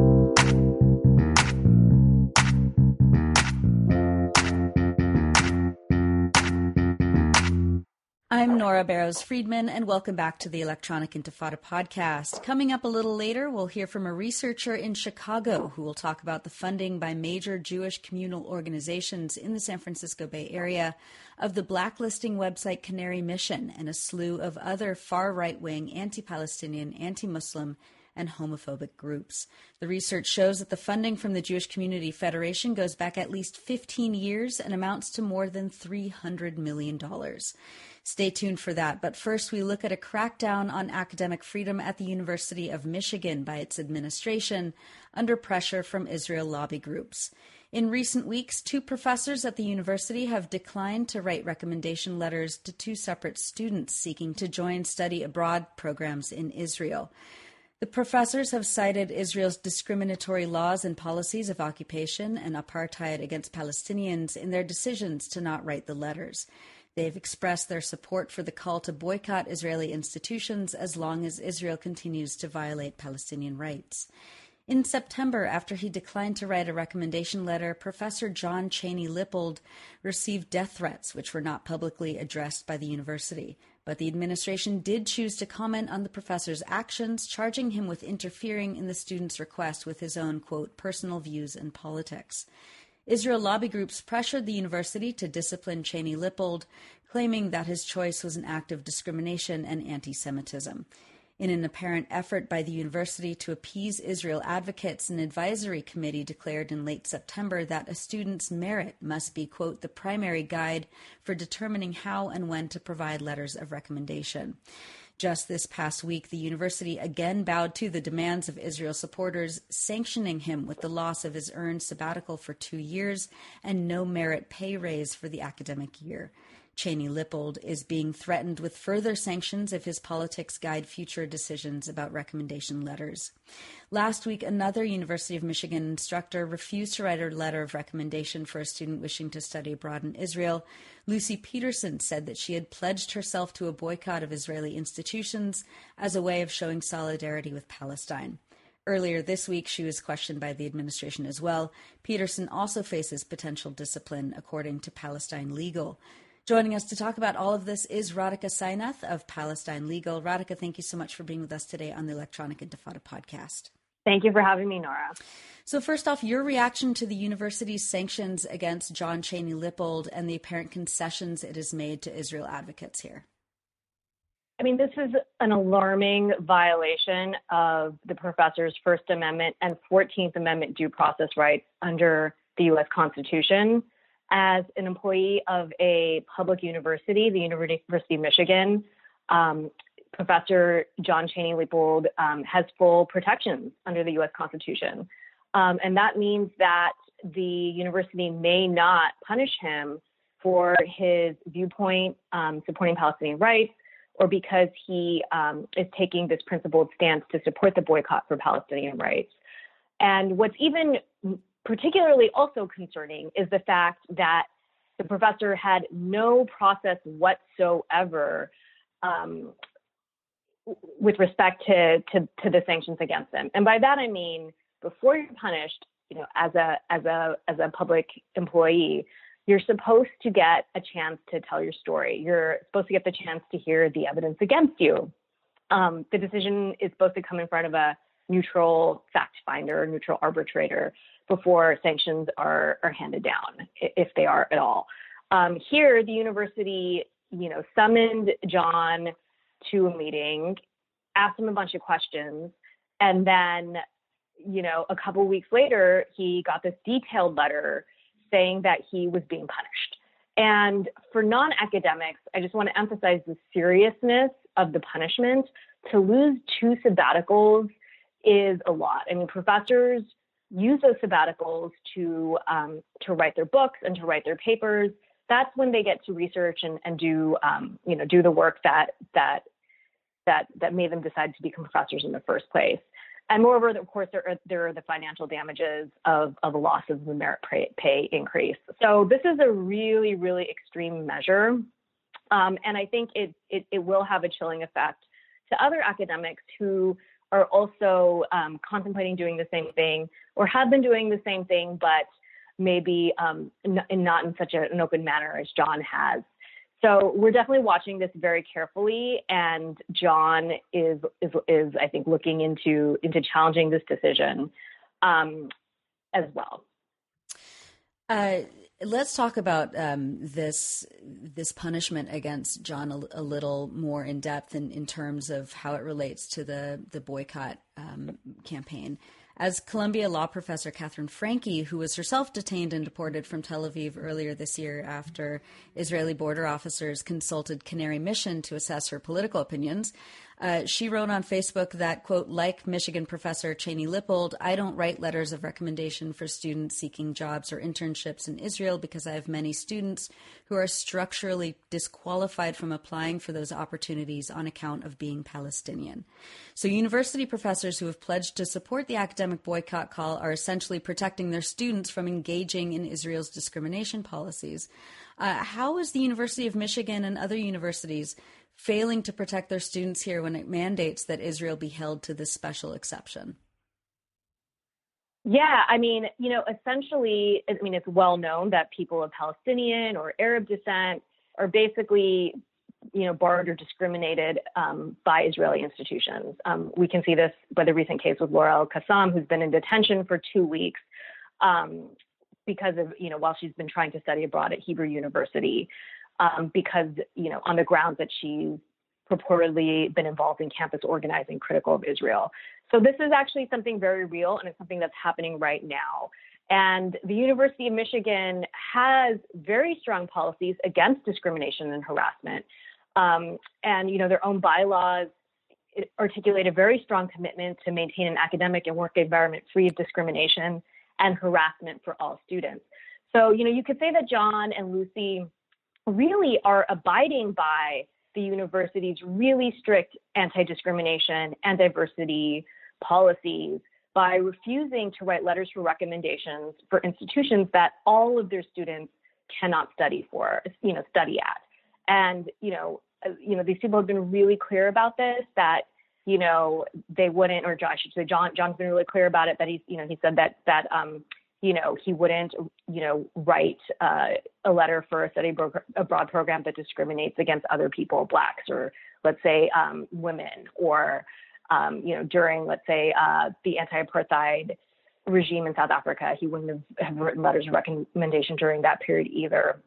I'm Nora Barrows-Friedman, and welcome back to the Electronic Intifada podcast. Coming up a little later, we'll hear from a researcher in Chicago who will talk about the funding by major Jewish communal organizations in the San Francisco Bay Area of the blacklisting website Canary Mission and a slew of other far-right-wing, anti-Palestinian, anti-Muslim, and homophobic groups. The research shows that the funding from the Jewish Community Federation goes back at least 15 years and amounts to more than $300 million. Stay tuned for that. But first, we look at a crackdown on academic freedom at the University of Michigan by its administration under pressure from Israel lobby groups. In recent weeks, 2 professors at the university have declined to write recommendation letters to 2 separate students seeking to join study abroad programs in Israel. The professors have cited Israel's discriminatory laws and policies of occupation and apartheid against Palestinians in their decisions to not write the letters. They've expressed their support for the call to boycott Israeli institutions as long as Israel continues to violate Palestinian rights. In September, after he declined to write a recommendation letter, Professor John Cheney Lippold received death threats, which were not publicly addressed by the university. But the administration did choose to comment on the professor's actions, charging him with interfering in the student's request with his own, quote, personal views and politics. Israel lobby groups pressured the university to discipline Cheney Lippold, claiming that his choice was an act of discrimination and anti-Semitism. In an apparent effort by the university to appease Israel advocates, an advisory committee declared in late September that a student's merit must be, quote, the primary guide for determining how and when to provide letters of recommendation. Just this past week, the university again bowed to the demands of Israel supporters, sanctioning him with the loss of his earned sabbatical for 2 years and no merit pay raise for the academic year. Cheney Lippold is being threatened with further sanctions if his politics guide future decisions about recommendation letters. Last week, another University of Michigan instructor refused to write a letter of recommendation for a student wishing to study abroad in Israel. Lucy Peterson said that she had pledged herself to a boycott of Israeli institutions as a way of showing solidarity with Palestine. Earlier this week, she was questioned by the administration as well. Peterson also faces potential discipline, according to Palestine Legal. Joining us to talk about all of this is Radhika Sainath of Palestine Legal. Radhika, thank you so much for being with us today on the Electronic Intifada podcast. Thank you for having me, Nora. So first off, your reaction to the university's sanctions against John Cheney Lippold and the apparent concessions it has made to Israel advocates here. I mean, this is an alarming violation of the professor's First Amendment and 14th Amendment due process rights under the U.S. Constitution. As an employee of a public university, the University of Michigan, Professor John Cheney Lippold has full protections under the U.S. Constitution. And that means that the university may not punish him for his viewpoint supporting Palestinian rights or because he is taking this principled stance to support the boycott for Palestinian rights. And what's even particularly also concerning is the fact that the professor had no process whatsoever with respect to the sanctions against him. And by that I mean, before you're punished, as a public employee, you're supposed to get a chance to tell your story. You're supposed to get the chance to hear the evidence against you. The decision is supposed to come in front of a neutral fact finder, neutral arbitrator, before sanctions are handed down, if they are at all. Here, the university, summoned John to a meeting, asked him a bunch of questions, and then, a couple of weeks later, he got this detailed letter saying that he was being punished. And for non-academics, I just want to emphasize the seriousness of the punishment. To lose 2 sabbaticals is a lot. I mean, professors use those sabbaticals to write their books and to write their papers. That's when they get to research and do the work that made them decide to become professors in the first place. And moreover, of course, there are the financial damages of a loss of the merit pay increase. So this is a really, really extreme measure. And I think it will have a chilling effect to other academics who are also contemplating doing the same thing or have been doing the same thing, but maybe not in such an open manner as John has. So we're definitely watching this very carefully, and John is I think looking into challenging this decision as well. Let's talk about this punishment against John a little more in depth in terms of how it relates to the boycott campaign. As Columbia law professor Catherine Franke, who was herself detained and deported from Tel Aviv earlier this year after Israeli border officers consulted Canary Mission to assess her political opinions, she wrote on Facebook that, quote, like Michigan professor Cheney Lippold, I don't write letters of recommendation for students seeking jobs or internships in Israel because I have many students who are structurally disqualified from applying for those opportunities on account of being Palestinian. So university professors who have pledged to support the academic boycott call are essentially protecting their students from engaging in Israel's discrimination policies. How is the University of Michigan and other universities failing to protect their students here when it mandates that Israel be held to this special exception? Yeah, I mean, essentially, it's well known that people of Palestinian or Arab descent are basically, barred or discriminated by Israeli institutions. We can see this by the recent case with Laura El-Qassam, who's been in detention for 2 weeks because of, while she's been trying to study abroad at Hebrew University. Because, on the grounds that she's purportedly been involved in campus organizing critical of Israel. So this is actually something very real, and it's something that's happening right now. And the University of Michigan has very strong policies against discrimination and harassment. And, their own bylaws articulate a very strong commitment to maintain an academic and work environment free of discrimination and harassment for all students. So, you could say that John and Lucy really are abiding by the university's really strict anti-discrimination and diversity policies by refusing to write letters for recommendations for institutions that all of their students cannot study at. And, these people have been really clear about this, that, they wouldn't, or I should say John's been really clear about it, that he said that he wouldn't, write a letter for a study abroad program that discriminates against other people, blacks, or let's say women, or, during, let's say, the anti-apartheid regime in South Africa, he wouldn't have written letters of recommendation during that period either.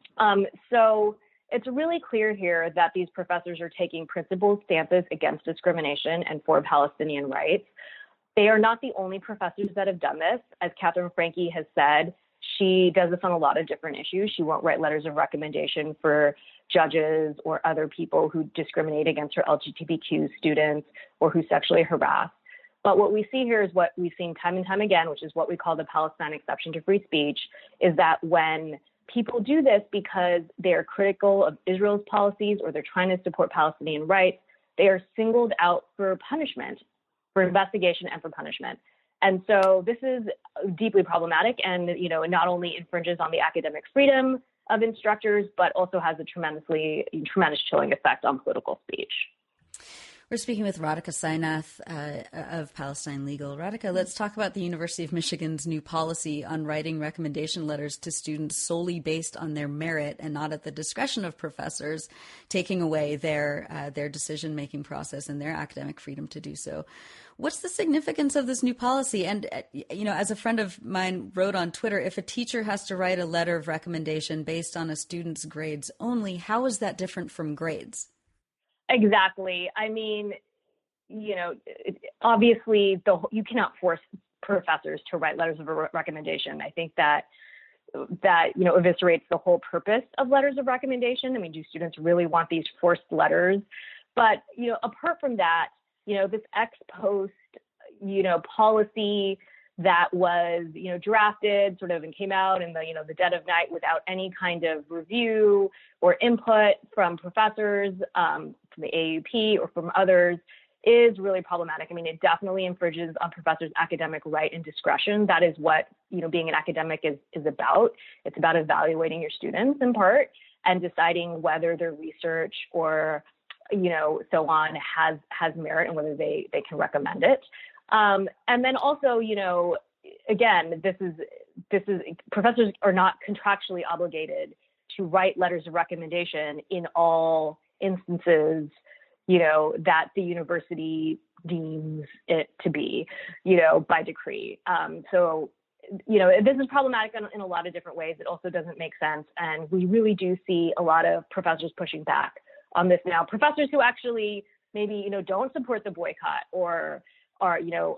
So it's really clear here that these professors are taking principled stances against discrimination and for Palestinian rights. They are not the only professors that have done this. As Catherine Franke has said, she does this on a lot of different issues. She won't write letters of recommendation for judges or other people who discriminate against her LGBTQ students or who sexually harass. But what we see here is what we've seen time and time again, which is what we call the Palestine exception to free speech, is that when people do this because they are critical of Israel's policies or they're trying to support Palestinian rights, they are singled out for punishment, for investigation and for punishment. And so this is deeply problematic and, it not only infringes on the academic freedom of instructors, but also has a tremendous chilling effect on political speech. We're speaking with Radhika Sainath of Palestine Legal. Radhika, let's talk about the University of Michigan's new policy on writing recommendation letters to students solely based on their merit and not at the discretion of professors, taking away their decision-making process and their academic freedom to do so. What's the significance of this new policy? And, as a friend of mine wrote on Twitter, if a teacher has to write a letter of recommendation based on a student's grades only, how is that different from grades? Exactly. I mean, obviously you cannot force professors to write letters of recommendation. I think that eviscerates the whole purpose of letters of recommendation. I mean, do students really want these forced letters? But, apart from that, this ex post, policy that was, drafted sort of and came out in the dead of night without any kind of review or input from professors, from the AUP or from others, is really problematic. I mean, it definitely infringes on professors' academic right and discretion. That is what, being an academic is about. It's about evaluating your students in part and deciding whether their research or, so on has merit and whether they can recommend it. And then also, again, this is professors are not contractually obligated to write letters of recommendation in all instances, that the university deems it to be, by decree. So, this is problematic in a lot of different ways. It also doesn't make sense. And we really do see a lot of professors pushing back on this now. Professors who actually maybe, don't support the boycott or are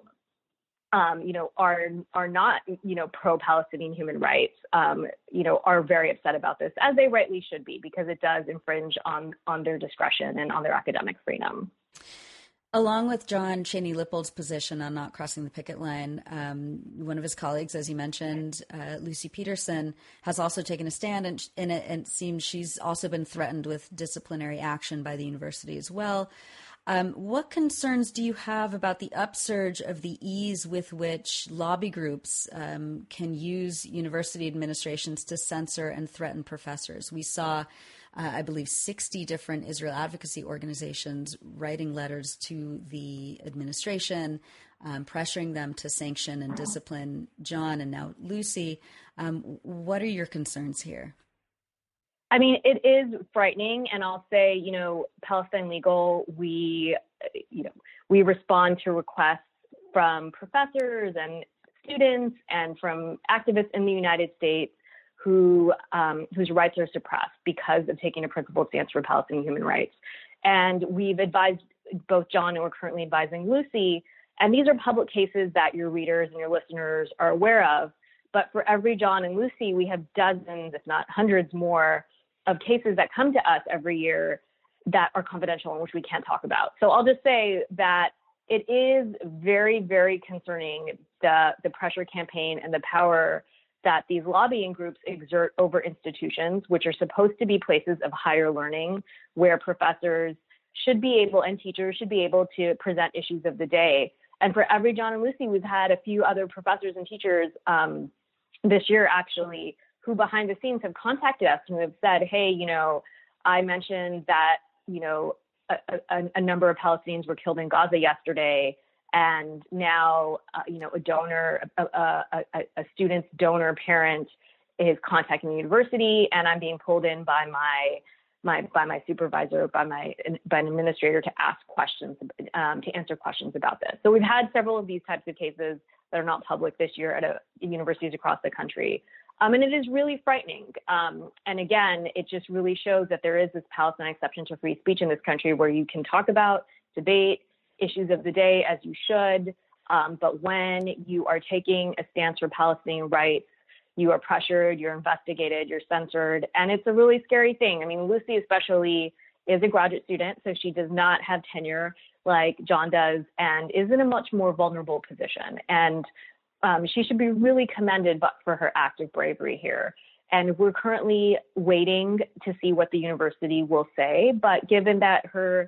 not, pro-Palestinian human rights, are very upset about this, as they rightly should be, because it does infringe on their discretion and on their academic freedom. Along with John Cheney Lippold's position on not crossing the picket line, one of his colleagues, as you mentioned, Lucy Peterson, has also taken a stand, and it seems she's also been threatened with disciplinary action by the university as well. What concerns do you have about the upsurge of the ease with which lobby groups can use university administrations to censor and threaten professors? We saw, I believe, 60 different Israel advocacy organizations writing letters to the administration, pressuring them to sanction and discipline John and now Lucy. What are your concerns here? I mean, it is frightening, and I'll say, Palestine Legal, we respond to requests from professors and students and from activists in the United States whose rights are suppressed because of taking a principled stance for Palestinian human rights. And we've advised both John and we're currently advising Lucy, and these are public cases that your readers and your listeners are aware of. But for every John and Lucy, we have dozens, if not hundreds more, of cases that come to us every year that are confidential and which we can't talk about. So I'll just say that it is very, very concerning, the pressure campaign and the power that these lobbying groups exert over institutions, which are supposed to be places of higher learning, where professors should be able and teachers should be able to present issues of the day. And for every John and Lucy, we've had a few other professors and teachers this year, actually, who behind the scenes have contacted us and have said, hey, I mentioned that, a number of Palestinians were killed in Gaza yesterday. And now, a donor, a student's donor parent is contacting the university, and I'm being pulled in by my supervisor, by an administrator to ask questions, to answer questions about this. So we've had several of these types of cases that are not public this year at universities across the country. And it is really frightening. And again, it just really shows that there is this Palestine exception to free speech in this country where you can talk about, debate issues of the day as you should. But when you are taking a stance for Palestinian rights, you are pressured, you're investigated, you're censored. And it's a really scary thing. I mean, Lucy especially is a graduate student, so she does not have tenure like John does and is in a much more vulnerable position. And she should be really commended for her act of bravery here. And we're currently waiting to see what the university will say. But given that her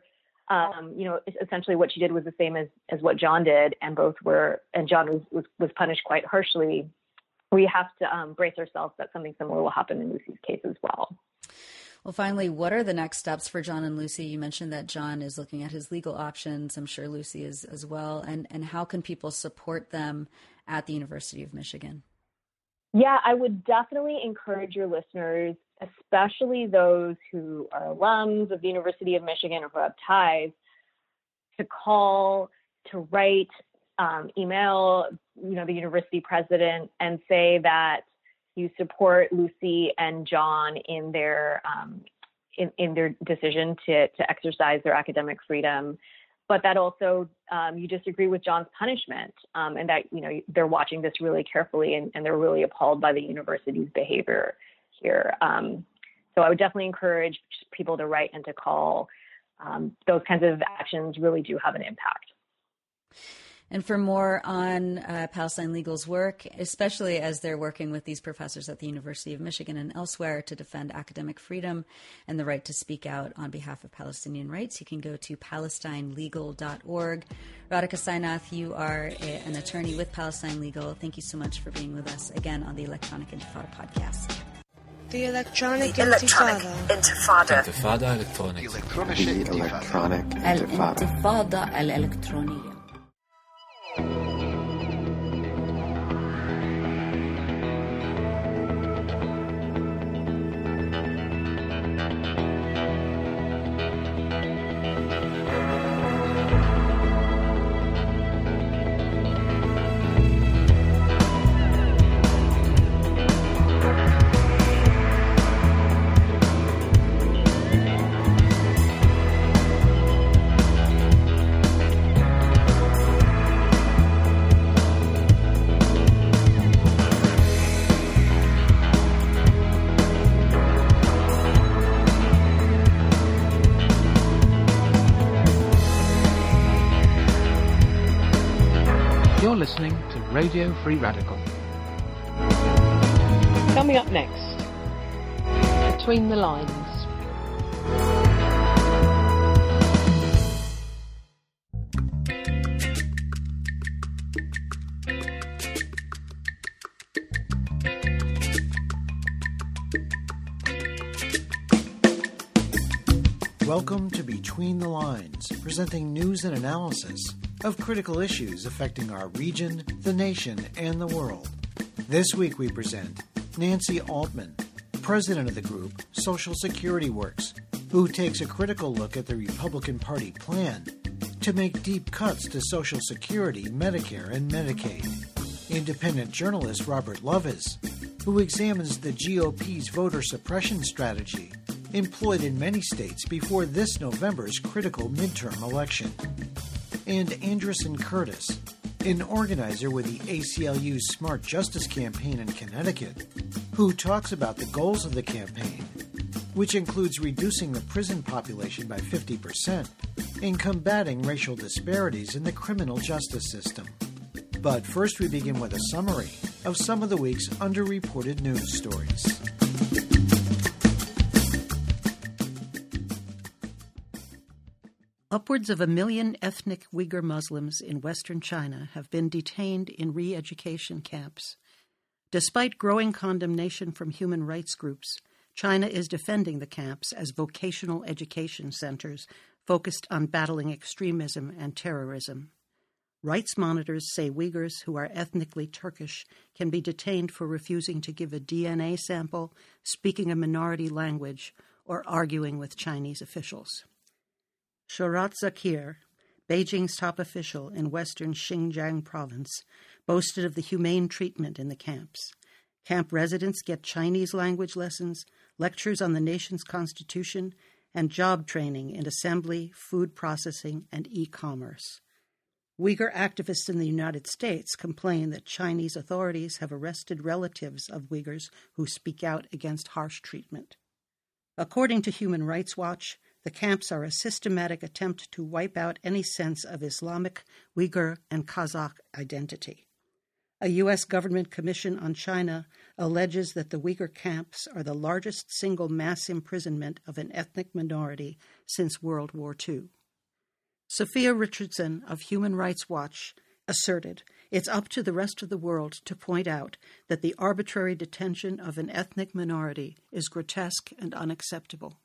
Essentially what she did was the same as what John did, and John was punished quite harshly. We have to brace ourselves that something similar will happen in Lucy's case as well. Well, finally, what are the next steps for John and Lucy? You mentioned that John is looking at his legal options. I'm sure Lucy is as well. And how can people support them at the University of Michigan? Yeah, I would definitely encourage your listeners, especially those who are alums of the University of Michigan or who have ties, to call, to write, email, the university president and say that you support Lucy and John in their decision to exercise their academic freedom, but that also you disagree with John's punishment, and that they're watching this really carefully and they're really appalled by the university's behavior here. So I would definitely encourage people to write and to call. Those kinds of actions really do have an impact. And for more on Palestine Legal's work, especially as they're working with these professors at the University of Michigan and elsewhere to defend academic freedom and the right to speak out on behalf of Palestinian rights, you can go to palestinelegal.org. Radhika Sainath, you are an attorney with Palestine Legal. Thank you so much for being with us again on the Electronic Intifada podcast. The Electronic Intifada. Intifada Electronic. Electronic Intifada الإلكترونية. You're listening to Radio Free Radical. Coming up next, Between the Lines. Welcome to Between the Lines, presenting news and analysis of critical issues affecting our region, the nation, and the world. This week we present Nancy Altman, president of the group Social Security Works, who takes a critical look at the Republican Party plan to make deep cuts to Social Security, Medicare, and Medicaid. Independent journalist Robert Lovis, who examines the GOP's voter suppression strategy employed in many states before this November's critical midterm election. And Anderson Curtis, an organizer with the ACLU's Smart Justice campaign in Connecticut, who talks about the goals of the campaign, which includes reducing the prison population by 50% and combating racial disparities in the criminal justice system. But first we begin with a summary of some of the week's underreported news stories. Upwards of 1 million ethnic Uyghur Muslims in western China have been detained in re-education camps. Despite growing condemnation from human rights groups, China is defending the camps as vocational education centers focused on battling extremism and terrorism. Rights monitors say Uyghurs who are ethnically Turkish can be detained for refusing to give a DNA sample, speaking a minority language, or arguing with Chinese officials. Shorat Zakir, Beijing's top official in western Xinjiang province, boasted of the humane treatment in the camps. Camp residents get Chinese language lessons, lectures on the nation's constitution, and job training in assembly, food processing, and e-commerce. Uyghur activists in the United States complain that Chinese authorities have arrested relatives of Uyghurs who speak out against harsh treatment. According to Human Rights Watch, the camps are a systematic attempt to wipe out any sense of Islamic, Uyghur, and Kazakh identity. A U.S. government commission on China alleges that the Uyghur camps are the largest single mass imprisonment of an ethnic minority since World War II. Sophia Richardson of Human Rights Watch asserted, "It's up to the rest of the world to point out that the arbitrary detention of an ethnic minority is grotesque and unacceptable."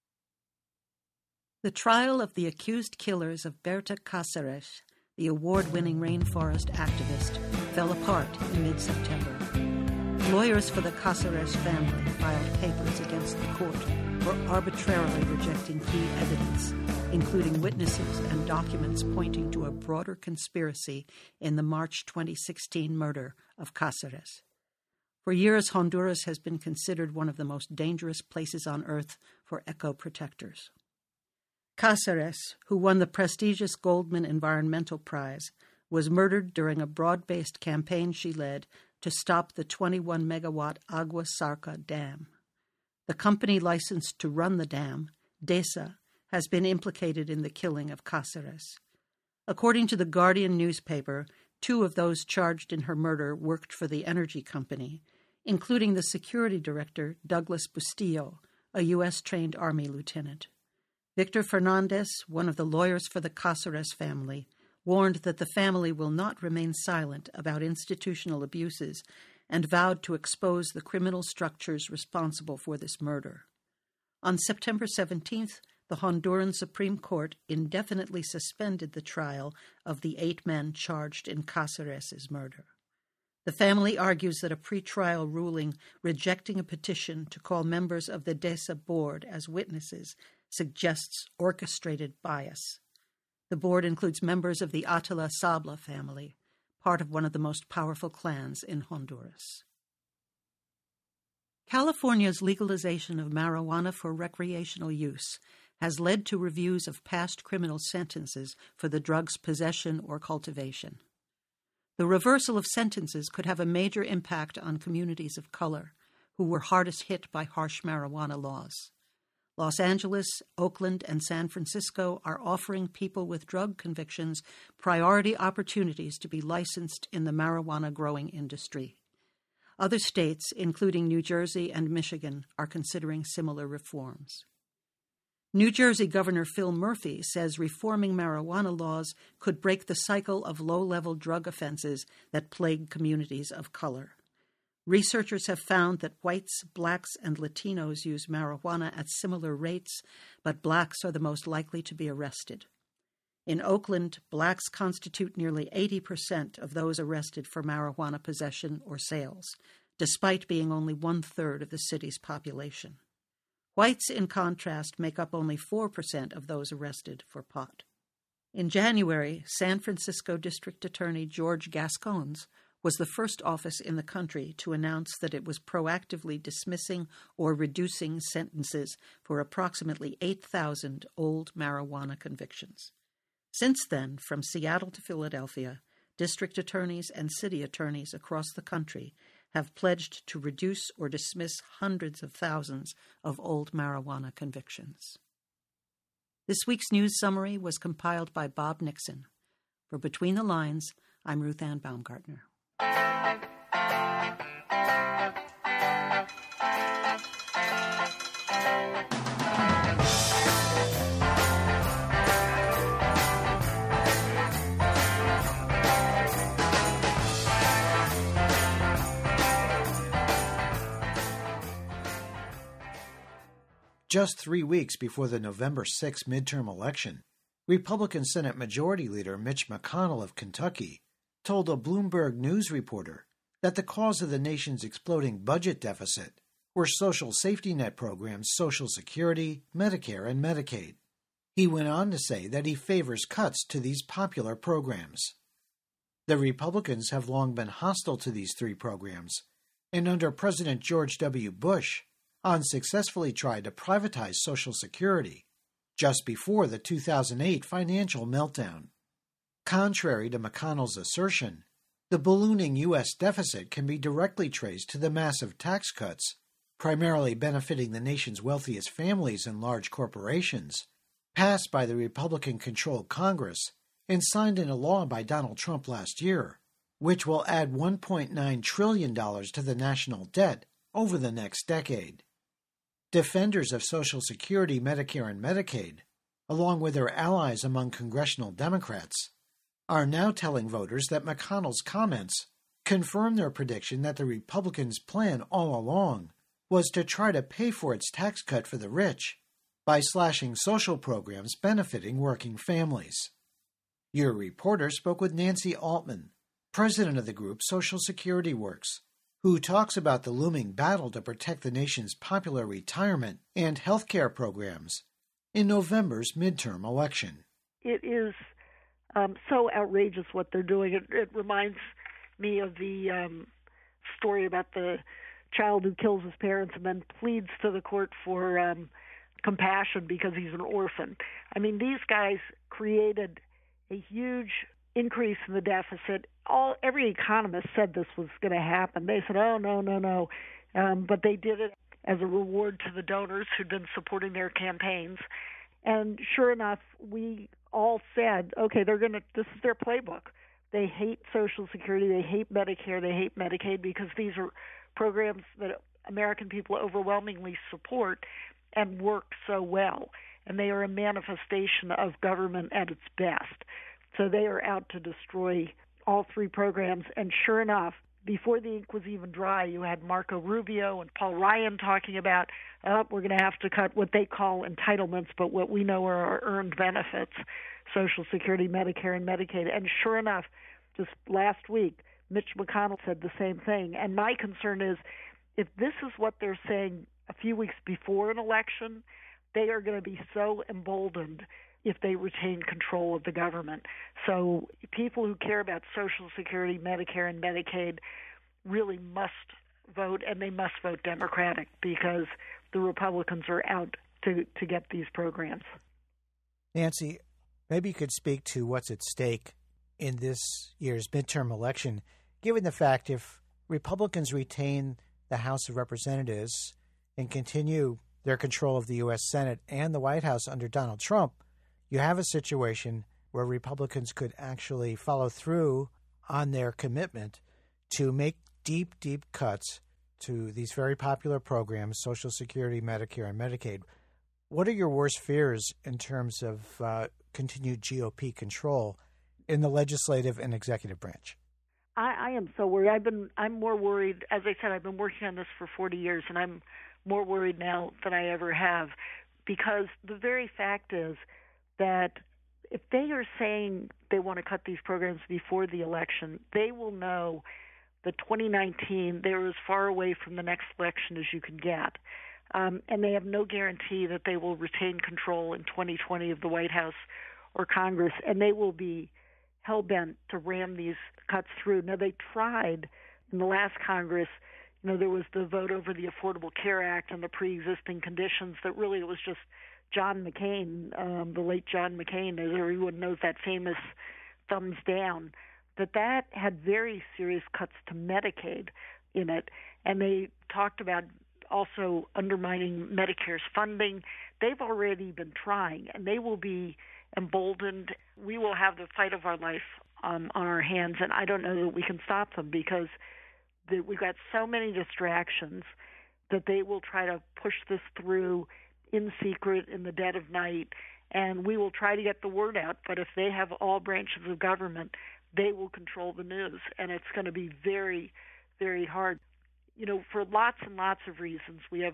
The trial of the accused killers of Berta Cáceres, the award-winning rainforest activist, fell apart in mid-September. Lawyers for the Cáceres family filed papers against the court for arbitrarily rejecting key evidence, including witnesses and documents pointing to a broader conspiracy in the March 2016 murder of Cáceres. For years, Honduras has been considered one of the most dangerous places on earth for eco-protectors. Cáceres, who won the prestigious Goldman Environmental Prize, was murdered during a broad-based campaign she led to stop the 21-megawatt Agua Zarca dam. The company licensed to run the dam, DESA, has been implicated in the killing of Cáceres. According to the Guardian newspaper, 2 of those charged in her murder worked for the energy company, including the security director, Douglas Bustillo, a U.S.-trained Army lieutenant. Victor Fernandez, one of the lawyers for the Cáceres family, warned that the family will not remain silent about institutional abuses and vowed to expose the criminal structures responsible for this murder. On September 17th, the Honduran Supreme Court indefinitely suspended the trial of the 8 men charged in Cáceres' murder. The family argues that a pretrial ruling rejecting a petition to call members of the DESA board as witnesses suggests orchestrated bias. The board includes members of the Atala Sabla family, part of one of the most powerful clans in Honduras. California's legalization of marijuana for recreational use has led to reviews of past criminal sentences for the drug's possession or cultivation. The reversal of sentences could have a major impact on communities of color who were hardest hit by harsh marijuana laws. Los Angeles, Oakland, and San Francisco are offering people with drug convictions priority opportunities to be licensed in the marijuana growing industry. Other states, including New Jersey and Michigan, are considering similar reforms. New Jersey Governor Phil Murphy says reforming marijuana laws could break the cycle of low-level drug offenses that plague communities of color. Researchers have found that whites, blacks, and Latinos use marijuana at similar rates, but blacks are the most likely to be arrested. In Oakland, blacks constitute nearly 80% of those arrested for marijuana possession or sales, despite being only 1/3 of the city's population. Whites, in contrast, make up only 4% of those arrested for pot. In January, San Francisco District Attorney George Gascons was the first office in the country to announce that it was proactively dismissing or reducing sentences for approximately 8,000 old marijuana convictions. Since then, from Seattle to Philadelphia, district attorneys and city attorneys across the country have pledged to reduce or dismiss hundreds of thousands of old marijuana convictions. This week's news summary was compiled by Bob Nixon. For Between the Lines, I'm Ruth Ann Baumgartner. Just 3 weeks before the November 6 midterm election, Republican Senate Majority Leader Mitch McConnell of Kentucky told a Bloomberg News reporter that the cause of the nation's exploding budget deficit were social safety net programs Social Security, Medicare, and Medicaid. He went on to say that he favors cuts to these popular programs. The Republicans have long been hostile to these 3 programs, and under President George W. Bush, unsuccessfully tried to privatize Social Security just before the 2008 financial meltdown. Contrary to McConnell's assertion, the ballooning U.S. deficit can be directly traced to the massive tax cuts, primarily benefiting the nation's wealthiest families and large corporations, passed by the Republican-controlled Congress and signed into law by Donald Trump last year, which will add $1.9 trillion to the national debt over the next decade. Defenders of Social Security, Medicare, and Medicaid along with their allies among congressional Democrats, are now telling voters that McConnell's comments confirm their prediction that the Republicans' plan all along was to try to pay for its tax cut for the rich by slashing social programs benefiting working families. Your reporter spoke with Nancy Altman, president of the group Social Security Works, who talks about the looming battle to protect the nation's popular retirement and health care programs in November's midterm election. It is so outrageous what they're doing. It reminds me of the story about the child who kills his parents and then pleads to the court for compassion because he's an orphan. I mean, these guys created a huge increase in the deficit. Every economist said this was going to happen. They said, oh, no. But they did it as a reward to the donors who'd been supporting their campaigns. And sure enough, we all said, okay, this is their playbook. They hate Social Security, they hate Medicare, they hate Medicaid because these are programs that American people overwhelmingly support and work so well. And they are a manifestation of government at its best. So they are out to destroy all three programs. And sure enough, before the ink was even dry, you had Marco Rubio and Paul Ryan talking about, we're going to have to cut what they call entitlements, but what we know are our earned benefits, Social Security, Medicare, and Medicaid. And sure enough, just last week, Mitch McConnell said the same thing. And my concern is, if this is what they're saying a few weeks before an election, they are going to be so emboldened if they retain control of the government. So people who care about Social Security, Medicare, and Medicaid really must vote, and they must vote Democratic because the Republicans are out to get these programs. Nancy, maybe you could speak to what's at stake in this year's midterm election, given the fact if Republicans retain the House of Representatives and continue their control of the U.S. Senate and the White House under Donald Trump, you have a situation where Republicans could actually follow through on their commitment to make deep, deep cuts to these very popular programs, Social Security, Medicare, and Medicaid. What are your worst fears in terms of continued GOP control in the legislative and executive branch? I am so worried. I'm more worried. As I said, I've been working on this for 40 years, and I'm more worried now than I ever have, because the very fact is that if they are saying they want to cut these programs before the election, they will know that 2019, they're as far away from the next election as you can get. And they have no guarantee that they will retain control in 2020 of the White House or Congress, and they will be hell-bent to ram these cuts through. Now, they tried in the last Congress. There was the vote over the Affordable Care Act and the pre-existing conditions that really it was just John McCain, the late John McCain, as everyone knows, that famous thumbs down, that had very serious cuts to Medicaid in it. And they talked about also undermining Medicare's funding. They've already been trying, and they will be emboldened. We will have the fight of our life on our hands, and I don't know that we can stop them because we've got so many distractions that they will try to push this through in secret in the dead of night, and we will try to get the word out. But if they have all branches of government, they will control the news, and it's going to be very, very hard. For lots and lots of reasons, we're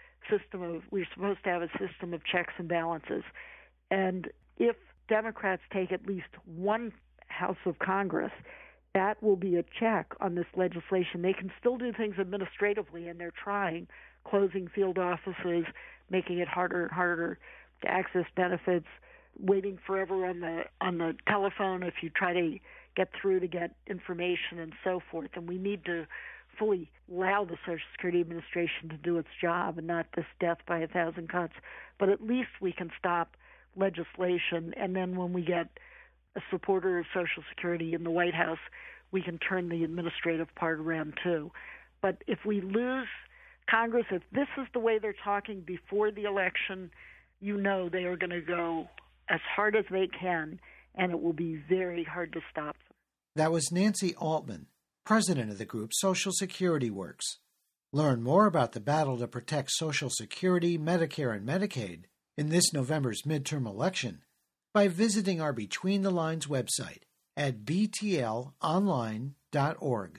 supposed to have a system of checks and balances. And if Democrats take at least one House of Congress, that will be a check on this legislation. They can still do things administratively, and they're trying, closing field offices, making it harder and harder to access benefits, waiting forever on the telephone if you try to get through to get information and so forth. And we need to fully allow the Social Security Administration to do its job and not this death by 1,000 cuts. But at least we can stop legislation, and then when we get a supporter of Social Security in the White House, we can turn the administrative part around too. But if we lose Congress, if this is the way they're talking before the election, they are going to go as hard as they can, and it will be very hard to stop them. That was Nancy Altman, president of the group Social Security Works. Learn more about the battle to protect Social Security, Medicare, and Medicaid in this November's midterm election by visiting our Between the Lines website at btlonline.org.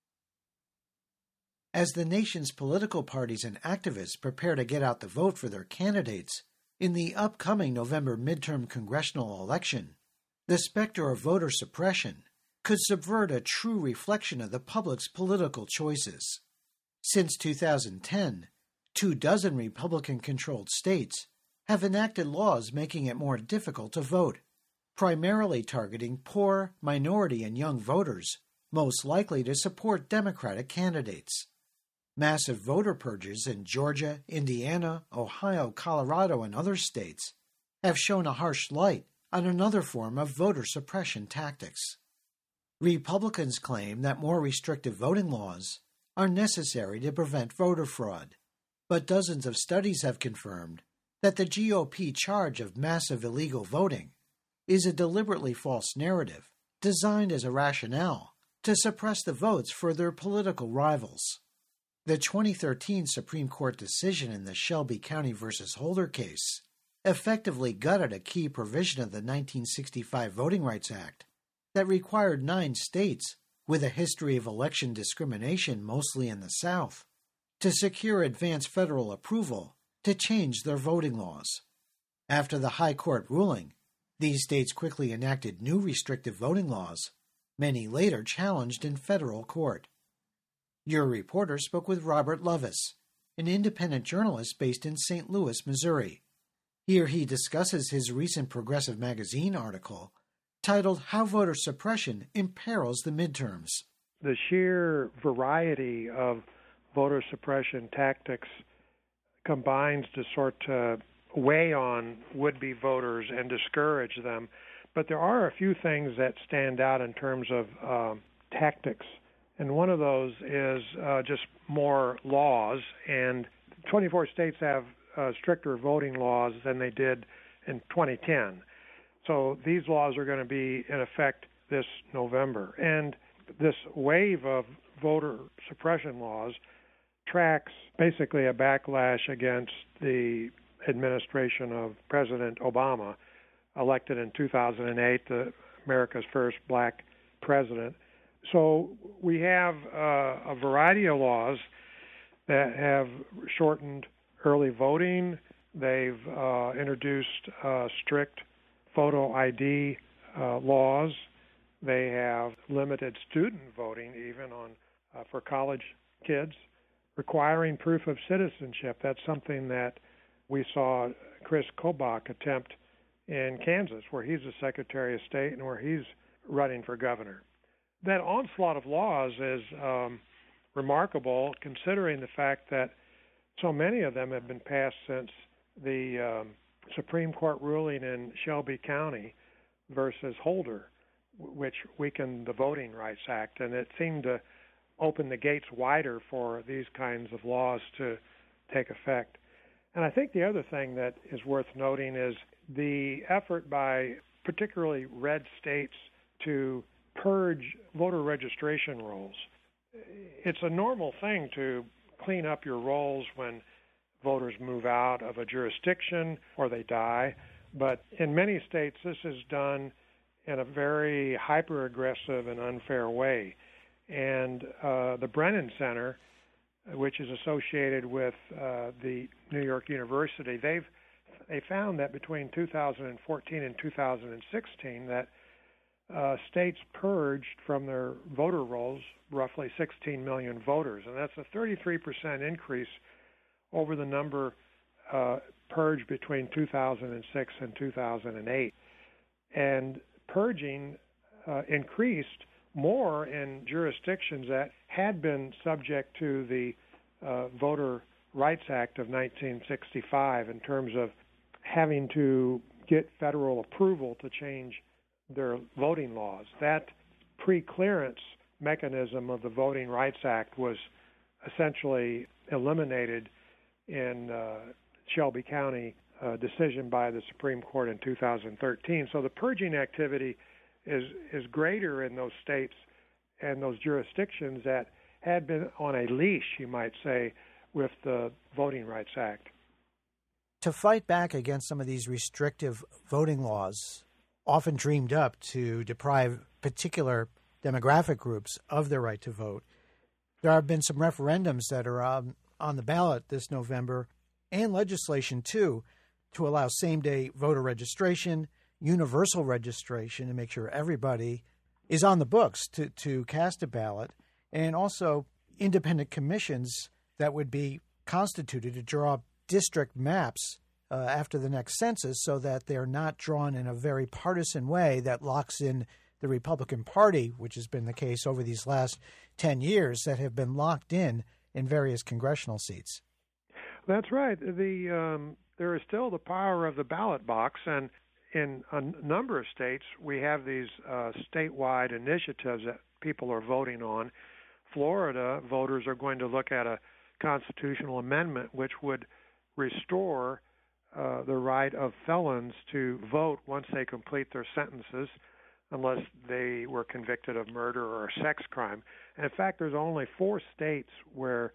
As the nation's political parties and activists prepare to get out the vote for their candidates in the upcoming November midterm congressional election, the specter of voter suppression could subvert a true reflection of the public's political choices. Since 2010, 24 Republican-controlled states have enacted laws making it more difficult to vote, primarily targeting poor, minority, and young voters most likely to support Democratic candidates. Massive voter purges in Georgia, Indiana, Ohio, Colorado, and other states have shown a harsh light on another form of voter suppression tactics. Republicans claim that more restrictive voting laws are necessary to prevent voter fraud, but dozens of studies have confirmed that the GOP charge of massive illegal voting is a deliberately false narrative designed as a rationale to suppress the votes for their political rivals. The 2013 Supreme Court decision in the Shelby County v. Holder case effectively gutted a key provision of the 1965 Voting Rights Act that required 9 states with a history of election discrimination, mostly in the South, to secure advance federal approval to change their voting laws. After the High Court ruling, these states quickly enacted new restrictive voting laws, many later challenged in federal court. Your reporter spoke with Robert Lovis, an independent journalist based in St. Louis, Missouri. Here he discusses his recent Progressive Magazine article titled How Voter Suppression Imperils the Midterms. The sheer variety of voter suppression tactics combines to sort of weigh on would-be voters and discourage them. But there are a few things that stand out in terms of tactics. And one of those is just more laws. And 24 states have stricter voting laws than they did in 2010. So these laws are going to be in effect this November. And this wave of voter suppression laws tracks basically a backlash against the administration of President Obama, elected in 2008, America's first black president. So we have a variety of laws that have shortened early voting. They've introduced strict photo ID laws. They have limited student voting, even for college kids, requiring proof of citizenship. That's something that we saw Chris Kobach attempt in Kansas, where he's the Secretary of State and where he's running for governor. That onslaught of laws is remarkable, considering the fact that so many of them have been passed since the Supreme Court ruling in Shelby County versus Holder, which weakened the Voting Rights Act, and it seemed to open the gates wider for these kinds of laws to take effect. And I think the other thing that is worth noting is the effort by particularly red states to purge voter registration rolls. It's a normal thing to clean up your rolls when voters move out of a jurisdiction or they die, but in many states this is done in a very hyper-aggressive and unfair way. And the Brennan Center, which is associated with the New York University, they found that between 2014 and 2016 that states purged from their voter rolls roughly 16 million voters, and that's a 33% increase over the number purged between 2006 and 2008. And purging increased more in jurisdictions that had been subject to the Voter Rights Act of 1965 in terms of having to get federal approval to change their voting laws. That pre-clearance mechanism of the Voting Rights Act was essentially eliminated in Shelby County decision by the Supreme Court in 2013. So the purging activity is greater in those states and those jurisdictions that had been on a leash, you might say, with the Voting Rights Act. to fight back against some of these restrictive voting laws, often dreamed up to deprive particular demographic groups of their right to vote. There have been some referendums that are on the ballot this November, and legislation, too, to allow same-day voter registration, universal registration to make sure everybody is on the books to cast a ballot, and also independent commissions that would be constituted to draw district maps after the next census so that they're not drawn in a very partisan way that locks in the Republican Party, which has been the case over these last 10 years, that have been locked in various congressional seats. That's right. There is still the power of the ballot box, and in a number of states, we have these statewide initiatives that people are voting on. Florida voters are going to look at a constitutional amendment which would restore the right of felons to vote once they complete their sentences, unless they were convicted of murder or a sex crime. And in fact, there's only 4 states where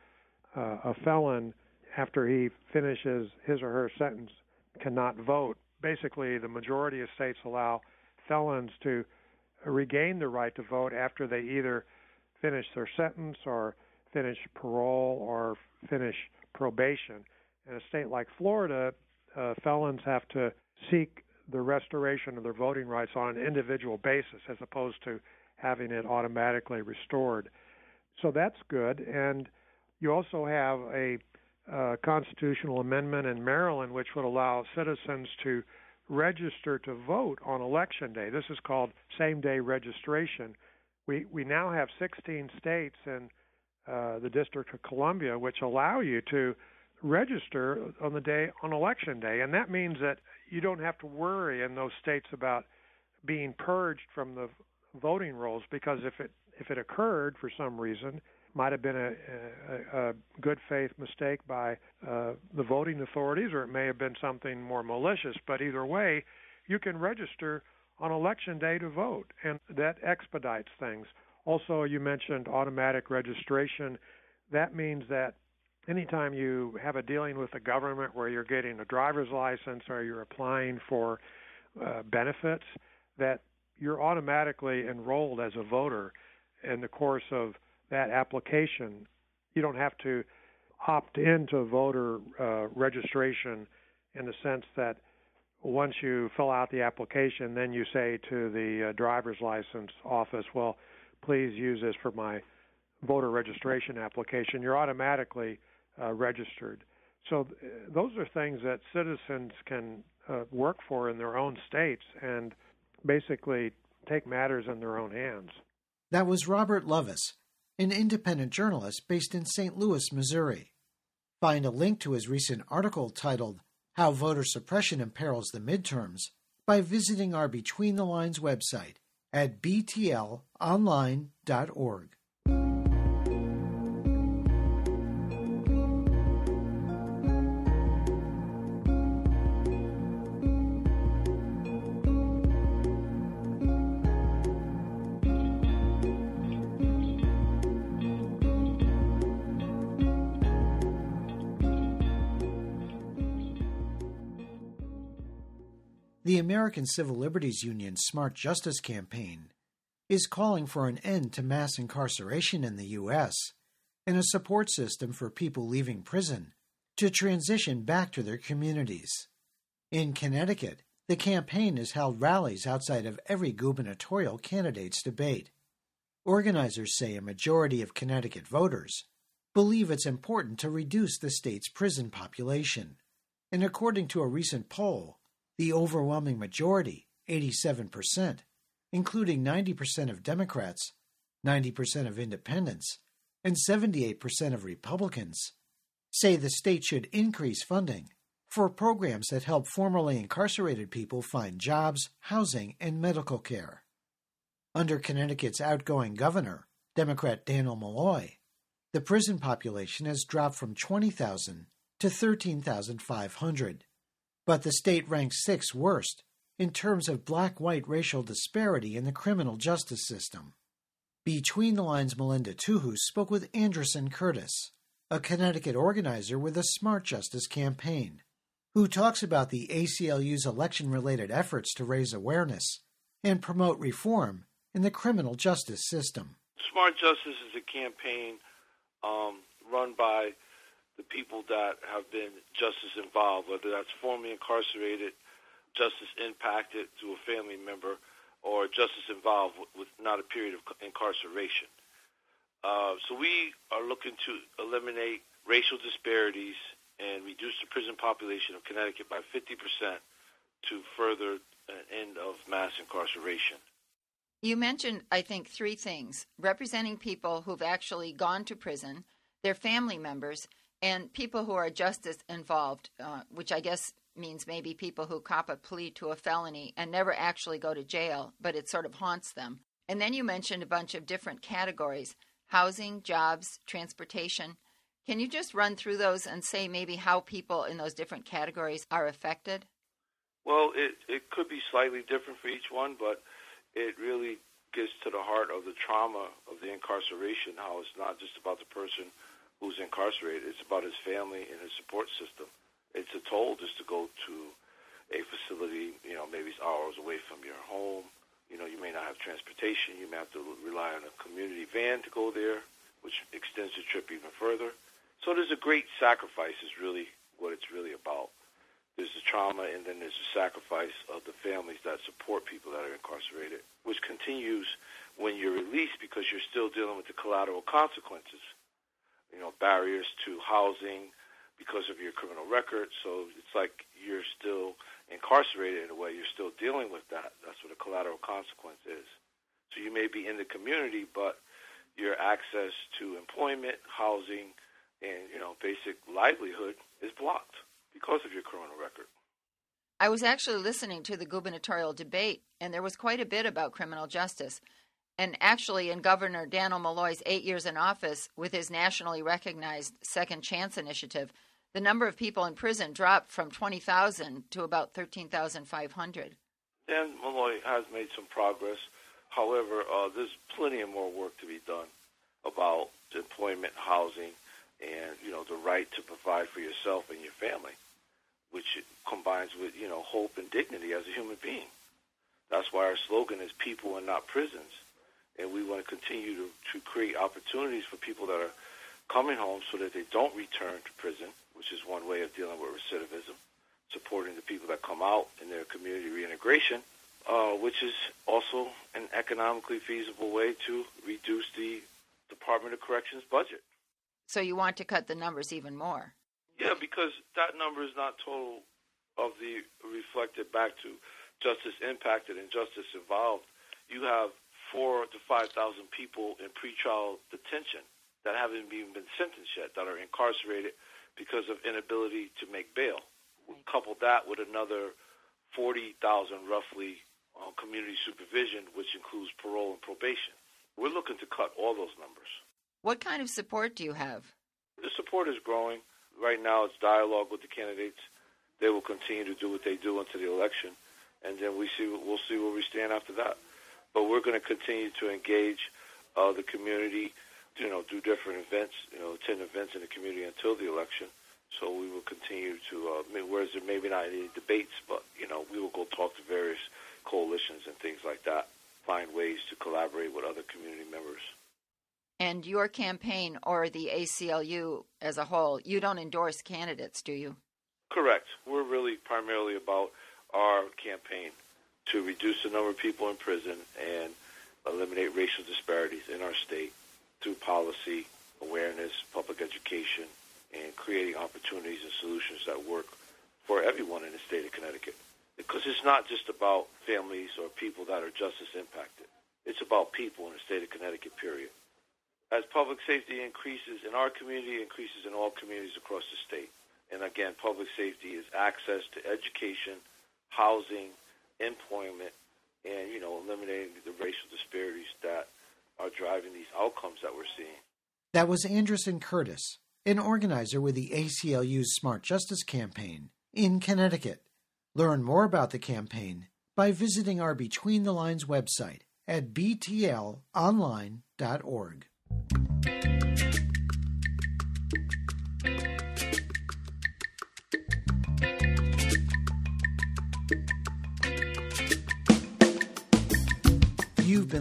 a felon, after he finishes his or her sentence, cannot vote. Basically, the majority of states allow felons to regain the right to vote after they either finish their sentence or finish parole or finish probation. In a state like Florida, felons have to seek the restoration of their voting rights on an individual basis as opposed to having it automatically restored. So that's good. And you also have a constitutional amendment in Maryland which would allow citizens to register to vote on Election Day. This is called same-day registration. We now have 16 states in the District of Columbia which allow you to register on Election Day, and that means that you don't have to worry in those states about being purged from the voting rolls, because if it occurred for some reason, might have been a good faith mistake by the voting authorities, or it may have been something more malicious. But either way, you can register on Election Day to vote, and that expedites things. Also, you mentioned automatic registration. That means that anytime you have a dealing with the government where you're getting a driver's license or you're applying for benefits, that you're automatically enrolled as a voter in the course of that application. You don't have to opt into voter registration in the sense that once you fill out the application, then you say to the driver's license office, well, please use this for my voter registration application. You're automatically registered. So those are things that citizens can work for in their own states and basically take matters in their own hands. That was Robert Lovis, an independent journalist based in St. Louis, Missouri. Find a link to his recent article titled How Voter Suppression Imperils the Midterms by visiting our Between the Lines website at btlonline.org. The American Civil Liberties Union's Smart Justice Campaign is calling for an end to mass incarceration in the U.S. and a support system for people leaving prison to transition back to their communities. In Connecticut, the campaign has held rallies outside of every gubernatorial candidate's debate. Organizers say a majority of Connecticut voters believe it's important to reduce the state's prison population. And according to a recent poll, the overwhelming majority, 87%, including 90% of Democrats, 90% of independents, and 78% of Republicans, say the state should increase funding for programs that help formerly incarcerated people find jobs, housing, and medical care. Under Connecticut's outgoing governor, Democrat Daniel Malloy, the prison population has dropped from 20,000 to 13,500. But the state ranks 6th worst in terms of black-white racial disparity in the criminal justice system. Between the Lines' Melinda Tuhus spoke with Anderson Curtis, a Connecticut organizer with a Smart Justice Campaign. who talks about the ACLU's election-related efforts to raise awareness and promote reform in the criminal justice system. Smart Justice is a campaign run by the people that have been justice involved, whether that's formerly incarcerated, justice impacted through a family member, or justice involved with not a period of incarceration. So we are looking to eliminate racial disparities and reduce the prison population of Connecticut by 50% to further an end of mass incarceration. You mentioned, I think, three things: representing people who've actually gone to prison, their family members, and people who are justice involved, which I guess means maybe people who cop a plea to a felony and never actually go to jail, but it sort of haunts them. And then you mentioned a bunch of different categories: housing, jobs, transportation. Can you just run through those and say maybe how people in those different categories are affected? Well, it could be slightly different for each one, but it really gets to the heart of the trauma of the incarceration, how it's not just about the person who's incarcerated, it's about his family and his support system. It's a toll just to go to a facility, maybe it's hours away from your home. You may not have transportation. You may have to rely on a community van to go there, which extends the trip even further. So there's a great sacrifice is really what it's really about. There's the trauma, and then there's the sacrifice of the families that support people that are incarcerated, which continues when you're released because you're still dealing with the collateral consequences. Barriers to housing because of your criminal record. So it's like you're still incarcerated in a way. You're still dealing with that. That's what a collateral consequence is. So you may be in the community, but your access to employment, housing, and basic livelihood is blocked because of your criminal record. I was actually listening to the gubernatorial debate, and there was quite a bit about criminal justice. And actually, in Governor Daniel Malloy's 8 years in office, with his nationally recognized Second Chance initiative, the number of people in prison dropped from 20,000 to about 13,500. Dan Malloy has made some progress. However, there's plenty of more work to be done about employment, housing, and the right to provide for yourself and your family, which combines with hope and dignity as a human being. That's why our slogan is "People and Not Prisons," and we want to continue to create opportunities for people that are coming home so that they don't return to prison, which is one way of dealing with recidivism, supporting the people that come out in their community reintegration, which is also an economically feasible way to reduce the Department of Corrections budget. So you want to cut the numbers even more? Yeah, because that number is not total of the reflected back to justice impacted and justice involved. You have 4,000 to 5,000 people in pretrial detention that haven't even been sentenced yet, that are incarcerated because of inability to make bail. Couple that with another 40,000 roughly community supervision, which includes parole and probation. We're looking to cut all those numbers. What kind of support do you have? The support is growing. Right now it's dialogue with the candidates. They will continue to do what they do until the election, and then we'll see where we stand after that. But we're going to continue to engage the community, do different events, attend events in the community until the election. So we will continue to, whereas there maybe not any debates, but, we will go talk to various coalitions and things like that, find ways to collaborate with other community members. And your campaign, or the ACLU as a whole, you don't endorse candidates, do you? Correct. We're really primarily about our campaign to reduce the number of people in prison and eliminate racial disparities in our state through policy, awareness, public education, and creating opportunities and solutions that work for everyone in the state of Connecticut. Because it's not just about families or people that are justice impacted. It's about people in the state of Connecticut, period. As public safety increases in our community, it increases in all communities across the state. And again, public safety is access to education, housing, employment, and, eliminating the racial disparities that are driving these outcomes that we're seeing. That was Anderson Curtis, an organizer with the ACLU's Smart Justice Campaign in Connecticut. Learn more about the campaign by visiting our Between the Lines website at btlonline.org.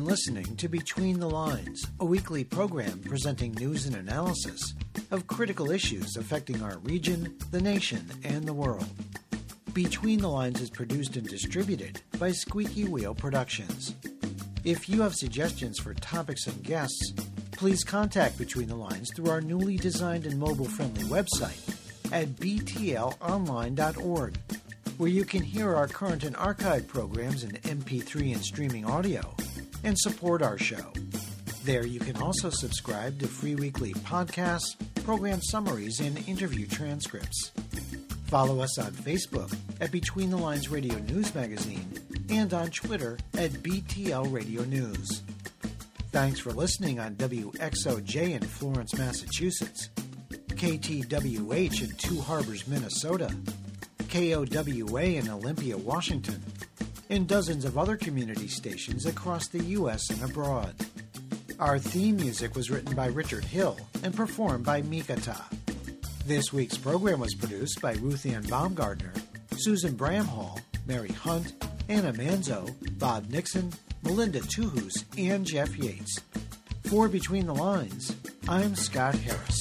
listening to Between the Lines, a weekly program presenting news and analysis of critical issues affecting our region, the nation, and the world. Between the Lines is produced and distributed by Squeaky Wheel Productions. If you have suggestions for topics and guests, please contact Between the Lines through our newly designed and mobile-friendly website at btlonline.org, where you can hear our current and archived programs in MP3 and streaming audio, and support our show. There you can also subscribe to free weekly podcasts, program summaries, and interview transcripts. Follow us on Facebook at Between the Lines Radio News Magazine and on Twitter at BTL Radio News. Thanks for listening on WXOJ in Florence, Massachusetts, KTWH in Two Harbors, Minnesota, KOWA in Olympia, Washington, and dozens of other community stations across the U.S. and abroad. Our theme music was written by Richard Hill and performed by Mikata. This week's program was produced by Ruth Ann Baumgardner, Susan Bramhall, Mary Hunt, Anna Manzo, Bob Nixon, Melinda Tuhus, and Jeff Yates. For Between the Lines, I'm Scott Harris.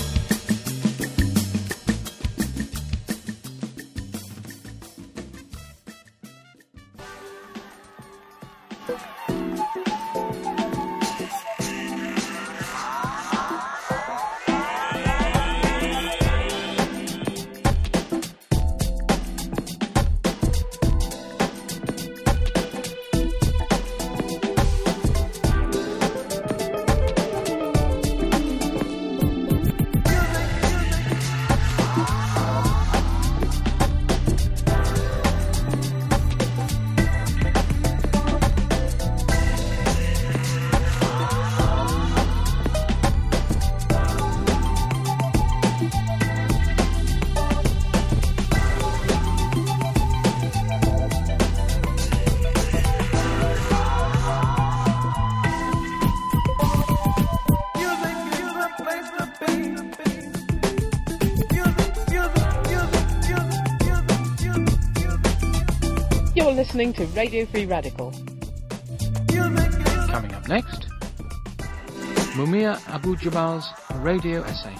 Listening to Radio Free Radical. Coming up next, Mumia Abu Jamal's radio essay.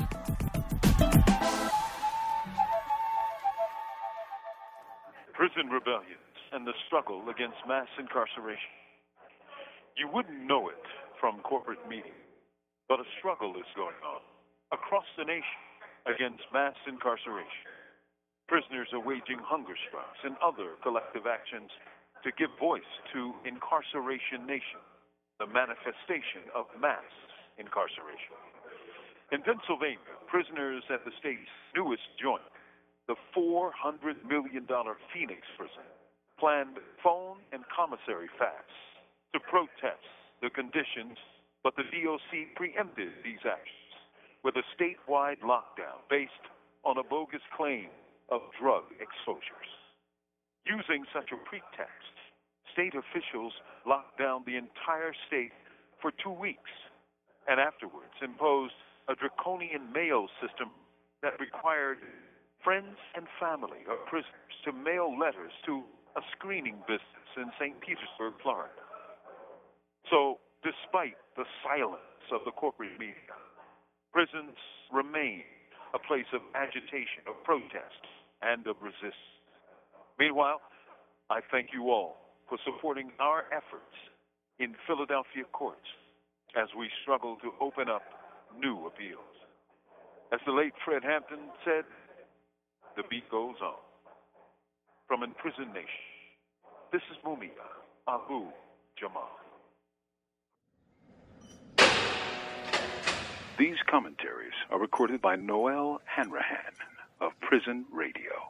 Prison rebellions and the struggle against mass incarceration. You wouldn't know it from corporate media, but a struggle is going on across the nation against mass incarceration. Prisoners are waging hunger strikes and other collective actions to give voice to Incarceration Nation, the manifestation of mass incarceration. In Pennsylvania, prisoners at the state's newest joint, the $400 million Phoenix prison, planned phone and commissary fasts to protest the conditions, but the DOC preempted these actions with a statewide lockdown based on a bogus claim of drug exposures. Using such a pretext, state officials locked down the entire state for 2 weeks and afterwards imposed a draconian mail system that required friends and family of prisoners to mail letters to a screening business in St. Petersburg, Florida. So, despite the silence of the corporate media, prisons remain a place of agitation, of protest, and of resistance. Meanwhile, I thank you all for supporting our efforts in Philadelphia courts as we struggle to open up new appeals. As the late Fred Hampton said, the beat goes on. From Imprisoned Nation, this is Mumia Abu Jamal. These commentaries are recorded by Noel Hanrahan of Prison Radio.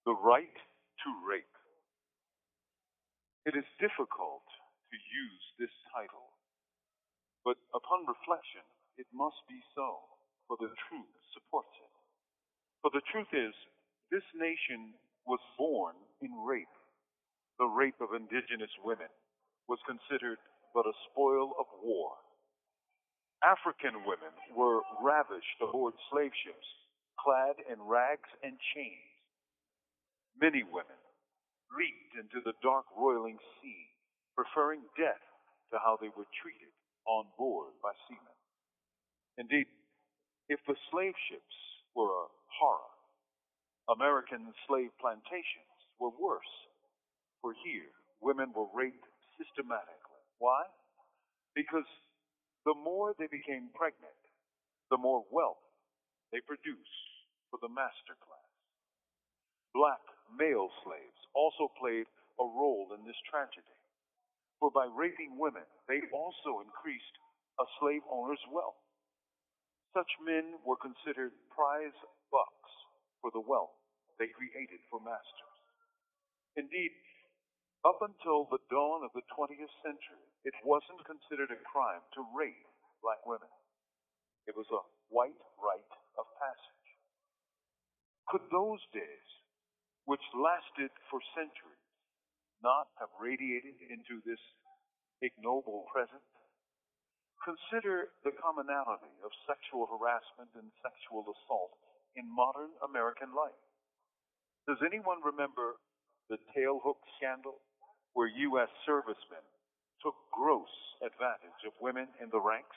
The right to rape. It is difficult to use this title, but upon reflection, it must be so, for the truth supports it. For the truth is, this nation was born in rape. The rape of indigenous women was considered but a spoil of war. African women were ravished aboard slave ships, clad in rags and chains. Many women leaped into the dark roiling sea, preferring death to how they were treated on board by seamen. Indeed, if the slave ships were a horror, American slave plantations were worse, for here women were raped systematically. Why? Because the more they became pregnant, the more wealth they produced for the master class. Black male slaves also played a role in this tragedy, for by raping women, they also increased a slave owner's wealth. Such men were considered prize bucks for the wealth they created for masters. Indeed, up until the dawn of the 20th century, it wasn't considered a crime to rape black women. It was a white rite of passage. Could those days, which lasted for centuries, not have radiated into this ignoble present? Consider the commonality of sexual harassment and sexual assault in modern American life. Does anyone remember the tailhook scandal, where U.S. servicemen took gross advantage of women in the ranks?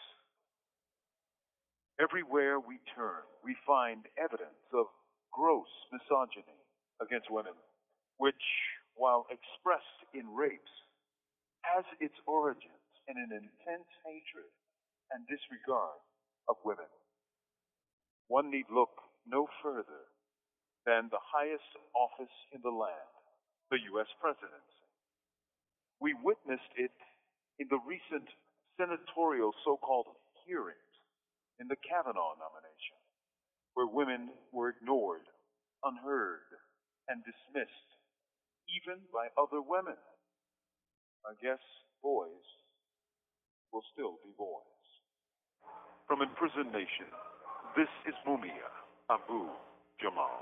Everywhere we turn, we find evidence of gross misogyny against women, which, while expressed in rapes, has its origins in an intense hatred and disregard of women. One need look no further than the highest office in the land, the U.S. presidency. We witnessed it in the recent senatorial so-called hearings in the Kavanaugh nomination, where women were ignored, unheard, and dismissed, even by other women. I guess boys will still be boys. From Imprisoned Nation, this is Mumia Abu-Jamal.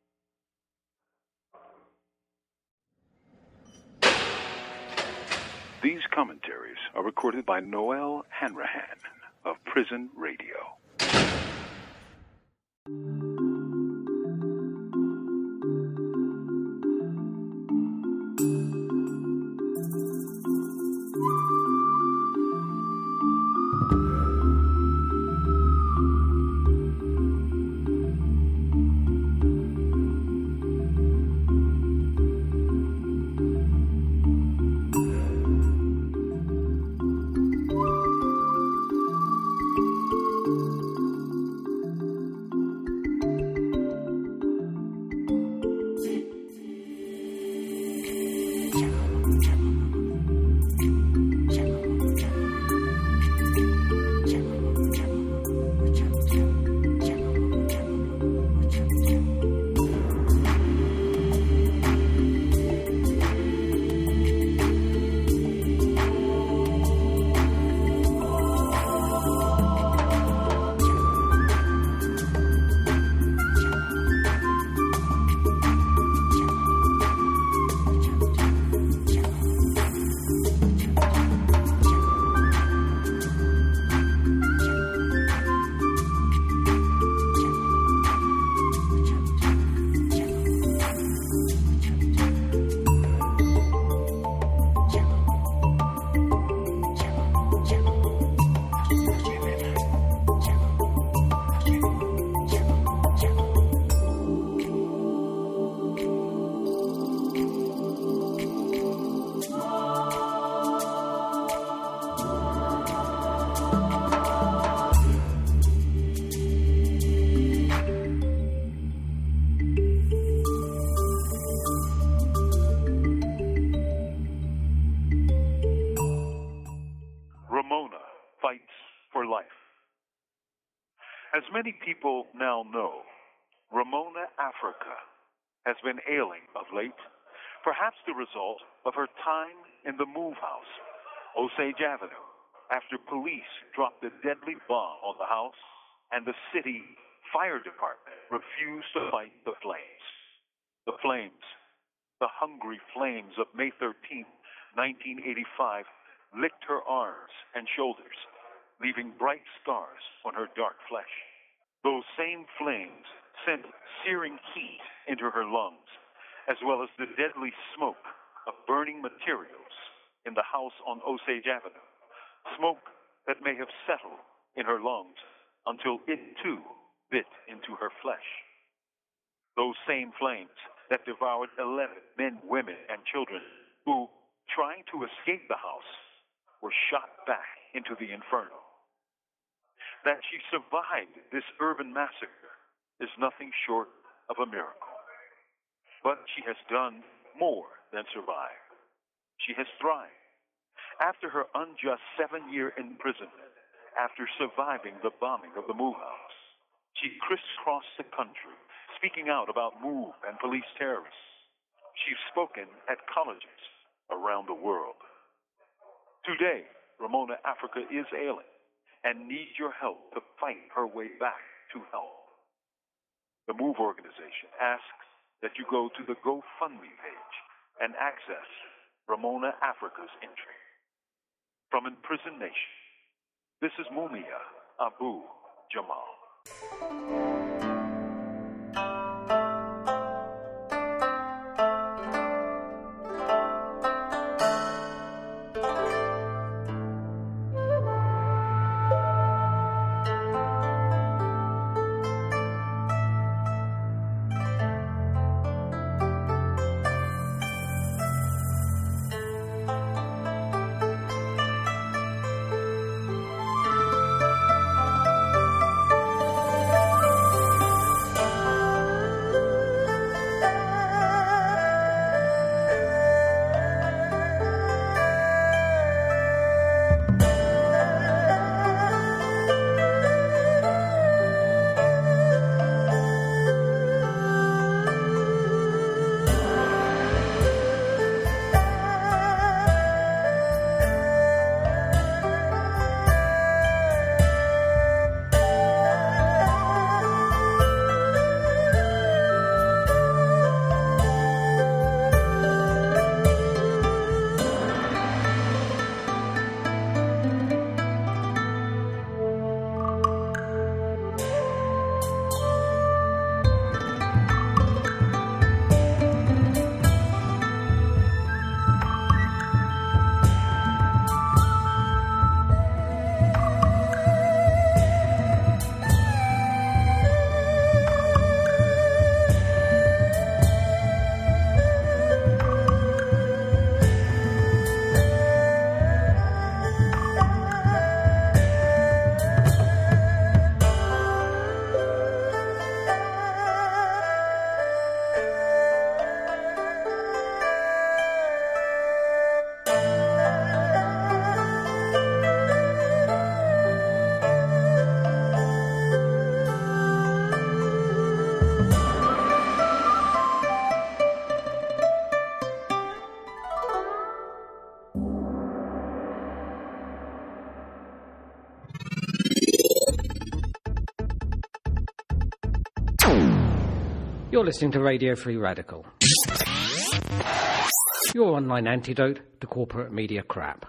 These commentaries are recorded by Noel Hanrahan of Prison Radio. As many people now know, Ramona Africa has been ailing of late, perhaps the result of her time in the move house, Osage Avenue, after police dropped a deadly bomb on the house and the city fire department refused to fight the flames. The flames, the hungry flames of May 13th, 1985, licked her arms and shoulders, leaving bright scars on her dark flesh. Those same flames sent searing heat into her lungs, as well as the deadly smoke of burning materials in the house on Osage Avenue, smoke that may have settled in her lungs until it too bit into her flesh. Those same flames that devoured 11 men, women, and children who, trying to escape the house, were shot back into the inferno. That she survived this urban massacre is nothing short of a miracle. But she has done more than survive. She has thrived. After her unjust 7-year imprisonment, after surviving the bombing of the move house, she crisscrossed the country, speaking out about MOVE and police terrorists. She's spoken at colleges around the world. Today, Ramona Africa is ailing and needs your help to fight her way back to health. The MOVE organization asks that you go to the GoFundMe page and access Ramona Africa's entry. From Imprisoned Nation, this is Mumia Abu Jamal. You're listening to Radio Free Radical, your online antidote to corporate media crap.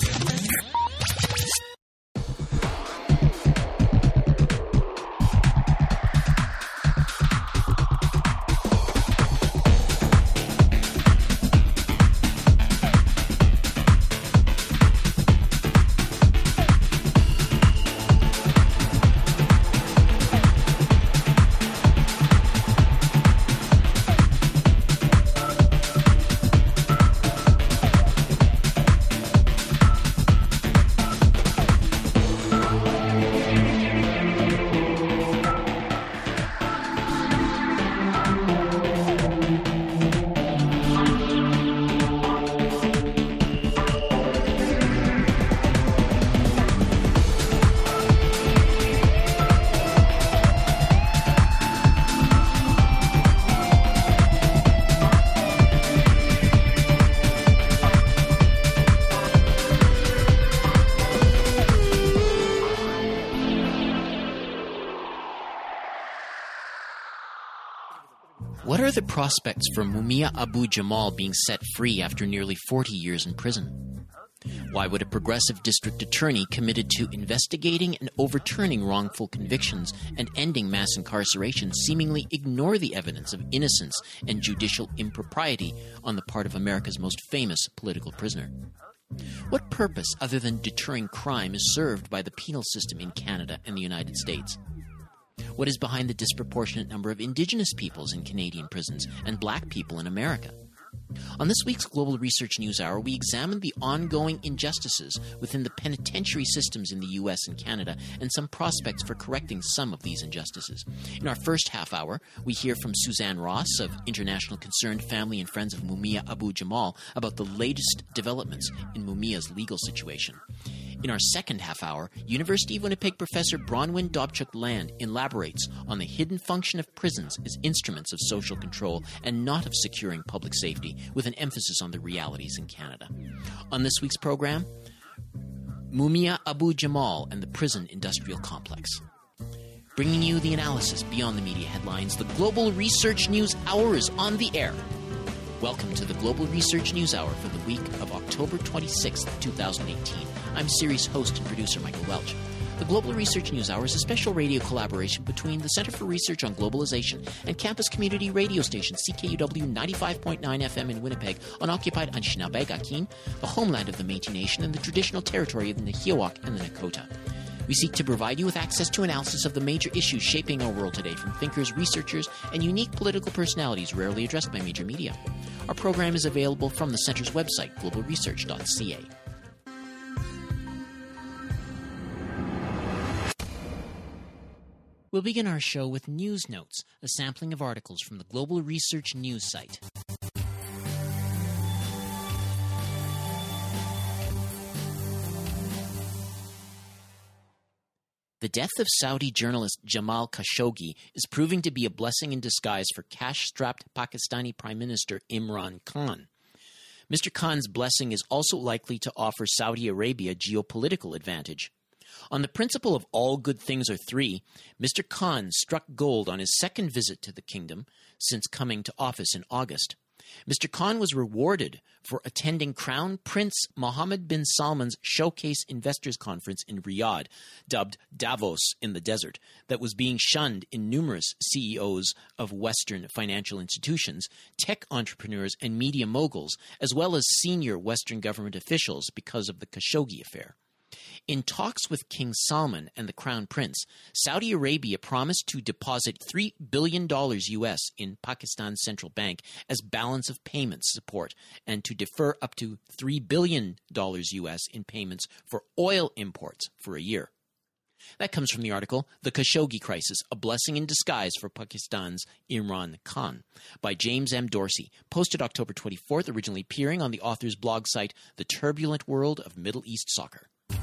the prospects for Mumia Abu Jamal being set free after nearly 40 years in prison? Why would a progressive district attorney committed to investigating and overturning wrongful convictions and ending mass incarceration seemingly ignore the evidence of innocence and judicial impropriety on the part of America's most famous political prisoner? What purpose other than deterring crime is served by the penal system in Canada and the United States? What is behind the disproportionate number of Indigenous peoples in Canadian prisons and Black people in America? On this week's Global Research News Hour, we examine the ongoing injustices within the penitentiary systems in the U.S. and Canada and some prospects for correcting some of these injustices. In our first half hour, we hear from Suzanne Ross of International Concerned Family and Friends of Mumia Abu Jamal about the latest developments in Mumia's legal situation. In our second half hour, University of Winnipeg professor Bronwyn Dobchuk-Land elaborates on the hidden function of prisons as instruments of social control and not of securing public safety, with an emphasis on the realities in Canada. On this week's program, Mumia Abu Jamal and the prison industrial complex. Bringing you the analysis beyond the media headlines, the Global Research News Hour is on the air. Welcome to the Global Research News Hour for the week of October 26th, 2018. I'm series host and producer Michael Welch. The Global Research News Hour is a special radio collaboration between the Center for Research on Globalization and campus community radio station CKUW 95.9 FM in Winnipeg on occupied Anishinaabe-Akin, the homeland of the Métis Nation and the traditional territory of the Nahiawak and the Nakota. We seek to provide you with access to analysis of the major issues shaping our world today from thinkers, researchers, and unique political personalities rarely addressed by major media. Our program is available from the Center's website, globalresearch.ca. We'll begin our show with News Notes, a sampling of articles from the Global Research News site. The death of Saudi journalist Jamal Khashoggi is proving to be a blessing in disguise for cash-strapped Pakistani Prime Minister Imran Khan. Mr. Khan's blessing is also likely to offer Saudi Arabia geopolitical advantage. On the principle of all good things are three, Mr. Khan struck gold on his second visit to the kingdom since coming to office in August. Mr. Khan was rewarded for attending Crown Prince Mohammed bin Salman's Showcase Investors Conference in Riyadh, dubbed Davos in the Desert, that was being shunned in numerous CEOs of Western financial institutions, tech entrepreneurs, and media moguls, as well as senior Western government officials because of the Khashoggi affair. In talks with King Salman and the Crown Prince, Saudi Arabia promised to deposit $3 billion U.S. in Pakistan's central bank as balance of payments support and to defer up to $3 billion U.S. in payments for oil imports for a year. That comes from the article, The Khashoggi Crisis, A Blessing in Disguise for Pakistan's Imran Khan, by James M. Dorsey, posted October 24th, originally appearing on the author's blog site, The Turbulent World of Middle East Soccer.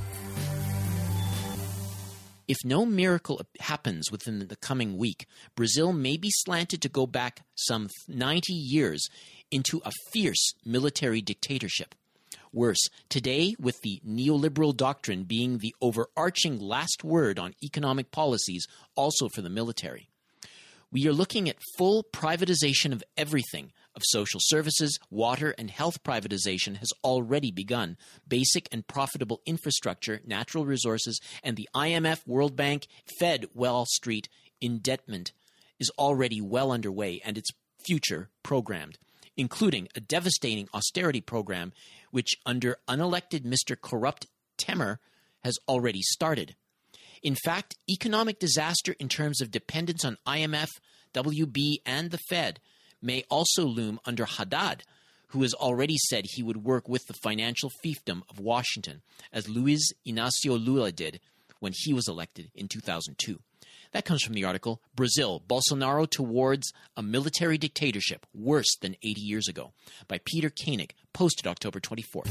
If no miracle happens within the coming week, Brazil may be slanted to go back some 90 years into a fierce military dictatorship. Worse, today, with the neoliberal doctrine being the overarching last word on economic policies also for the military. We are looking at full privatization of everything, of social services, water, and health privatization has already begun. Basic and profitable infrastructure, natural resources, and the IMF, World Bank, Fed, Wall Street indebtment is already well underway and its future programmed, including a devastating austerity program which, under unelected Mr. Corrupt Temer, has already started. In fact, economic disaster in terms of dependence on IMF, WB, and the Fed may also loom under Haddad, who has already said he would work with the financial fiefdom of Washington, as Luiz Inácio Lula did when he was elected in 2002. That comes from the article, Brazil, Bolsonaro Towards a Military Dictatorship, Worse Than 80 Years Ago, by Peter Koenig, posted October 24th.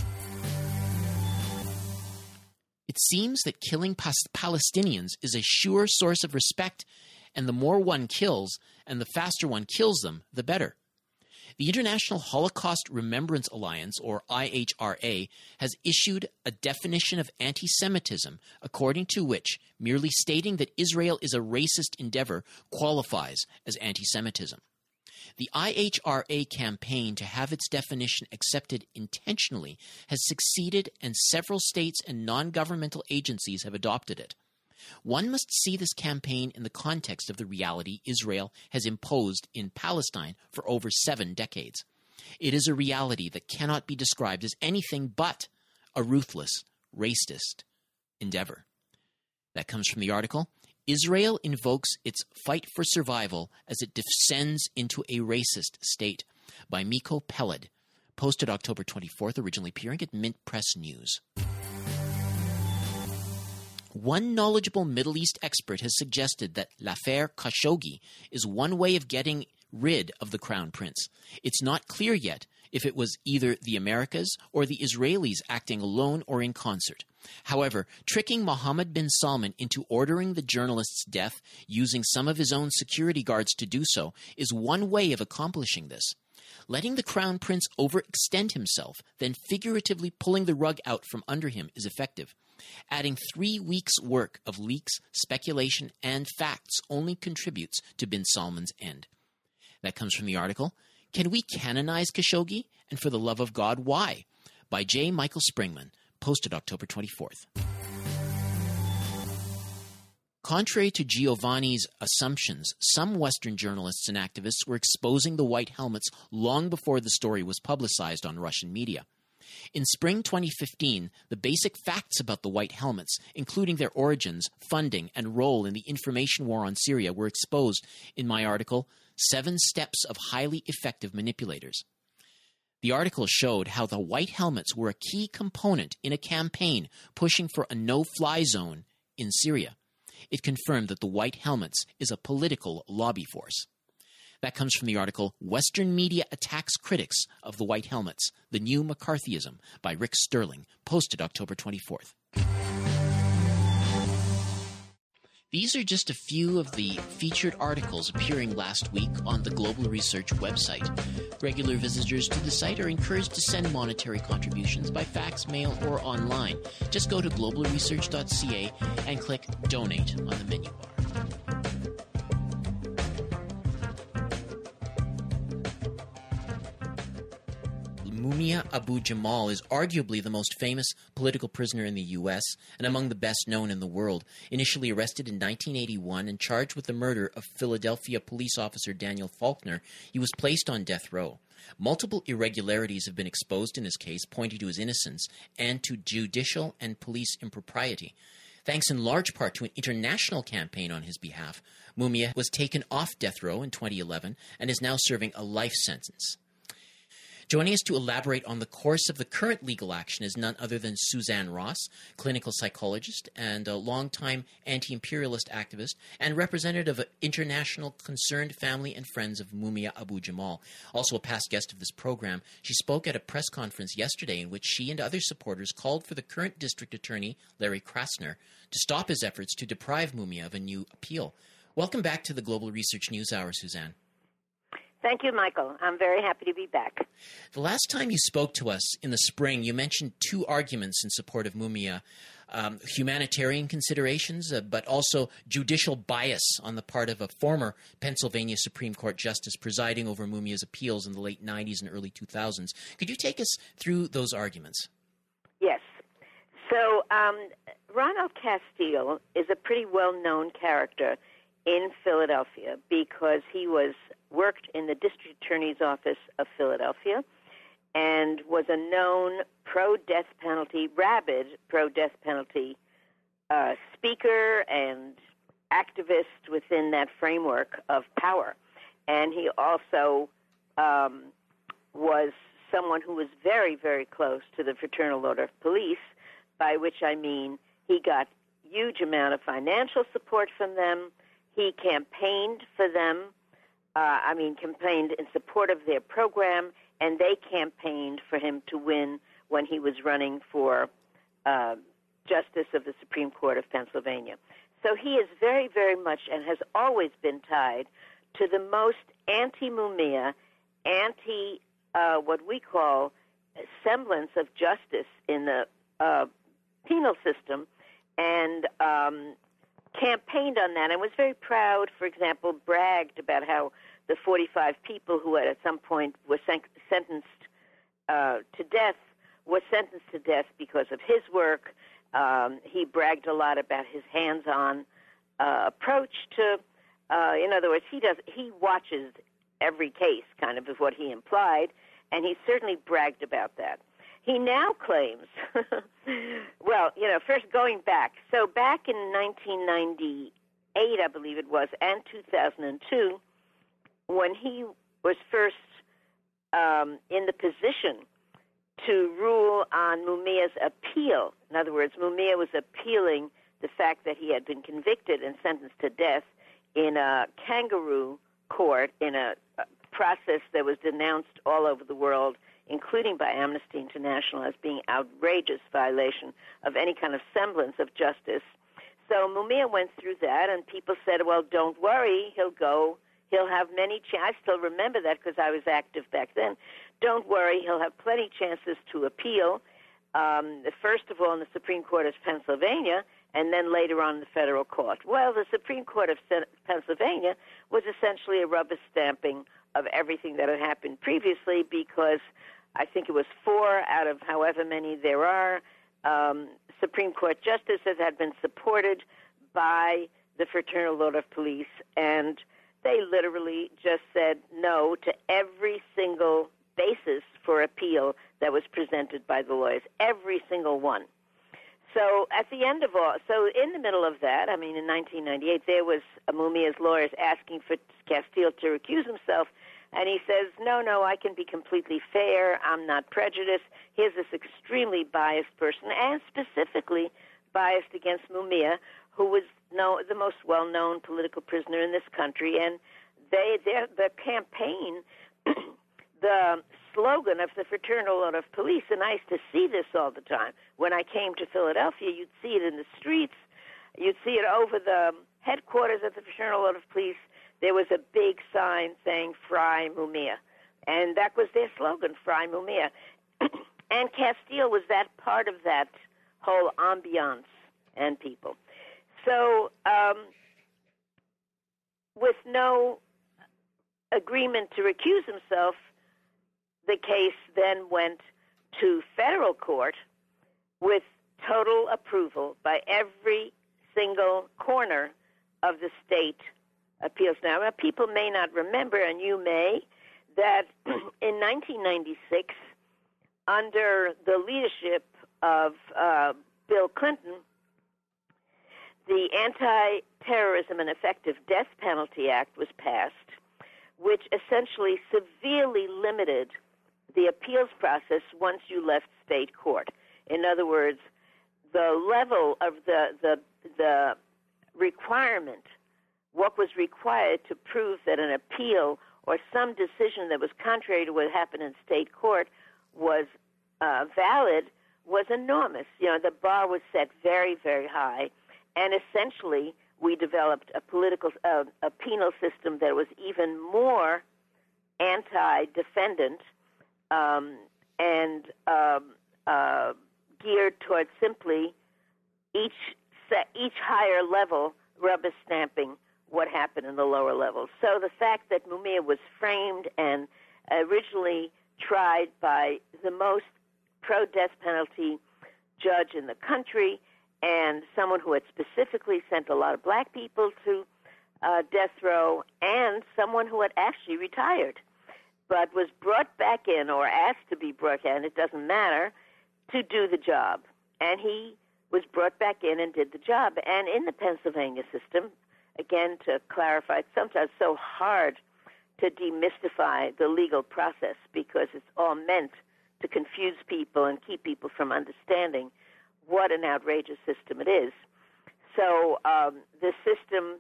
It seems that killing Palestinians is a sure source of respect, and the more one kills and the faster one kills them, the better. The International Holocaust Remembrance Alliance, or IHRA, has issued a definition of anti-Semitism, according to which merely stating that Israel is a racist endeavor qualifies as anti-Semitism. The IHRA campaign to have its definition accepted intentionally has succeeded, and several states and non-governmental agencies have adopted it. One must see this campaign in the context of the reality Israel has imposed in Palestine for over 7 decades. It is a reality that cannot be described as anything but a ruthless, racist endeavor. That comes from the article, Israel invokes its fight for survival as it descends into a racist state, by Miko Peled, posted October 24th, originally appearing at Mint Press News. One knowledgeable Middle East expert has suggested that l'affaire Khashoggi is one way of getting rid of the Crown Prince. It's not clear yet if it was either the Americas or the Israelis acting alone or in concert. However, tricking Mohammed bin Salman into ordering the journalist's death, using some of his own security guards to do so, is one way of accomplishing this. Letting the Crown Prince overextend himself, then figuratively pulling the rug out from under him, is effective. Adding 3 weeks' work of leaks, speculation, and facts only contributes to bin Salman's end. That comes from the article, Can We Canonize Khashoggi? And for the Love of God, Why? By J. Michael Springman, posted October 24th. Contrary to Giovanni's assumptions, some Western journalists and activists were exposing the white helmets long before the story was publicized on Russian media. In spring 2015, the basic facts about the white helmets, including their origins, funding, and role in the information war on Syria, were exposed in my article, 7 Steps of Highly Effective Manipulators. The article showed how the white helmets were a key component in a campaign pushing for a no-fly zone in Syria. It confirmed that the white helmets is a political lobby force. That comes from the article, Western Media Attacks Critics of the White Helmets, The New McCarthyism, by Rick Sterling, posted October 24th. These are just a few of the featured articles appearing last week on the Global Research website. Regular visitors to the site are encouraged to send monetary contributions by fax, mail, or online. Just go to globalresearch.ca and click Donate on the menu bar. Mumia Abu-Jamal is arguably the most famous political prisoner in the U.S. and among the best known in the world. Initially arrested in 1981 and charged with the murder of Philadelphia police officer Daniel Faulkner, he was placed on death row. Multiple irregularities have been exposed in his case, pointing to his innocence and to judicial and police impropriety. Thanks in large part to an international campaign on his behalf, Mumia was taken off death row in 2011 and is now serving a life sentence. Joining us to elaborate on the course of the current legal action is none other than Suzanne Ross, clinical psychologist and a longtime anti-imperialist activist and representative of International Concerned Family and Friends of Mumia Abu-Jamal. Also a past guest of this program, she spoke at a press conference yesterday in which she and other supporters called for the current district attorney, Larry Krasner, to stop his efforts to deprive Mumia of a new appeal. Welcome back to the Global Research News Hour, Suzanne. Thank you, Michael. I'm very happy to be back. The last time you spoke to us in the spring, you mentioned 2 arguments in support of Mumia, humanitarian considerations, but also judicial bias on the part of a former Pennsylvania Supreme Court justice presiding over Mumia's appeals in the late 90s and early 2000s. Could you take us through those arguments? Yes. So Ronald Castile is a pretty well-known character in Philadelphia because he worked in the district attorney's office of Philadelphia and was a known pro-death penalty, rabid pro-death penalty speaker and activist within that framework of power. And he also was someone who was very, very close to the Fraternal Order of Police, by which I mean he got huge amount of financial support from them. He campaigned for them, campaigned in support of their program, and they campaigned for him to win when he was running for Justice of the Supreme Court of Pennsylvania. So he is very, very much and has always been tied to the most anti-Mumia, what we call semblance of justice in the penal system, and campaigned on that and was very proud, for example, bragged about how the 45 people who at some point were sentenced to death were sentenced to death because of his work. He bragged a lot about his hands-on approach to, in other words, he watches every case, kind of is what he implied, and he certainly bragged about that. He now claims, well, first going back. So back in 1998, I believe it was, and 2002, when he was first in the position to rule on Mumia's appeal. In other words, Mumia was appealing the fact that he had been convicted and sentenced to death in a kangaroo court in a process that was denounced all over the world, including by Amnesty International, as being outrageous violation of any kind of semblance of justice. So Mumia went through that, and people said, well, don't worry, he'll have many chances. I still remember that because I was active back then. Don't worry, he'll have plenty chances to appeal, first of all in the Supreme Court of Pennsylvania, and then later on in the federal court. Well, the Supreme Court of Pennsylvania was essentially a rubber stamping of everything that had happened previously, because I think it was 4 out of however many there are Supreme Court justices had been supported by the Fraternal Order of Police, and they literally just said no to every single basis for appeal that was presented by the lawyers, every single one. So at the end of so in the middle of that, I mean, in 1998, there was Mumia's lawyers asking for Castile to recuse himself, and he says, no, I can be completely fair. I'm not prejudiced. Here's this extremely biased person, and specifically biased against Mumia, who was the most well-known political prisoner in this country. And the campaign, the slogan of the Fraternal Order of Police, and I used to see this all the time. When I came to Philadelphia, you'd see it in the streets. You'd see it over the headquarters of the Fraternal Order of Police. There was a big sign saying, Fry Mumia. And that was their slogan, Fry Mumia. And Castile was that part of that whole ambiance and people. So with no agreement to recuse himself, the case then went to federal court with total approval by every single corner of the state appeals. Now, people may not remember, and you may, that in 1996, under the leadership of Bill Clinton, the Anti-Terrorism and Effective Death Penalty Act was passed, which essentially severely limited the appeals process once you left state court. In other words, the level of the requirement, what was required to prove that an appeal or some decision that was contrary to what happened in state court was valid, was enormous. The bar was set very, very high, and essentially we developed a penal system that was even more anti-defendant and geared towards simply each higher level rubber stamping what happened in the lower levels. So the fact that Mumia was framed and originally tried by the most pro-death penalty judge in the country, and someone who had specifically sent a lot of black people to death row, and someone who had actually retired, but was brought back in or asked to be brought in, it doesn't matter, to do the job. And he was brought back in and did the job. And in the Pennsylvania system, again, to clarify, it's sometimes so hard to demystify the legal process because it's all meant to confuse people and keep people from understanding what an outrageous system it is. So the system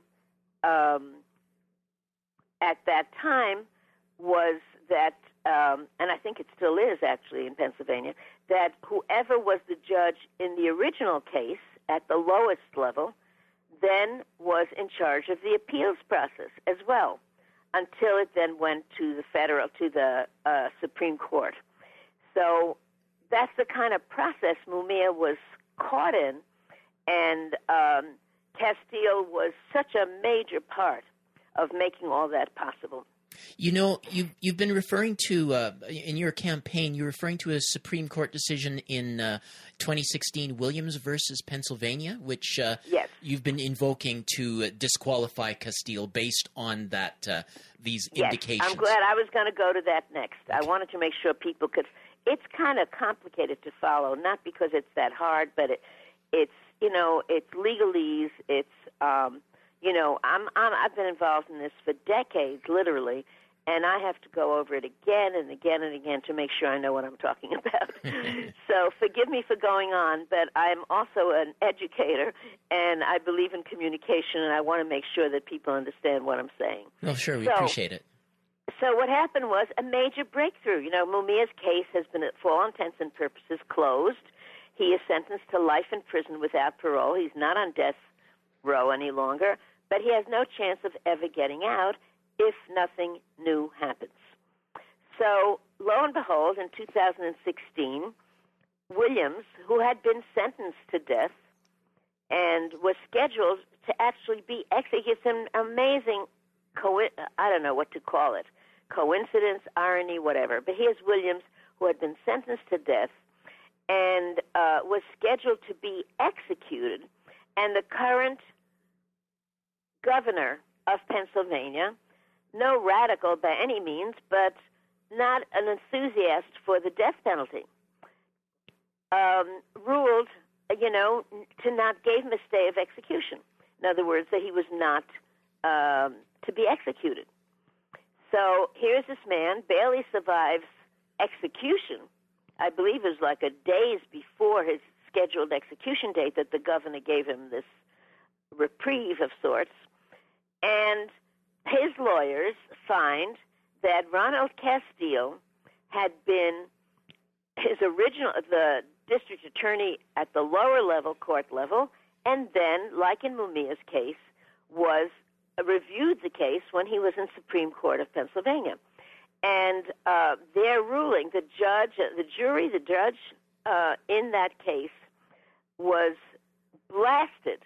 at that time was that, and I think it still is actually in Pennsylvania, that whoever was the judge in the original case at the lowest level then was in charge of the appeals process as well, until it then went to the Supreme Court. So that's the kind of process Mumia was caught in, and Castile was such a major part of making all that possible. You know, you've been referring to, in your campaign, you're referring to a Supreme Court decision in 2016, Williams versus Pennsylvania, which yes. You've been invoking to disqualify Castile based on that these yes. indications. I'm glad. I was going to go to that next. I wanted to make sure people could. It's kind of complicated to follow, not because it's that hard, but it's it's legalese. It's I've been involved in this for decades, literally, and I have to go over it again and again and again to make sure I know what I'm talking about. So forgive me for going on, but I'm also an educator, and I believe in communication, and I want to make sure that people understand what I'm saying. Well, sure, we appreciate it. So what happened was a major breakthrough. Mumia's case has been, for all intents and purposes, closed. He is sentenced to life in prison without parole. He's not on death row any longer, but he has no chance of ever getting out if nothing new happens. So, lo and behold, in 2016, Williams, who had been sentenced to death and was scheduled to actually be executed, it's an amazing, I don't know what to call it, coincidence, irony, whatever. But here's Williams, who had been sentenced to death and was scheduled to be executed, and the current governor of Pennsylvania, no radical by any means, but not an enthusiast for the death penalty, ruled, to not give him a stay of execution. In other words, that he was not to be executed. So here's this man, barely survives execution. I believe it was like a days before his scheduled execution date that the governor gave him this reprieve of sorts. And his lawyers find that Ronald Castile had been the district attorney at the lower level, court level, and then, like in Mumia's case, reviewed the case when he was in Supreme Court of Pennsylvania. And their ruling, the judge in that case was blasted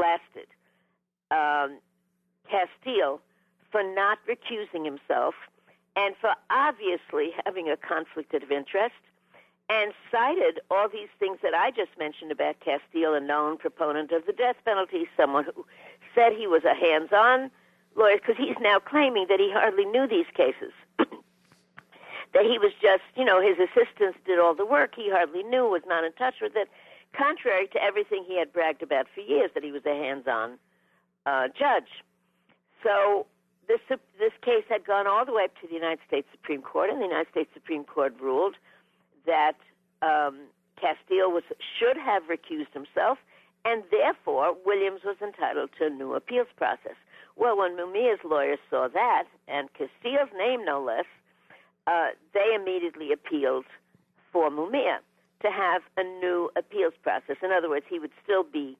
Castile for not recusing himself and for obviously having a conflict of interest, and cited all these things that I just mentioned about Castile, a known proponent of the death penalty, someone who said he was a hands-on lawyer, because he's now claiming that he hardly knew these cases, that he was just, his assistants did all the work, he hardly knew, was not in touch with it, contrary to everything he had bragged about for years, that he was a hands-on judge. So this case had gone all the way up to the United States Supreme Court, and the United States Supreme Court ruled that Castile should have recused himself, and therefore Williams was entitled to a new appeals process. Well, when Mumia's lawyers saw that, and Castile's name no less, they immediately appealed for Mumia to have a new appeals process. In other words, he would still be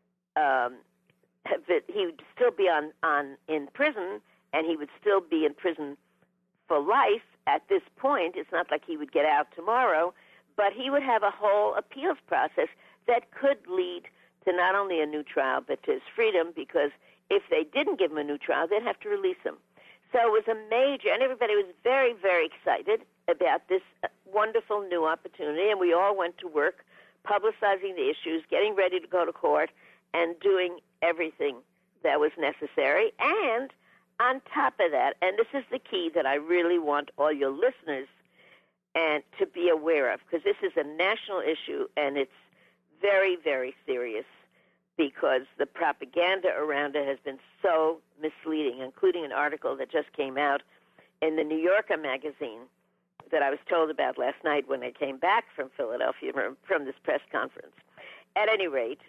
in prison, and he would still be in prison for life. At this point, it's not like he would get out tomorrow, but he would have a whole appeals process that could lead to not only a new trial, but to his freedom, because if they didn't give him a new trial, they'd have to release him. So it was a major, and everybody was very, very excited about this wonderful new opportunity, and we all went to work publicizing the issues, getting ready to go to court, and doing everything that was necessary. And on top of that, and this is the key that I really want all your listeners and to be aware of, because this is a national issue, and it's very, very serious, because the propaganda around it has been so misleading, including an article that just came out in the New Yorker magazine that I was told about last night when I came back from Philadelphia from this press conference. At any rate,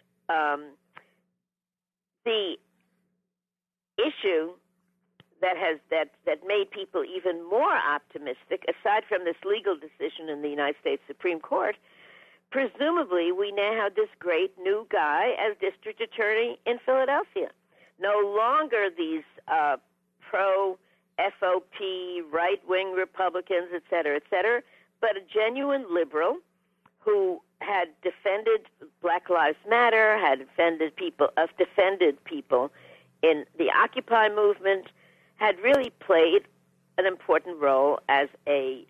the issue that made people even more optimistic, aside from this legal decision in the United States Supreme Court, presumably we now have this great new guy as district attorney in Philadelphia. No longer these pro-FOP, right-wing Republicans, et cetera, but a genuine liberal who had defended Black Lives Matter, had defended people in the Occupy movement, had really played an important role as a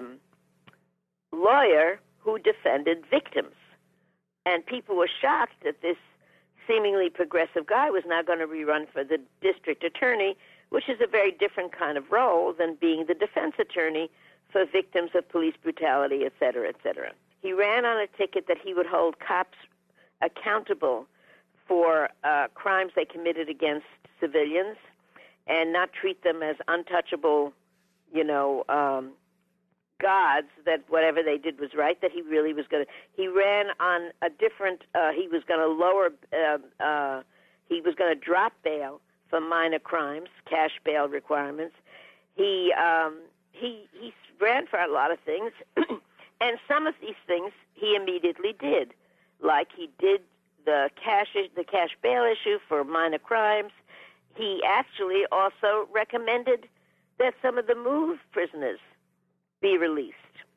lawyer who defended victims. And people were shocked that this seemingly progressive guy was now going to rerun for the district attorney, which is a very different kind of role than being the defense attorney for victims of police brutality, et cetera, et cetera. He ran on a ticket that he would hold cops accountable for crimes they committed against civilians and not treat them as untouchable, gods, that whatever they did was right, that he really was going to... He ran on a different... he was going to lower... he was going to drop bail for minor crimes, cash bail requirements. He ran for a lot of things, and some of these things he immediately did, like he did the cash bail issue for minor crimes. He actually also recommended that some of the MOVE prisoners be released.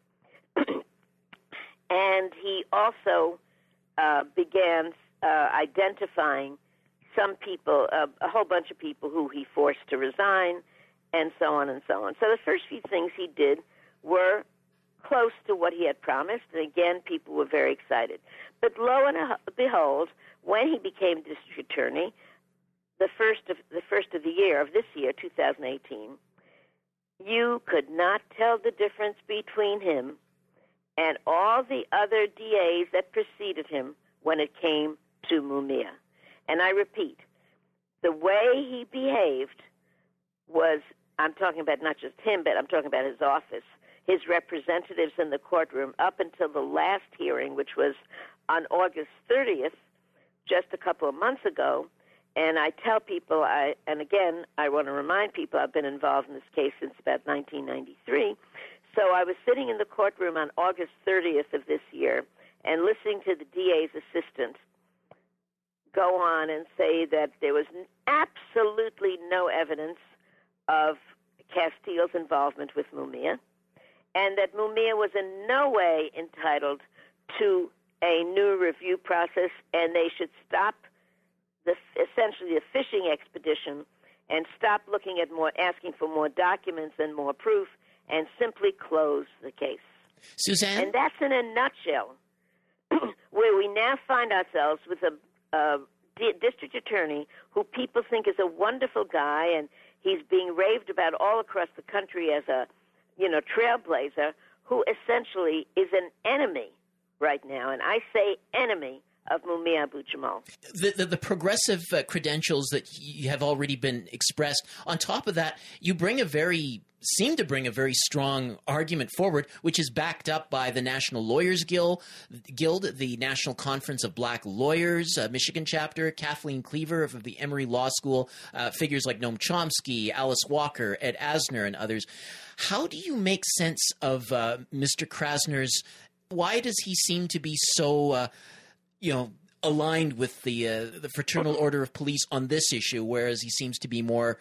And he also began identifying some people, a whole bunch of people who he forced to resign, and so on and so on. So the first few things he did were close to what he had promised, and again, people were very excited. But lo and behold, when he became district attorney, the first of the year, of this year, 2018, you could not tell the difference between him and all the other DAs that preceded him when it came to Mumia. And I repeat, the way he behaved was, I'm talking about not just him, but I'm talking about his office, his representatives in the courtroom, up until the last hearing, which was on August 30th, just a couple of months ago. And I tell people, and again, I want to remind people, I've been involved in this case since about 1993. So I was sitting in the courtroom on August 30th of this year and listening to the DA's assistant go on and say that there was absolutely no evidence of Castile's involvement with Mumia, and that Mumia was in no way entitled to a new review process, and they should stop essentially the fishing expedition and stop looking at asking for more documents and more proof, and simply close the case. Suzanne? And that's in a nutshell where we now find ourselves with a district attorney who people think is a wonderful guy, and he's being raved about all across the country as a, trailblazer, who essentially is an enemy right now, and I say enemy, of Mumia Abu-Jamal. The progressive credentials that you have already been expressed, on top of that, you seem to bring a very strong argument forward, which is backed up by the National Lawyers Guild, the National Conference of Black Lawyers, Michigan chapter, Kathleen Cleaver of the Emory Law School, figures like Noam Chomsky, Alice Walker, Ed Asner, and others. How do you make sense of Mr. Krasner's? Why does he seem to be so aligned with the Fraternal Order of Police on this issue, whereas he seems to be more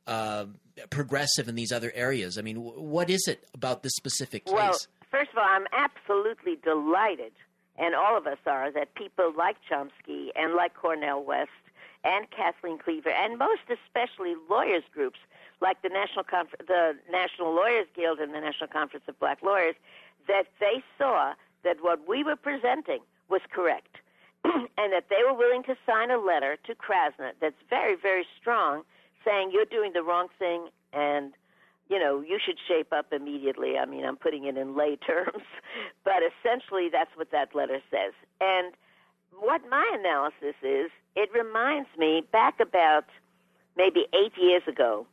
progressive in these other areas? I mean, what is it about this specific case? Well, first of all, I'm absolutely delighted, and all of us are, that people like Chomsky and like Cornel West and Kathleen Cleaver, and most especially lawyers groups like the National Lawyers Guild and the National Conference of Black Lawyers, that they saw that what we were presenting was correct. And that they were willing to sign a letter to Krasner that's very, very strong, saying you're doing the wrong thing and, you should shape up immediately. I mean, I'm putting it in lay terms, but essentially that's what that letter says. And what my analysis is, it reminds me back about maybe 8 years ago,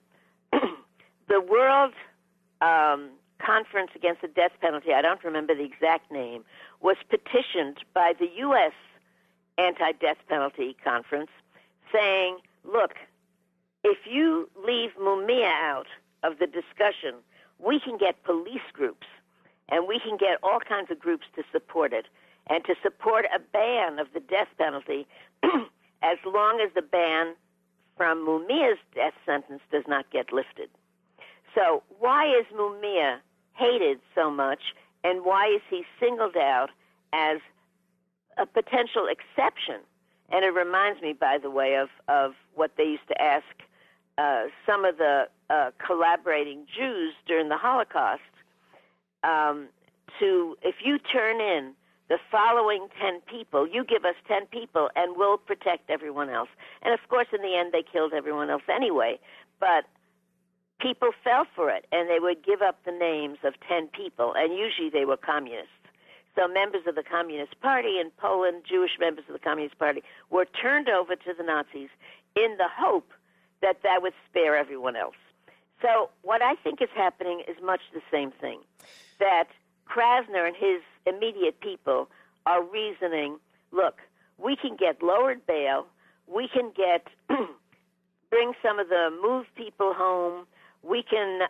the World Conference Against the Death Penalty, I don't remember the exact name, was petitioned by the U.S. Anti-Death Penalty Conference, saying, look, if you leave Mumia out of the discussion, we can get police groups, and we can get all kinds of groups to support it, and to support a ban of the death penalty as long as the ban from Mumia's death sentence does not get lifted. So why is Mumia hated so much, and why is he singled out as a potential exception? And it reminds me, by the way, of what they used to ask some of the collaborating Jews during the Holocaust if you turn in the following 10 people, you give us 10 people, and we'll protect everyone else. And, of course, in the end, they killed everyone else anyway. But people fell for it, and they would give up the names of 10 people, and usually they were communists. So members of the Communist Party in Poland, Jewish members of the Communist Party, were turned over to the Nazis in the hope that that would spare everyone else. So what I think is happening is much the same thing, that Krasner and his immediate people are reasoning, look, we can get lowered bail, we can get bring some of the moved people home, we can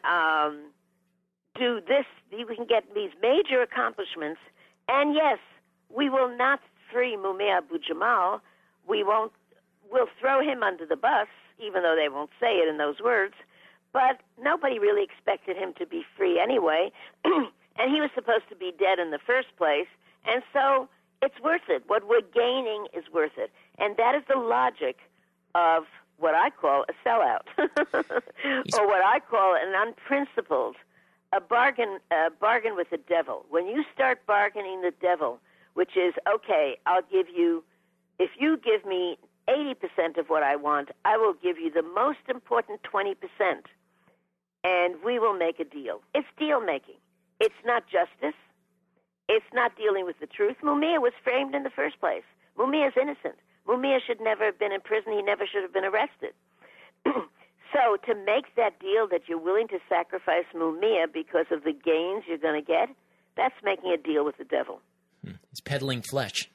do this, we can get these major accomplishments, and yes, we will not free Mumia Abu-Jamal. We'll throw him under the bus, even though they won't say it in those words, but nobody really expected him to be free anyway. And he was supposed to be dead in the first place, and so it's worth it. What we're gaining is worth it. And that is the logic of what I call a sellout, or what I call an unprincipled, a bargain with the devil. When you start bargaining the devil, which is, okay, I'll give you, if you give me 80% of what I want, I will give you the most important 20%, and we will make a deal. It's deal-making. It's not justice. It's not dealing with the truth. Mumia was framed in the first place. Mumia is innocent. Mumia should never have been in prison. He never should have been arrested. So to make that deal that you're willing to sacrifice Mumia because of the gains you're going to get, that's making a deal with the devil. It's peddling flesh.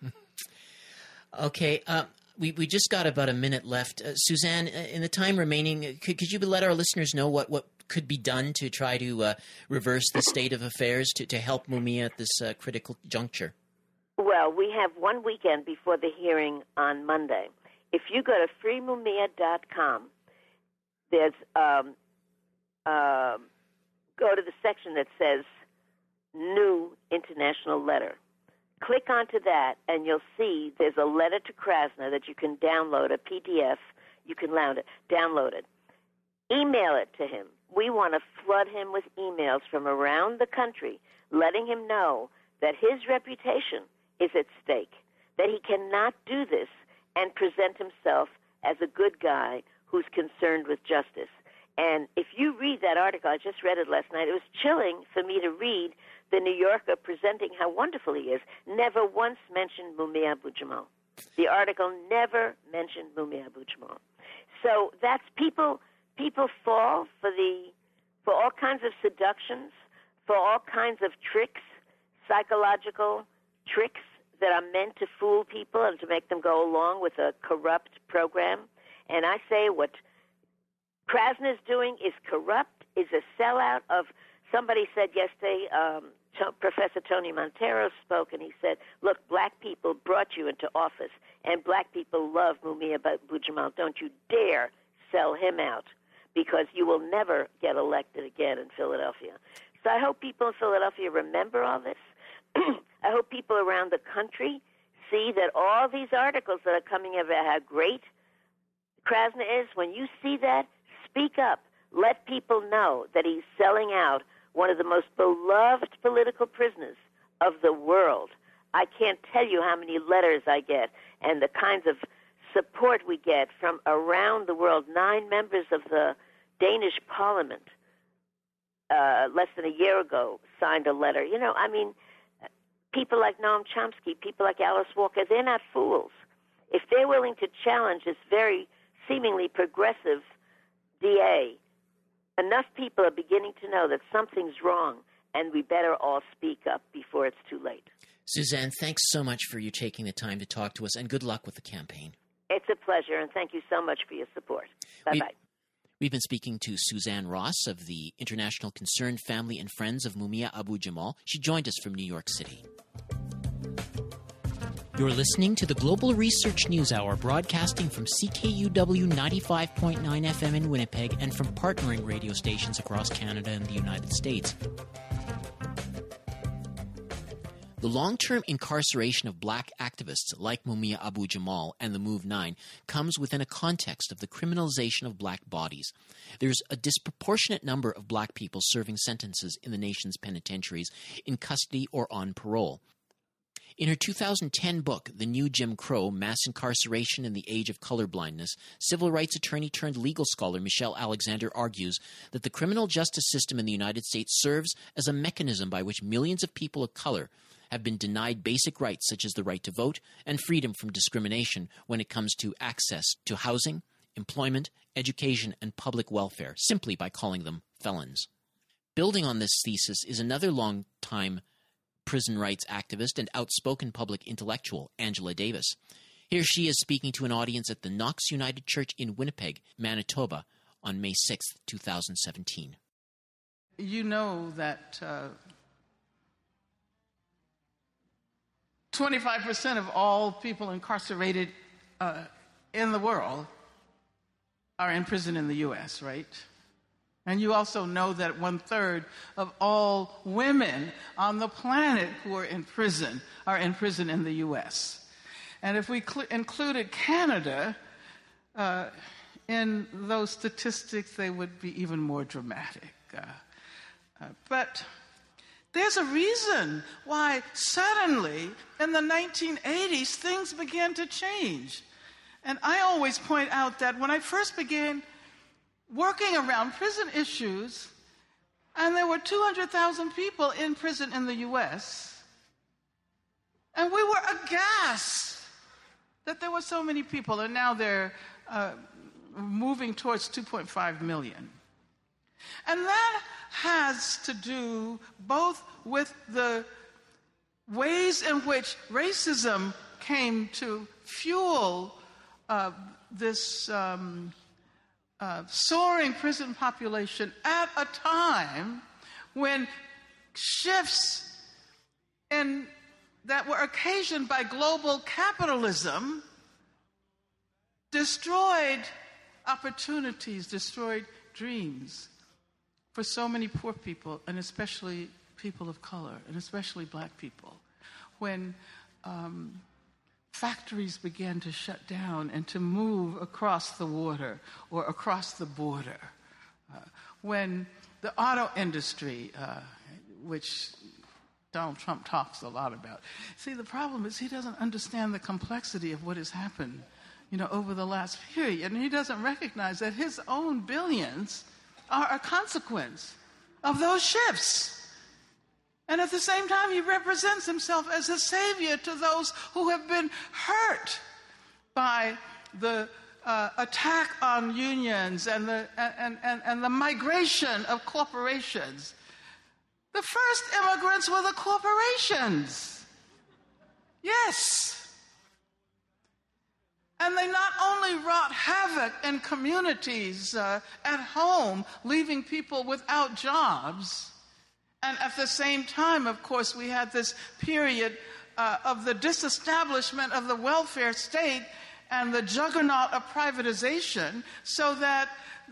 Okay, we just got about a minute left. Suzanne, in the time remaining, could you let our listeners know what could be done to try to reverse the state of affairs, to help Mumia at this critical juncture? Well, we have one weekend before the hearing on Monday. If you go to freemumia.com, there's go to the section that says New International Letter. Click onto that, and you'll see there's a letter to Krasner that you can download, a PDF. You can download it. Email it to him. We want to flood him with emails from around the country, letting him know that his reputation is at stake, that he cannot do this and present himself as a good guy who's concerned with justice. And if you read that article, I just read it last night, it was chilling for me to read the New Yorker presenting how wonderful he is. Never once mentioned Mumia Abu-Jamal. The article never mentioned Mumia Abu-Jamal. So that's people fall for all kinds of seductions, for all kinds of tricks, psychological tricks that are meant to fool people and to make them go along with a corrupt program. And I say what Krasner's doing is corrupt, is a sellout of, somebody said yesterday, Professor Tony Montero spoke, and he said, look, black people brought you into office, and black people love Mumia Abu-Jamal. Don't you dare sell him out, because you will never get elected again in Philadelphia. So I hope people in Philadelphia remember all this. I hope people around the country see that all these articles that are coming about how great Krasner is, when you see that, speak up. Let people know that he's selling out one of the most beloved political prisoners of the world. I can't tell you how many letters I get and the kinds of support we get from around the world. 9 members of the Danish Parliament less than a year ago signed a letter. You know, I mean, people like Noam Chomsky, people like Alice Walker, they're not fools. If they're willing to challenge this very seemingly progressive DA, enough people are beginning to know that something's wrong, and we better all speak up before it's too late. Suzanne, thanks so much for you taking the time to talk to us, and good luck with the campaign. It's a pleasure, and thank you so much for your support. Bye-bye. We've been speaking to Suzanne Ross of the International Concerned Family and Friends of Mumia Abu-Jamal. She joined us from New York City. You're listening to the Global Research News Hour, broadcasting from CKUW 95.9 FM in Winnipeg and from partnering radio stations across Canada and the United States. The long-term incarceration of black activists like Mumia Abu-Jamal and the Move 9 comes within a context of the criminalization of black bodies. There's a disproportionate number of black people serving sentences in the nation's penitentiaries in custody or on parole. In her 2010 book, The New Jim Crow, Mass Incarceration in the Age of Colorblindness, civil rights attorney turned legal scholar Michelle Alexander argues that the criminal justice system in the United States serves as a mechanism by which millions of people of color have been denied basic rights such as the right to vote and freedom from discrimination when it comes to access to housing, employment, education, and public welfare, simply by calling them felons. Building on this thesis is another long-time prison rights activist and outspoken public intellectual, Angela Davis. Here she is speaking to an audience at the Knox United Church in Winnipeg, Manitoba, on May 6, 2017. You know that 25% of all people incarcerated in the world are in prison in the U.S., right? And you also know that 1/3 of all women on the planet who are in prison in the U.S. And if we included Canada in those statistics, they would be even more dramatic. But there's a reason why suddenly in the 1980s things began to change. And I always point out that when I first began working around prison issues, and there were 200,000 people in prison in the U.S., and we were aghast that there were so many people, and now they're moving towards 2.5 million. And that has to do both with the ways in which racism came to fuel this soaring prison population at a time when shifts that were occasioned by global capitalism destroyed opportunities, destroyed dreams for so many poor people, and especially people of color, and especially black people. When factories began to shut down and to move across the water or across the border. When the auto industry, which Donald Trump talks a lot about. See, the problem is he doesn't understand the complexity of what has happened, over the last period. And he doesn't recognize that his own billions are a consequence of those shifts. And at the same time, he represents himself as a savior to those who have been hurt by the attack on unions and the migration of corporations. The first immigrants were the corporations. Yes. And they not only wrought havoc in communities at home, leaving people without jobs, and at the same time, of course, we had this period of the disestablishment of the welfare state and the juggernaut of privatization, so that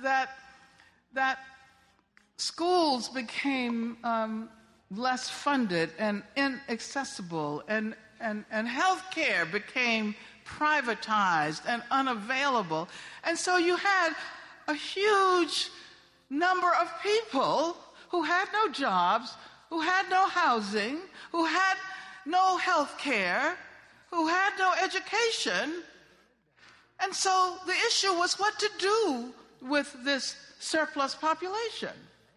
schools became less funded and inaccessible, and health care became privatized and unavailable. And so you had a huge number of people who had no jobs, who had no housing, who had no health care, who had no education. And so the issue was what to do with this surplus population.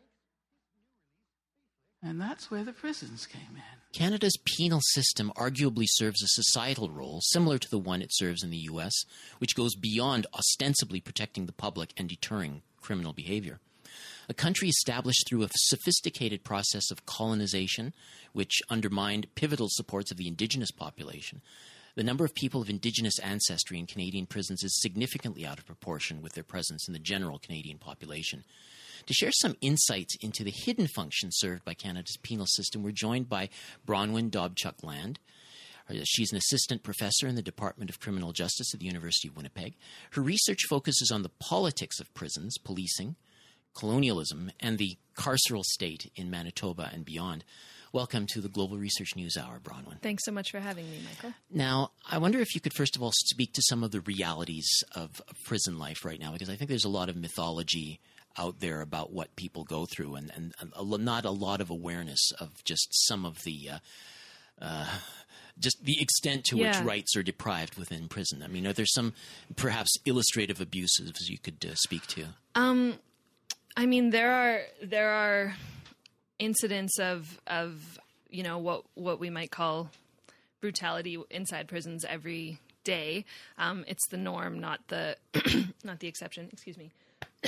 And that's where the prisons came in. Canada's penal system arguably serves a societal role similar to the one it serves in the U.S., which goes beyond ostensibly protecting the public and deterring criminal behavior. A country established through a sophisticated process of colonization, which undermined pivotal supports of the Indigenous population. The number of people of Indigenous ancestry in Canadian prisons is significantly out of proportion with their presence in the general Canadian population. To share some insights into the hidden function served by Canada's penal system, we're joined by Bronwyn Dobchuk-Land. She's an assistant professor in the Department of Criminal Justice at the University of Winnipeg. Her research focuses on the politics of prisons, policing, colonialism, and the carceral state in Manitoba and beyond. Welcome to the Global Research News Hour, Bronwyn. Thanks so much for having me, Michael. Now, I wonder if you could first of all speak to some of the realities of prison life right now, because I think there's a lot of mythology out there about what people go through and not a lot of awareness of just some of the just the extent to which rights are deprived within prison. I mean, are there some perhaps illustrative abuses you could speak to? I mean, there are incidents of what we might call brutality inside prisons every day. It's the norm, not the not the exception. Excuse me.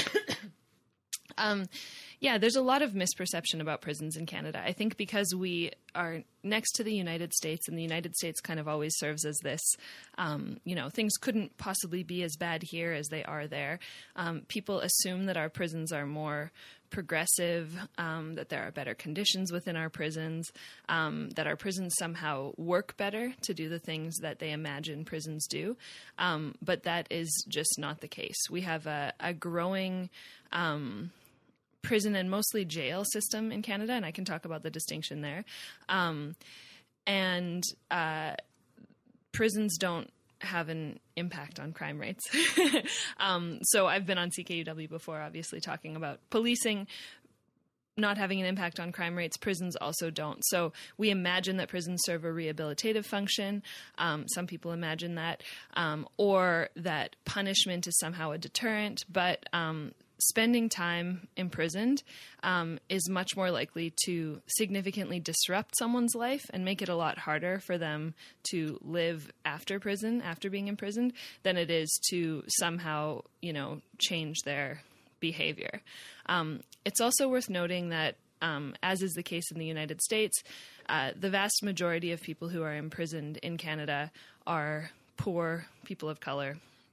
There's a lot of misperception about prisons in Canada. I think because we are next to the United States, and the United States kind of always serves as this, things couldn't possibly be as bad here as they are there. People assume that our prisons are more progressive, that there are better conditions within our prisons, that our prisons somehow work better to do the things that they imagine prisons do. But that is just not the case. We have a growing prison and mostly jail system in Canada, and I can talk about the distinction there. Prisons don't have an impact on crime rates. So I've been on CKUW before, obviously, talking about policing not having an impact on crime rates. Prisons also don't. So we imagine that prisons serve a rehabilitative function. Some people imagine that, or that punishment is somehow a deterrent, but spending time imprisoned is much more likely to significantly disrupt someone's life and make it a lot harder for them to live after prison, after being imprisoned, than it is to somehow, change their behavior. It's also worth noting that, as is the case in the United States, the vast majority of people who are imprisoned in Canada are poor people of color.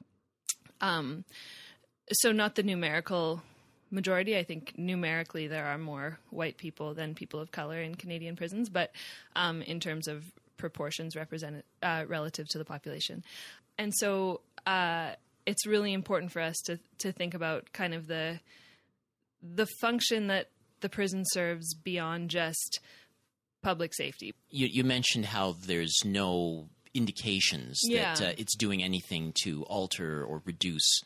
So not the numerical majority. I think numerically there are more white people than people of color in Canadian prisons, but in terms of proportions represented relative to the population. And so it's really important for us to think about kind of the function that the prison serves beyond just public safety. You mentioned how there's no indications that it's doing anything to alter or reduce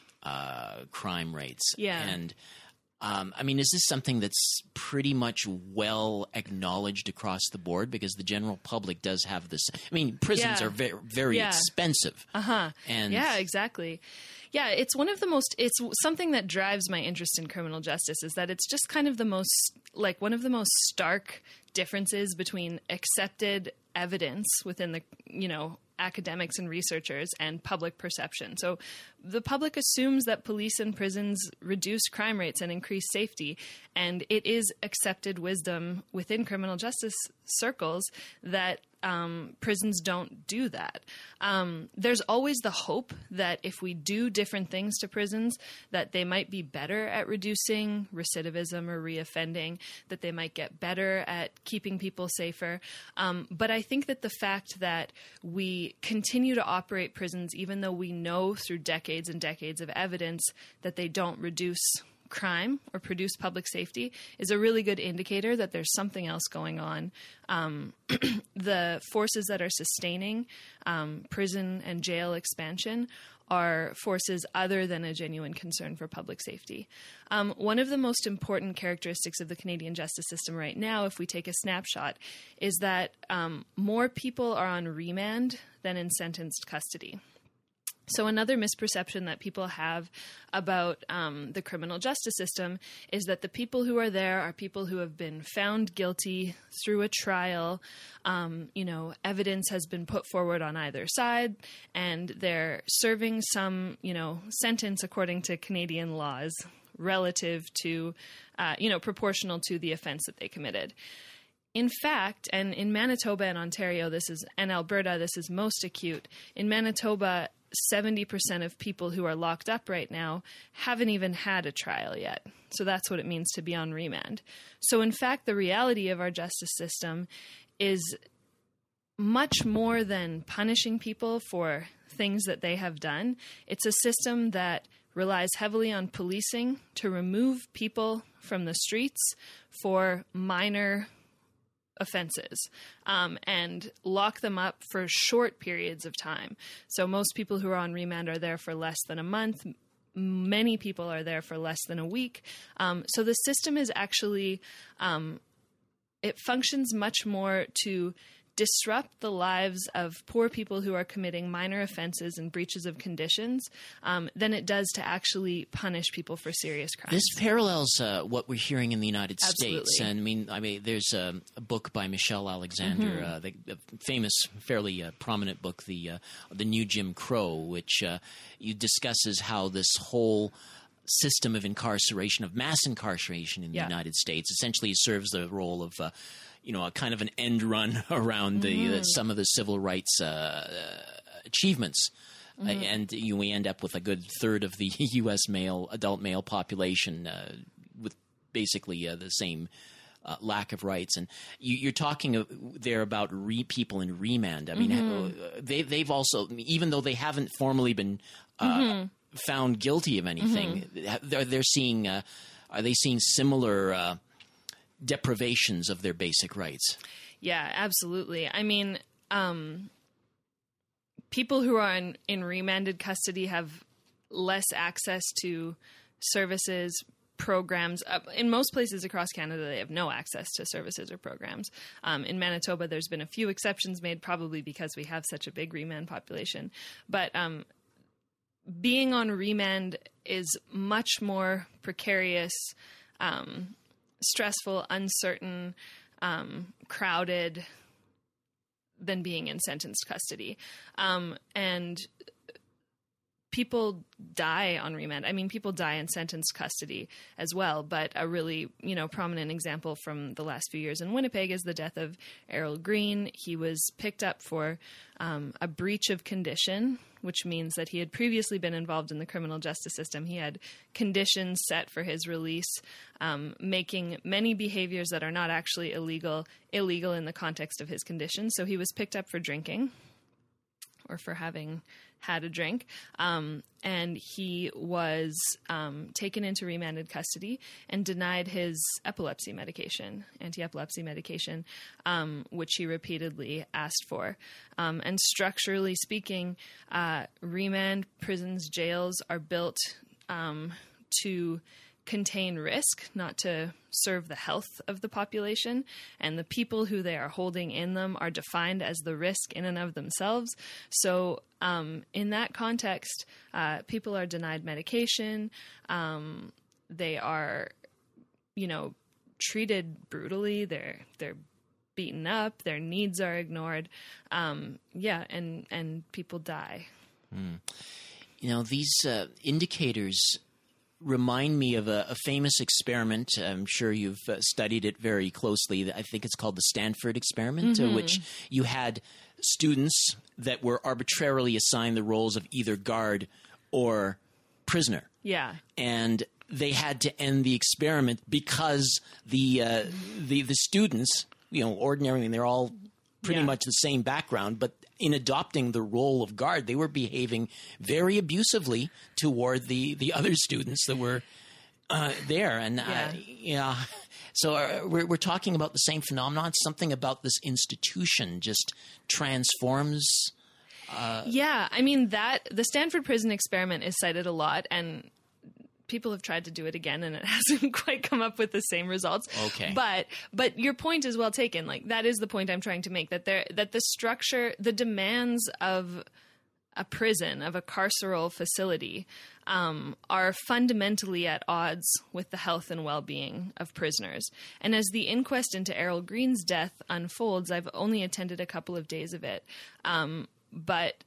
crime rates. Yeah. And is this something that's pretty much well acknowledged across the board? Because the general public does have this. Prisons are very, very expensive. And yeah, exactly. Yeah, it's it's something that drives my interest in criminal justice, is that it's just kind of one of the most stark differences between accepted evidence within the, academics and researchers and public perception. So the public assumes that police and prisons reduce crime rates and increase safety, and it is accepted wisdom within criminal justice circles that prisons don't do that. There's always the hope that if we do different things to prisons, that they might be better at reducing recidivism or reoffending, that they might get better at keeping people safer. But I think that the fact that we continue to operate prisons, even though we know through decades and decades of evidence that they don't reduce crime or produce public safety, is a really good indicator that there's something else going on. The forces that are sustaining prison and jail expansion are forces other than a genuine concern for public safety. One of the most important characteristics of the Canadian justice system right now, if we take a snapshot, is that more people are on remand than in sentenced custody. So another misperception that people have about the criminal justice system is that the people who are there are people who have been found guilty through a trial. Evidence has been put forward on either side, and they're serving some, sentence according to Canadian laws relative to, proportional to the offense that they committed. In fact, and in Manitoba and Ontario, and Alberta, this is most acute. In Manitoba, 70% of people who are locked up right now haven't even had a trial yet. So that's what it means to be on remand. So in fact, the reality of our justice system is much more than punishing people for things that they have done. It's a system that relies heavily on policing to remove people from the streets for minor offenses and lock them up for short periods of time. So most people who are on remand are there for less than a month. Many people are there for less than a week. So the system is actually, it functions much more to disrupt the lives of poor people who are committing minor offenses and breaches of conditions than it does to actually punish people for serious crimes. This parallels what we're hearing in the United Absolutely. States. And I mean, there's a book by Michelle Alexander, the famous, fairly prominent book, the New Jim Crow, which discusses how this whole system of incarceration, of mass incarceration in the United States, essentially serves the role of a kind of an end run around some of the civil rights achievements. And we end up with a good third of the U.S. adult male population with basically the same lack of rights. And you're talking there about people in remand. I mean, they've also, even though they haven't formally been found guilty of anything, they're seeing, are they seeing similar deprivations of their basic rights? Yeah, absolutely. I mean, people who are in remanded custody have less access to services, programs. In most places across Canada, they have no access to services or programs. In Manitoba, there's been a few exceptions made, probably because we have such a big remand population. But being on remand is much more precarious, stressful, uncertain, crowded than being in sentenced custody. And people die on remand. I mean, people die in sentenced custody as well, but a really, prominent example from the last few years in Winnipeg is the death of Errol Green. He was picked up for a breach of condition, which means that he had previously been involved in the criminal justice system. He had conditions set for his release, making many behaviors that are not actually illegal in the context of his condition. So he was picked up for drinking or for having had a drink, and he was taken into remanded custody and denied his anti-epilepsy medication, which he repeatedly asked for. And structurally speaking, remand prisons, jails are built to contain risk, not to serve the health of the population, and the people who they are holding in them are defined as the risk in and of themselves. So in that context, people are denied medication. They are, treated brutally. They're beaten up. Their needs are ignored. And people die. These indicators remind me of a famous experiment. I'm sure you've studied it very closely. I think it's called the Stanford experiment, which you had students that were arbitrarily assigned the roles of either guard or prisoner. Yeah. And they had to end the experiment because the students, ordinarily they're all pretty much the same background, but in adopting the role of guard, they were behaving very abusively toward the other students that were there. And, so we're talking about the same phenomenon. Something about this institution just transforms. I mean, the Stanford prison experiment is cited a lot, and people have tried to do it again, and it hasn't quite come up with the same results. Okay. But your point is well taken. Like, that is the point I'm trying to make, that the structure, the demands of a prison, of a carceral facility, are fundamentally at odds with the health and well-being of prisoners. And as the inquest into Errol Green's death unfolds, I've only attended a couple of days of it. But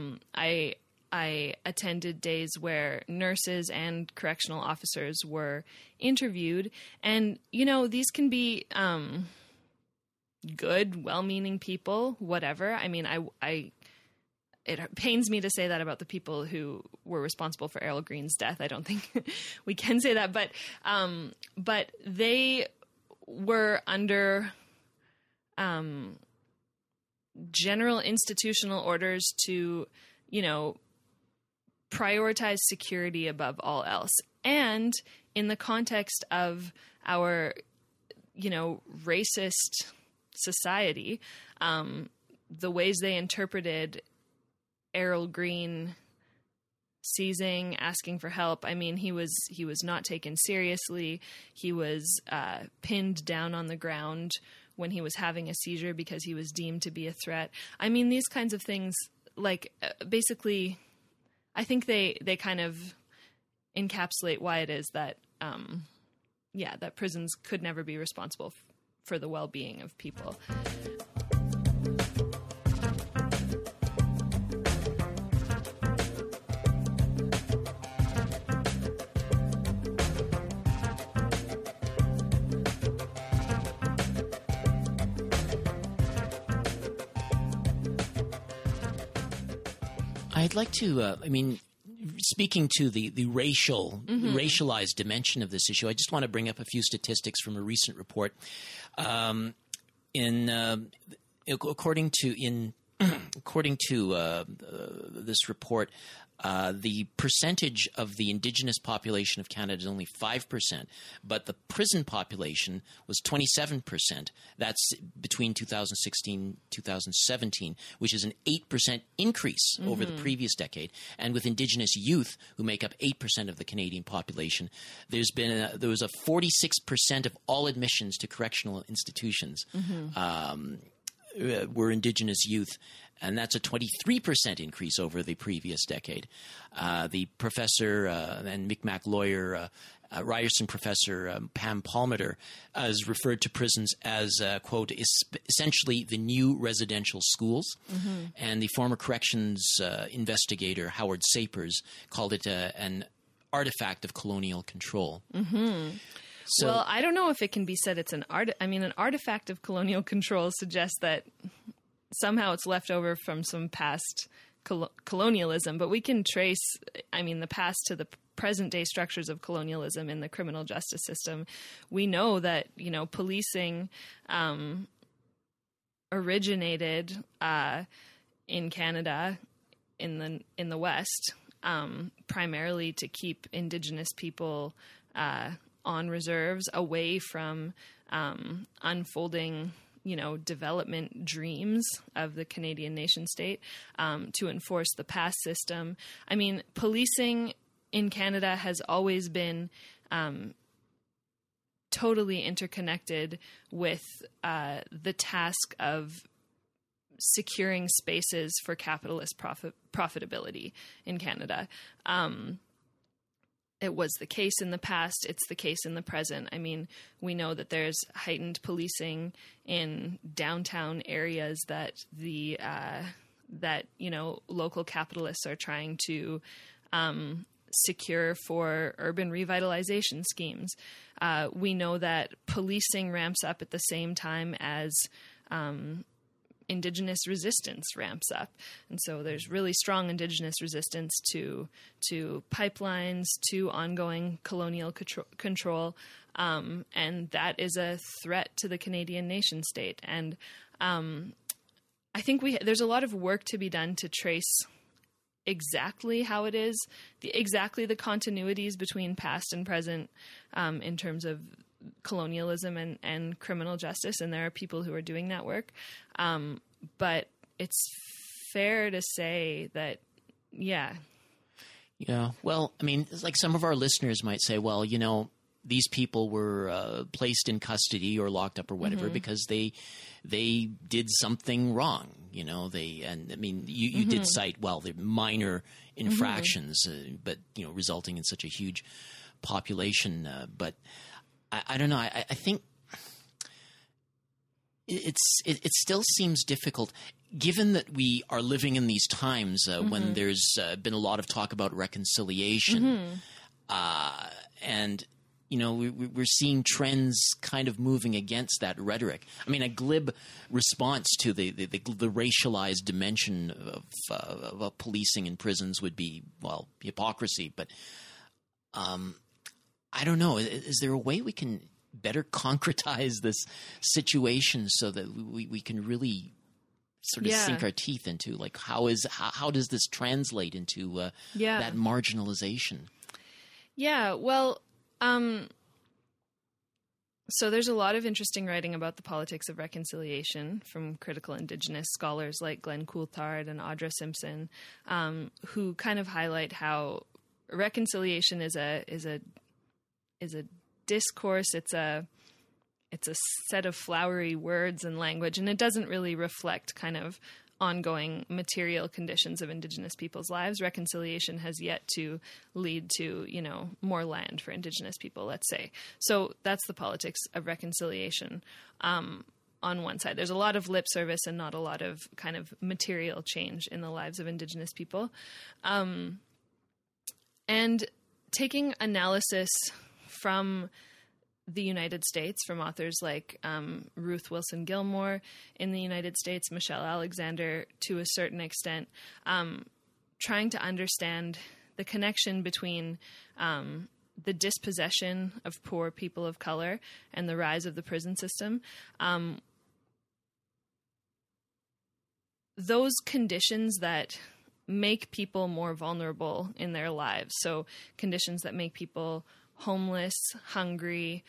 I attended days where nurses and correctional officers were interviewed. And, these can be good, well-meaning people, whatever. I mean, it pains me to say that about the people who were responsible for Errol Green's death. I don't think we can say that. But they were under general institutional orders to, prioritize security above all else. And in the context of our, racist society. The ways they interpreted Errol Green seizing, asking for help. I mean, he was not taken seriously. He was pinned down on the ground when he was having a seizure because he was deemed to be a threat. I mean, these kinds of things, like, basically, I think they kind of encapsulate why it is that, that prisons could never be responsible for the well-being of people. I'd like to, speaking to the racialized dimension of this issue, I just want to bring up a few statistics from a recent report. According to this report, the percentage of the Indigenous population of Canada is only 5%, but the prison population was 27%. That's between 2016 2017, which is an 8% increase over the previous decade. And with Indigenous youth, who make up 8% of the Canadian population, there was a 46% of all admissions to correctional institutions were Indigenous youth. And that's a 23% increase over the previous decade. The professor and Mi'kmaq lawyer, Ryerson professor Pam Palmater, has referred to prisons as, quote, essentially the new residential schools. And the former corrections investigator, Howard Sapers, called it an artifact of colonial control. So, well, I don't know if it can be said it's an artifact of colonial control suggests that somehow it's left over from some past colonialism, but we can trace, the past to the present-day structures of colonialism in the criminal justice system. We know that, policing originated in Canada, in the West, primarily to keep Indigenous people on reserves, away from unfolding development dreams of the Canadian nation state, to enforce the pass system. I mean, policing in Canada has always been totally interconnected with the task of securing spaces for capitalist profitability in Canada. It was the case in the past. It's the case in the present. I mean, we know that there's heightened policing in downtown areas that local capitalists are trying to secure for urban revitalization schemes. We know that policing ramps up at the same time as Indigenous resistance ramps up. And so there's really strong Indigenous resistance to pipelines, to ongoing colonial control, and that is a threat to the Canadian nation state. And I think there's a lot of work to be done to trace exactly how it is, exactly the continuities between past and present in terms of colonialism and criminal justice, and there are people who are doing that work. But it's fair to say that, yeah. Well, it's like some of our listeners might say, well, these people were placed in custody or locked up or whatever because they did something wrong. You did cite, the minor infractions, but, resulting in such a huge population. But I don't know. I think it still sees difficult, given that we are living in these times when there's been a lot of talk about reconciliation, and we're seeing trends kind of moving against that rhetoric. A glib response to the racialized dimension of policing in prisons would be, hypocrisy. But I don't know. Is there a way we can better concretize this situation so that we can really sort of sink our teeth into, like, how does this translate into that marginalization? Yeah, well, So there's a lot of interesting writing about the politics of reconciliation from critical Indigenous scholars like Glenn Coulthard and Audra Simpson, who kind of highlight how reconciliation is a discourse. It's a set of flowery words and language, and it doesn't really reflect kind of ongoing material conditions of Indigenous people's lives. Reconciliation has yet to lead to, more land for Indigenous people, let's say. So that's the politics of reconciliation. On one side, there's a lot of lip service and not a lot of kind of material change in the lives of Indigenous people. And taking analysis from the United States, from authors like Ruth Wilson Gilmore in the United States, Michelle Alexander to a certain extent, trying to understand the connection between the dispossession of poor people of color and the rise of the prison system. Those conditions that make people more vulnerable in their lives, so conditions that make people homeless, hungry,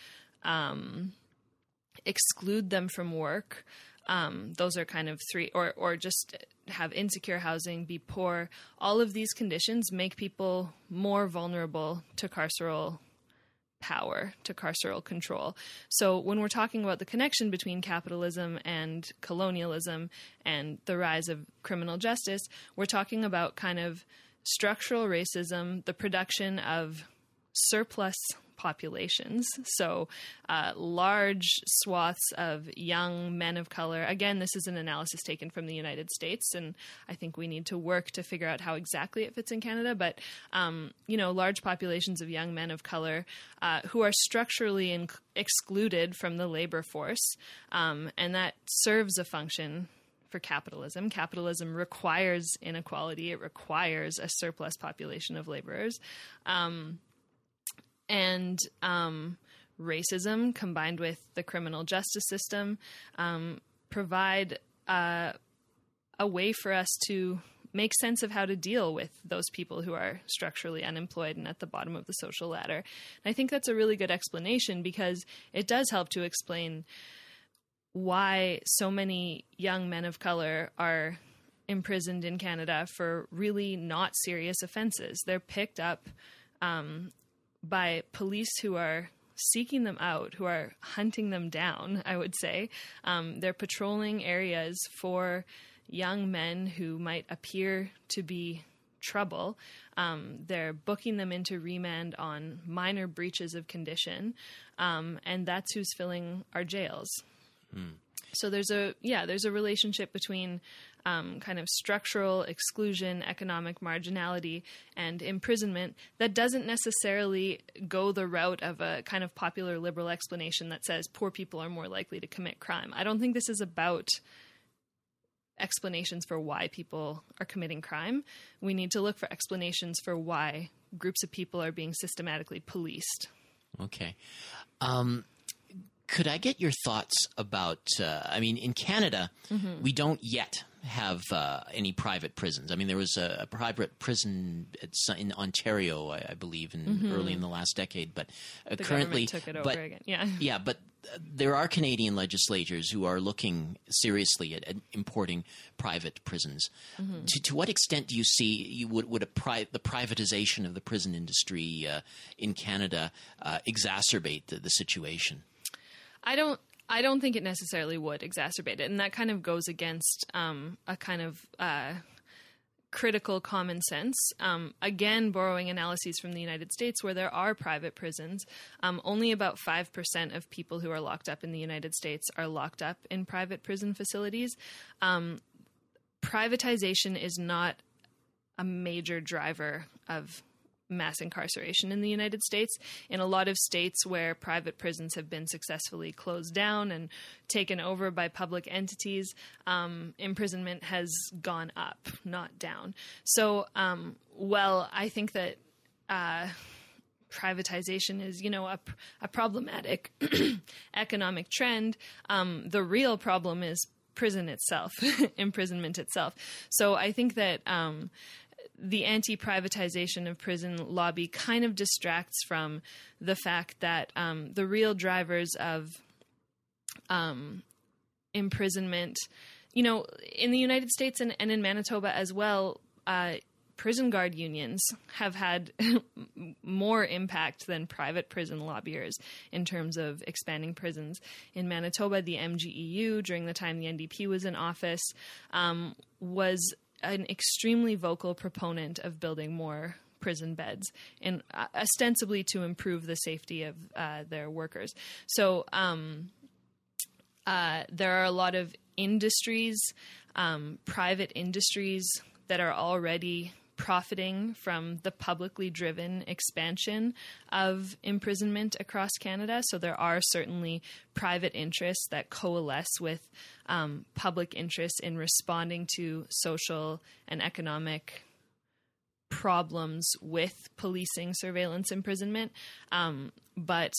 exclude them from work. Those are kind of three, or just have insecure housing, be poor. All of these conditions make people more vulnerable to carceral power, to carceral control. So when we're talking about the connection between capitalism and colonialism and the rise of criminal justice, we're talking about kind of structural racism, the production of surplus populations, so large swaths of young men of color. Again, this is an analysis taken from the United States, and I think we need to work to figure out how exactly it fits in Canada, but large populations of young men of color who are structurally excluded from the labor force, and that serves a function for capitalism. Capitalism requires inequality. It requires a surplus population of laborers. And racism combined with the criminal justice system provide a way for us to make sense of how to deal with those people who are structurally unemployed and at the bottom of the social ladder. And I think that's a really good explanation because it does help to explain why so many young men of color are imprisoned in Canada for really not serious offenses. They're picked up by police who are seeking them out, who are hunting them down, I would say. They're patrolling areas for young men who might appear to be trouble. They're booking them into remand on minor breaches of condition, and that's who's filling our jails. So there's a relationship between kind of structural exclusion, economic marginality, and imprisonment that doesn't necessarily go the route of a kind of popular liberal explanation that says poor people are more likely to commit crime. I don't think this is about explanations for why people are committing crime. We need to look for explanations for why groups of people are being systematically policed. Okay. Could I get your thoughts about, in Canada, we don't yet have any private prisons. I mean, there was a private prison in Ontario, I believe, early in the last decade, but the currently took it over again. Yeah. Yeah, but there are Canadian legislators who are looking seriously at importing private prisons. To what extent do you see would the privatization of the prison industry in Canada exacerbate the situation? I don't think it necessarily would exacerbate it, and that kind of goes against a kind of critical common sense. Again, borrowing analyses from the United States where there are private prisons, only about 5% of people who are locked up in the United States are locked up in private prison facilities. Privatization is not a major driver of mass incarceration in the United States. In a lot of states where private prisons have been successfully closed down and taken over by public entities, imprisonment has gone up, not down. So, I think that privatization is, a problematic economic trend. The real problem is prison itself, imprisonment itself. So I think that the anti-privatization of prison lobby kind of distracts from the fact that the real drivers of imprisonment, in the United States and in Manitoba as well, prison guard unions have had more impact than private prison lobbyers in terms of expanding prisons. In Manitoba, the MGEU, during the time the NDP was in office, was an extremely vocal proponent of building more prison beds, and ostensibly to improve the safety of their workers. So there are a lot of industries, private industries, that are already profiting from the publicly driven expansion of imprisonment across Canada. So there are certainly private interests that coalesce with public interests in responding to social and economic problems with policing, surveillance, imprisonment. But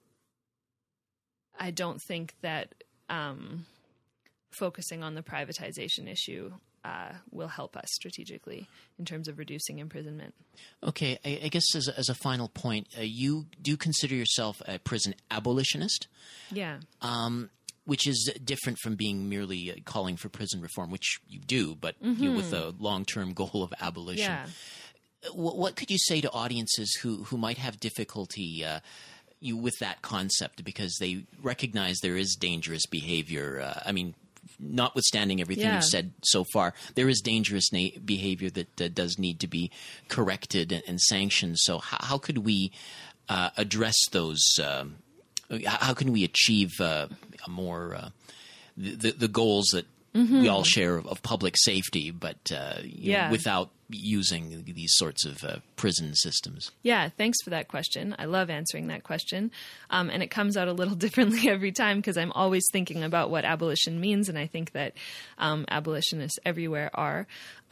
I don't think that focusing on the privatization issue will help us strategically in terms of reducing imprisonment. Okay, I guess as a final point, you do consider yourself a prison abolitionist? Yeah. Which is different from being merely calling for prison reform, which you do, but with a long-term goal of abolition. Yeah. What could you say to audiences who might have difficulty with that concept because they recognize there is dangerous behavior? Notwithstanding everything you've said so far, there is dangerous behavior that does need to be corrected and sanctioned. So how could we address those? How can we achieve a more the goals that we all share of public safety, but without using these sorts of prison systems? Yeah, thanks for that question. I love answering that question. And it comes out a little differently every time because I'm always thinking about what abolition means, and I think that abolitionists everywhere are.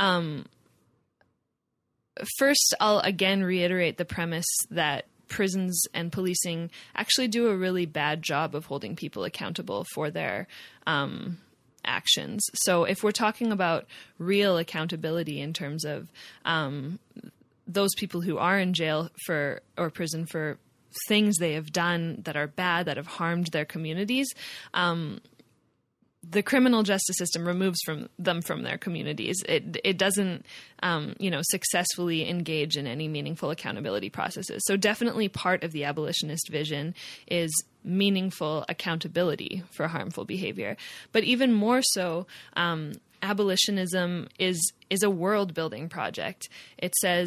First, I'll again reiterate the premise that prisons and policing actually do a really bad job of holding people accountable for their actions. So if we're talking about real accountability in terms of those people who are in jail or prison for things they have done that are bad, that have harmed their communities, the criminal justice system removes them from their communities. It doesn't, successfully engage in any meaningful accountability processes. So definitely part of the abolitionist vision is meaningful accountability for harmful behavior. But even more so, abolitionism is a world-building project. It says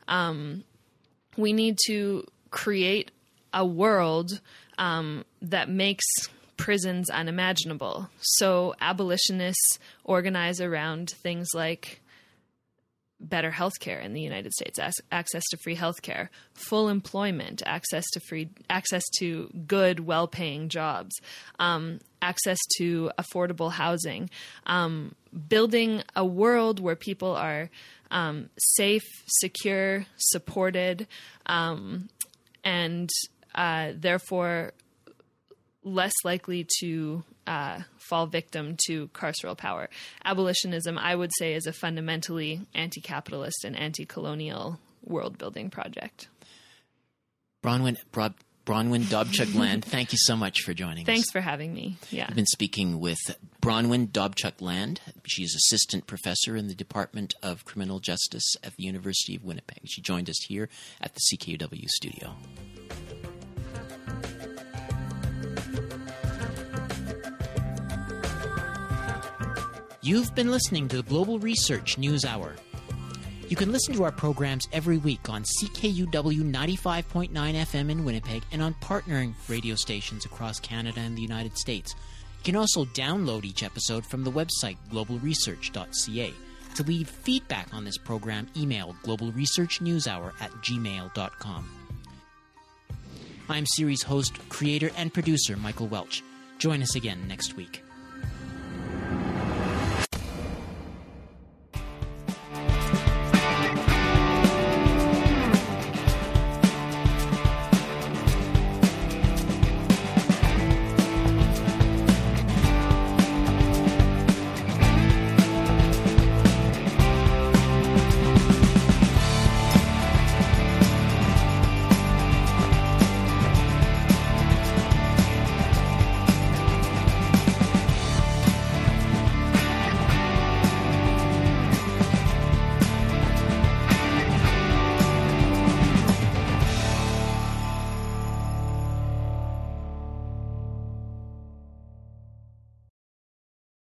we need to create a world that makes prisons unimaginable. So abolitionists organize around things like better healthcare in the United States, access to free healthcare, full employment, access to good, well-paying jobs, access to affordable housing, building a world where people are safe, secure, supported, and therefore less likely to fall victim to carceral power. Abolitionism, I would say, is a fundamentally anti-capitalist and anti-colonial world-building project. Bronwyn Dobchuk-Land, thank you so much for joining us. Thanks for having me. Yeah. I've been speaking with Bronwyn Dobchuk-Land. She's assistant professor in the Department of Criminal Justice at the University of Winnipeg. She joined us here at the CKUW studio. You've been listening to the Global Research News Hour. You can listen to our programs every week on CKUW 95.9 FM in Winnipeg and on partnering radio stations across Canada and the United States. You can also download each episode from the website globalresearch.ca. To leave feedback on this program, email globalresearchnewshour@gmail.com. I'm series host, creator, and producer Michael Welch. Join us again next week.